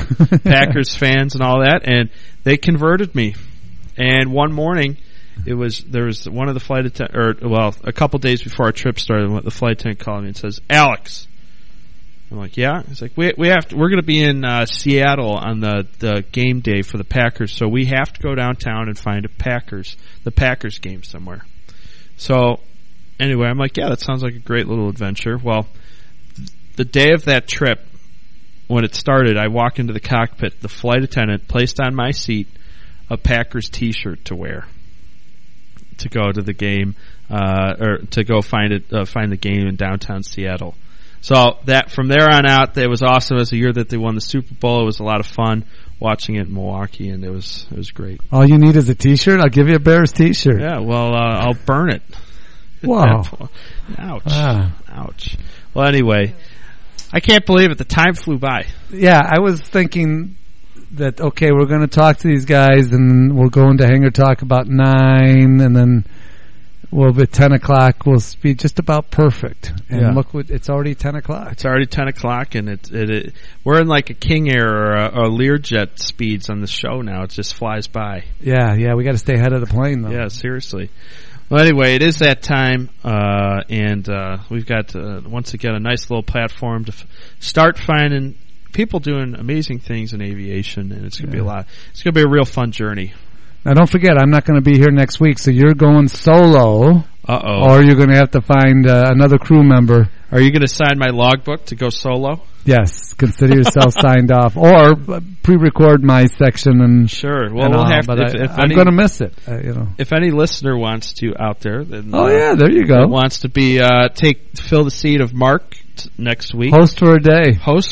fans and all that, and they converted me. And one morning, there was one of the flight a couple days before our trip started, the flight attendant called me and says, "Alex." I'm like, "Yeah." He's like, we're going to be in Seattle on the game day for the Packers, so we have to go downtown and find the Packers game somewhere. So anyway, I'm like, yeah, that sounds like a great little adventure. Well, the day of that trip, when it started, I walk into the cockpit. The flight attendant placed on my seat a Packers T-shirt to wear to go to the game, or to go find the game in downtown Seattle. So that from there on out, it was awesome. It was the year that they won the Super Bowl. It was a lot of fun watching it in Milwaukee, and it was great. All you need is a T-shirt. I'll give you a Bears T-shirt. Yeah, well, I'll burn it. Wow! Ouch! Ouch! Well, anyway, I can't believe it. The time flew by. Yeah, I was thinking that, okay, we're going to talk to these guys, and we're going to Hangar Talk about 9, and then Well, at 10 o'clock, we'll be just about perfect. And Yeah. look, it's already 10 o'clock. It's already 10 o'clock, and we're in like a King Air or Learjet speeds on the show now. It just flies by. Yeah, we got to stay ahead of the plane, though. Yeah, seriously. Well, anyway, it is that time, and we've got, once again, a nice little platform to start finding people doing amazing things in aviation, and it's going to be it's going to be a real fun journey. Now, don't forget, I'm not going to be here next week, so you're going solo. Uh-oh. Or you're going to have to find another crew member. Are you going to sign my logbook to go solo? Yes, consider yourself signed off. Or pre-record my section and sure. Well, and we'll have. But if I'm going to miss it. If any listener wants to out there, then there you go. Wants to be fill the seat of Mark next week. Host for a day.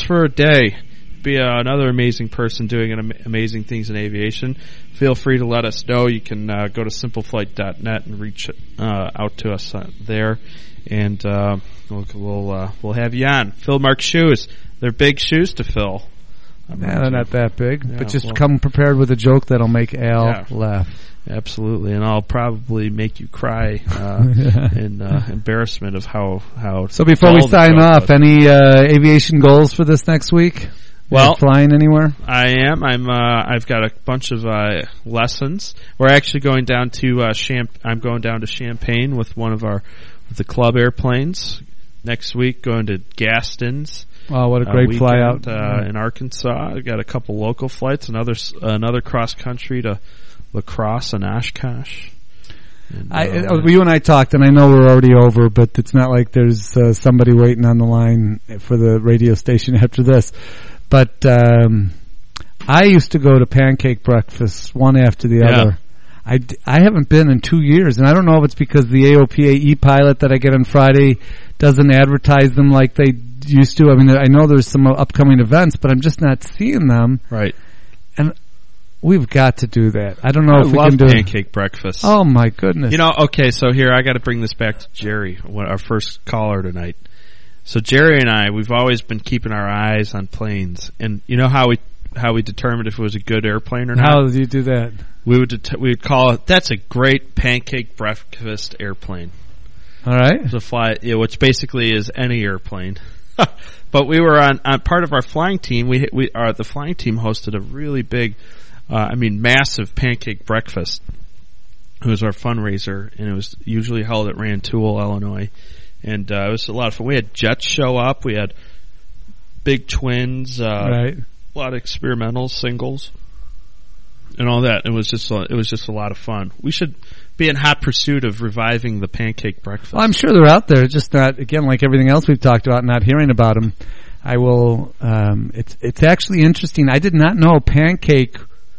Be another amazing person doing amazing things in aviation. Feel free to let us know. You can go to simpleflight.net and reach out to us there, and we'll have you on. Fill Mark's shoes. They're big shoes to fill. They're not that big, Yeah, but just come prepared with a joke that'll make Al laugh. Absolutely, and I'll probably make you cry in embarrassment of how. So before we sign off, any aviation goals for this next week? Well, flying anywhere? I am. I've got a bunch of lessons. We're actually going down to I'm going down to Champaign with one of the club airplanes next week. Going to Gaston's. Oh, what a great fly out in Arkansas. I've got a couple local flights. Another cross country to La Crosse and Oshkosh. And, you and I talked, and I know we're already over, but it's not like there's somebody waiting on the line for the radio station after this. But I used to go to pancake breakfast one after the other. I haven't been in 2 years, and I don't know if it's because the AOPA e-pilot that I get on Friday doesn't advertise them like they used to. I mean, I know there's some upcoming events, but I'm just not seeing them. Right. And we've got to do that. I don't know if we can do pancake breakfast. Oh my goodness! Okay, so here I got to bring this back to Jerry, our first caller tonight. So Jerry and I, we've always been keeping our eyes on planes, and you know how we determined if it was a good airplane or not? How did you do that? We would call it, that's a great pancake breakfast airplane. All right. To fly, which basically is any airplane. But we were on part of our flying team. The flying team hosted a really big, massive pancake breakfast. It was our fundraiser, and it was usually held at Rantoul, Illinois. And it was a lot of fun. We had jets show up. We had big twins, right. A lot of experimental singles, and all that. It was just a lot of fun. We should be in hot pursuit of reviving the pancake breakfast. Well, I'm sure they're out there. Just not, again, like everything else we've talked about, not hearing about them. I will. It's actually interesting. I did not know pancake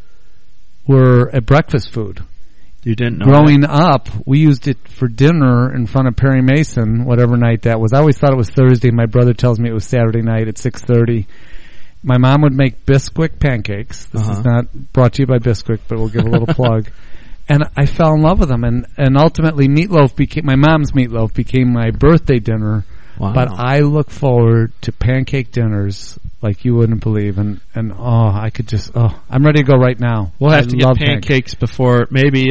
were a breakfast food. You didn't know Growing up, we used it for dinner in front of Perry Mason, whatever night that was. I always thought it was Thursday. My brother tells me it was Saturday night at 6:30. My mom would make Bisquick pancakes. This is not brought to you by Bisquick, but we'll give a little plug. And I fell in love with them. And ultimately, my mom's meatloaf became my birthday dinner. Wow. But I look forward to pancake dinners like you wouldn't believe. And I could just, I'm ready to go right now. We'll have to get pancakes before, maybe,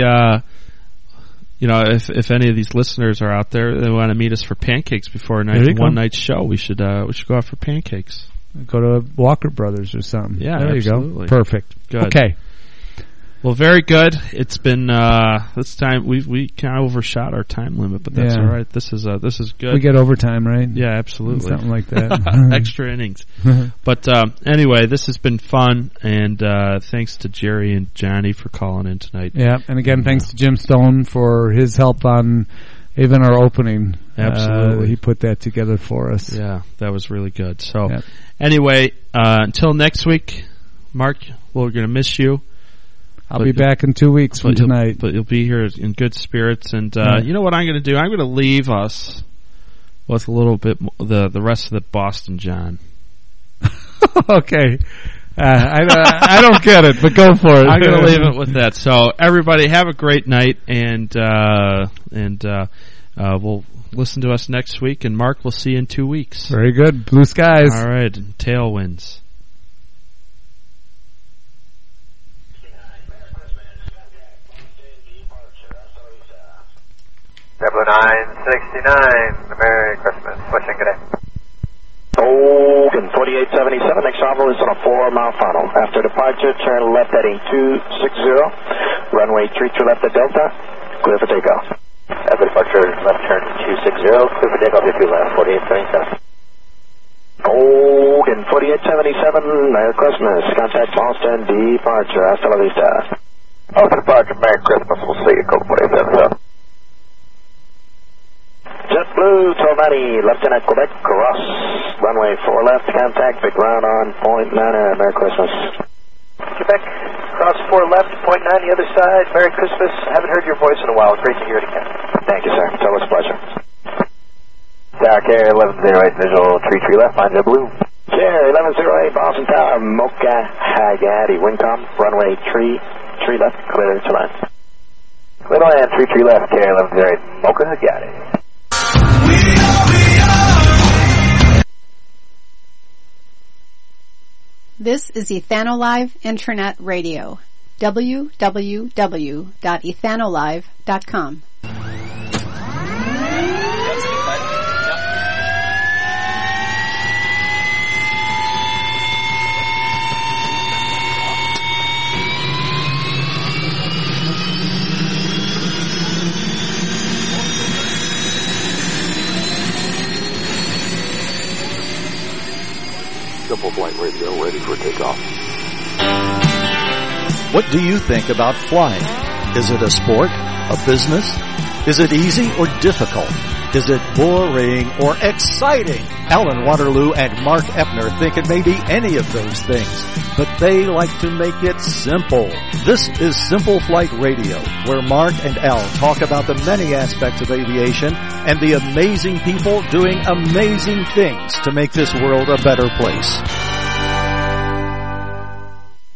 if any of these listeners are out there, they want to meet us for pancakes before one night's show. We should go out for pancakes. Go to Walker Brothers or something. Yeah, there absolutely. You go. Perfect. Good. Okay. Well, very good. It's been this time we kind of overshot our time limit, but that's all right. This is good. We get overtime, right? Yeah, absolutely. Something like that. Extra innings. But anyway, this has been fun, and thanks to Jerry and Johnny for calling in tonight. Yeah, and again, thanks to Jim Stone for his help on even our opening. Absolutely. He put that together for us. Yeah, that was really good. So anyway, until next week, Mark, we're going to miss you. I'll be back in 2 weeks from tonight. But you'll be here in good spirits. And you know what I'm going to do? I'm going to leave us with a little bit the rest of the Boston John. Okay. I don't get it, but go for it. I'm going to leave it with that. So everybody have a great night, and we'll listen to us next week. And Mark, we'll see you in 2 weeks. Very good. Blue skies. All right. Tailwinds. 0969. Merry Christmas. Pushing good day. Hogan 4877. Next arrival is on a 4-mile final. After departure, turn left heading 260. Runway 33 left at Delta. Clear for takeoff. After departure, left turn 260. Clear for takeoff if you left 4877. Hogan 4877. Merry Christmas. Contact Boston departure. Hasta la vista. After departure, Merry Christmas. We'll see you. Code 4877. JetBlue 1290, Lieutenant Quebec, cross runway 4 left, contact, big ground on point 9, Merry Christmas. Quebec, cross 4 left, point 9 the other side, Merry Christmas. Haven't heard your voice in a while, great to hear it again. Thank you, sir. Total pleasure. Tower Carrier 1108, visual 33 left, line JetBlue. Carrier 1108, Boston Tower, Mocha Hagati, Windcom, runway 3 left, clear to land. Clear to land, 33 left, Carrier 1108, Mocha Hagati. This is Ethanolive Internet Radio. www.ethanolive.com. Simple Flight Radio ready for takeoff. What do you think about flying? Is it a sport? A business? Is it easy or difficult? Is it boring or exciting? Alan Waterloo and Mark Eppner think it may be any of those things, but they like to make it simple. This is Simple Flight Radio, where Mark and Al talk about the many aspects of aviation and the amazing people doing amazing things to make this world a better place.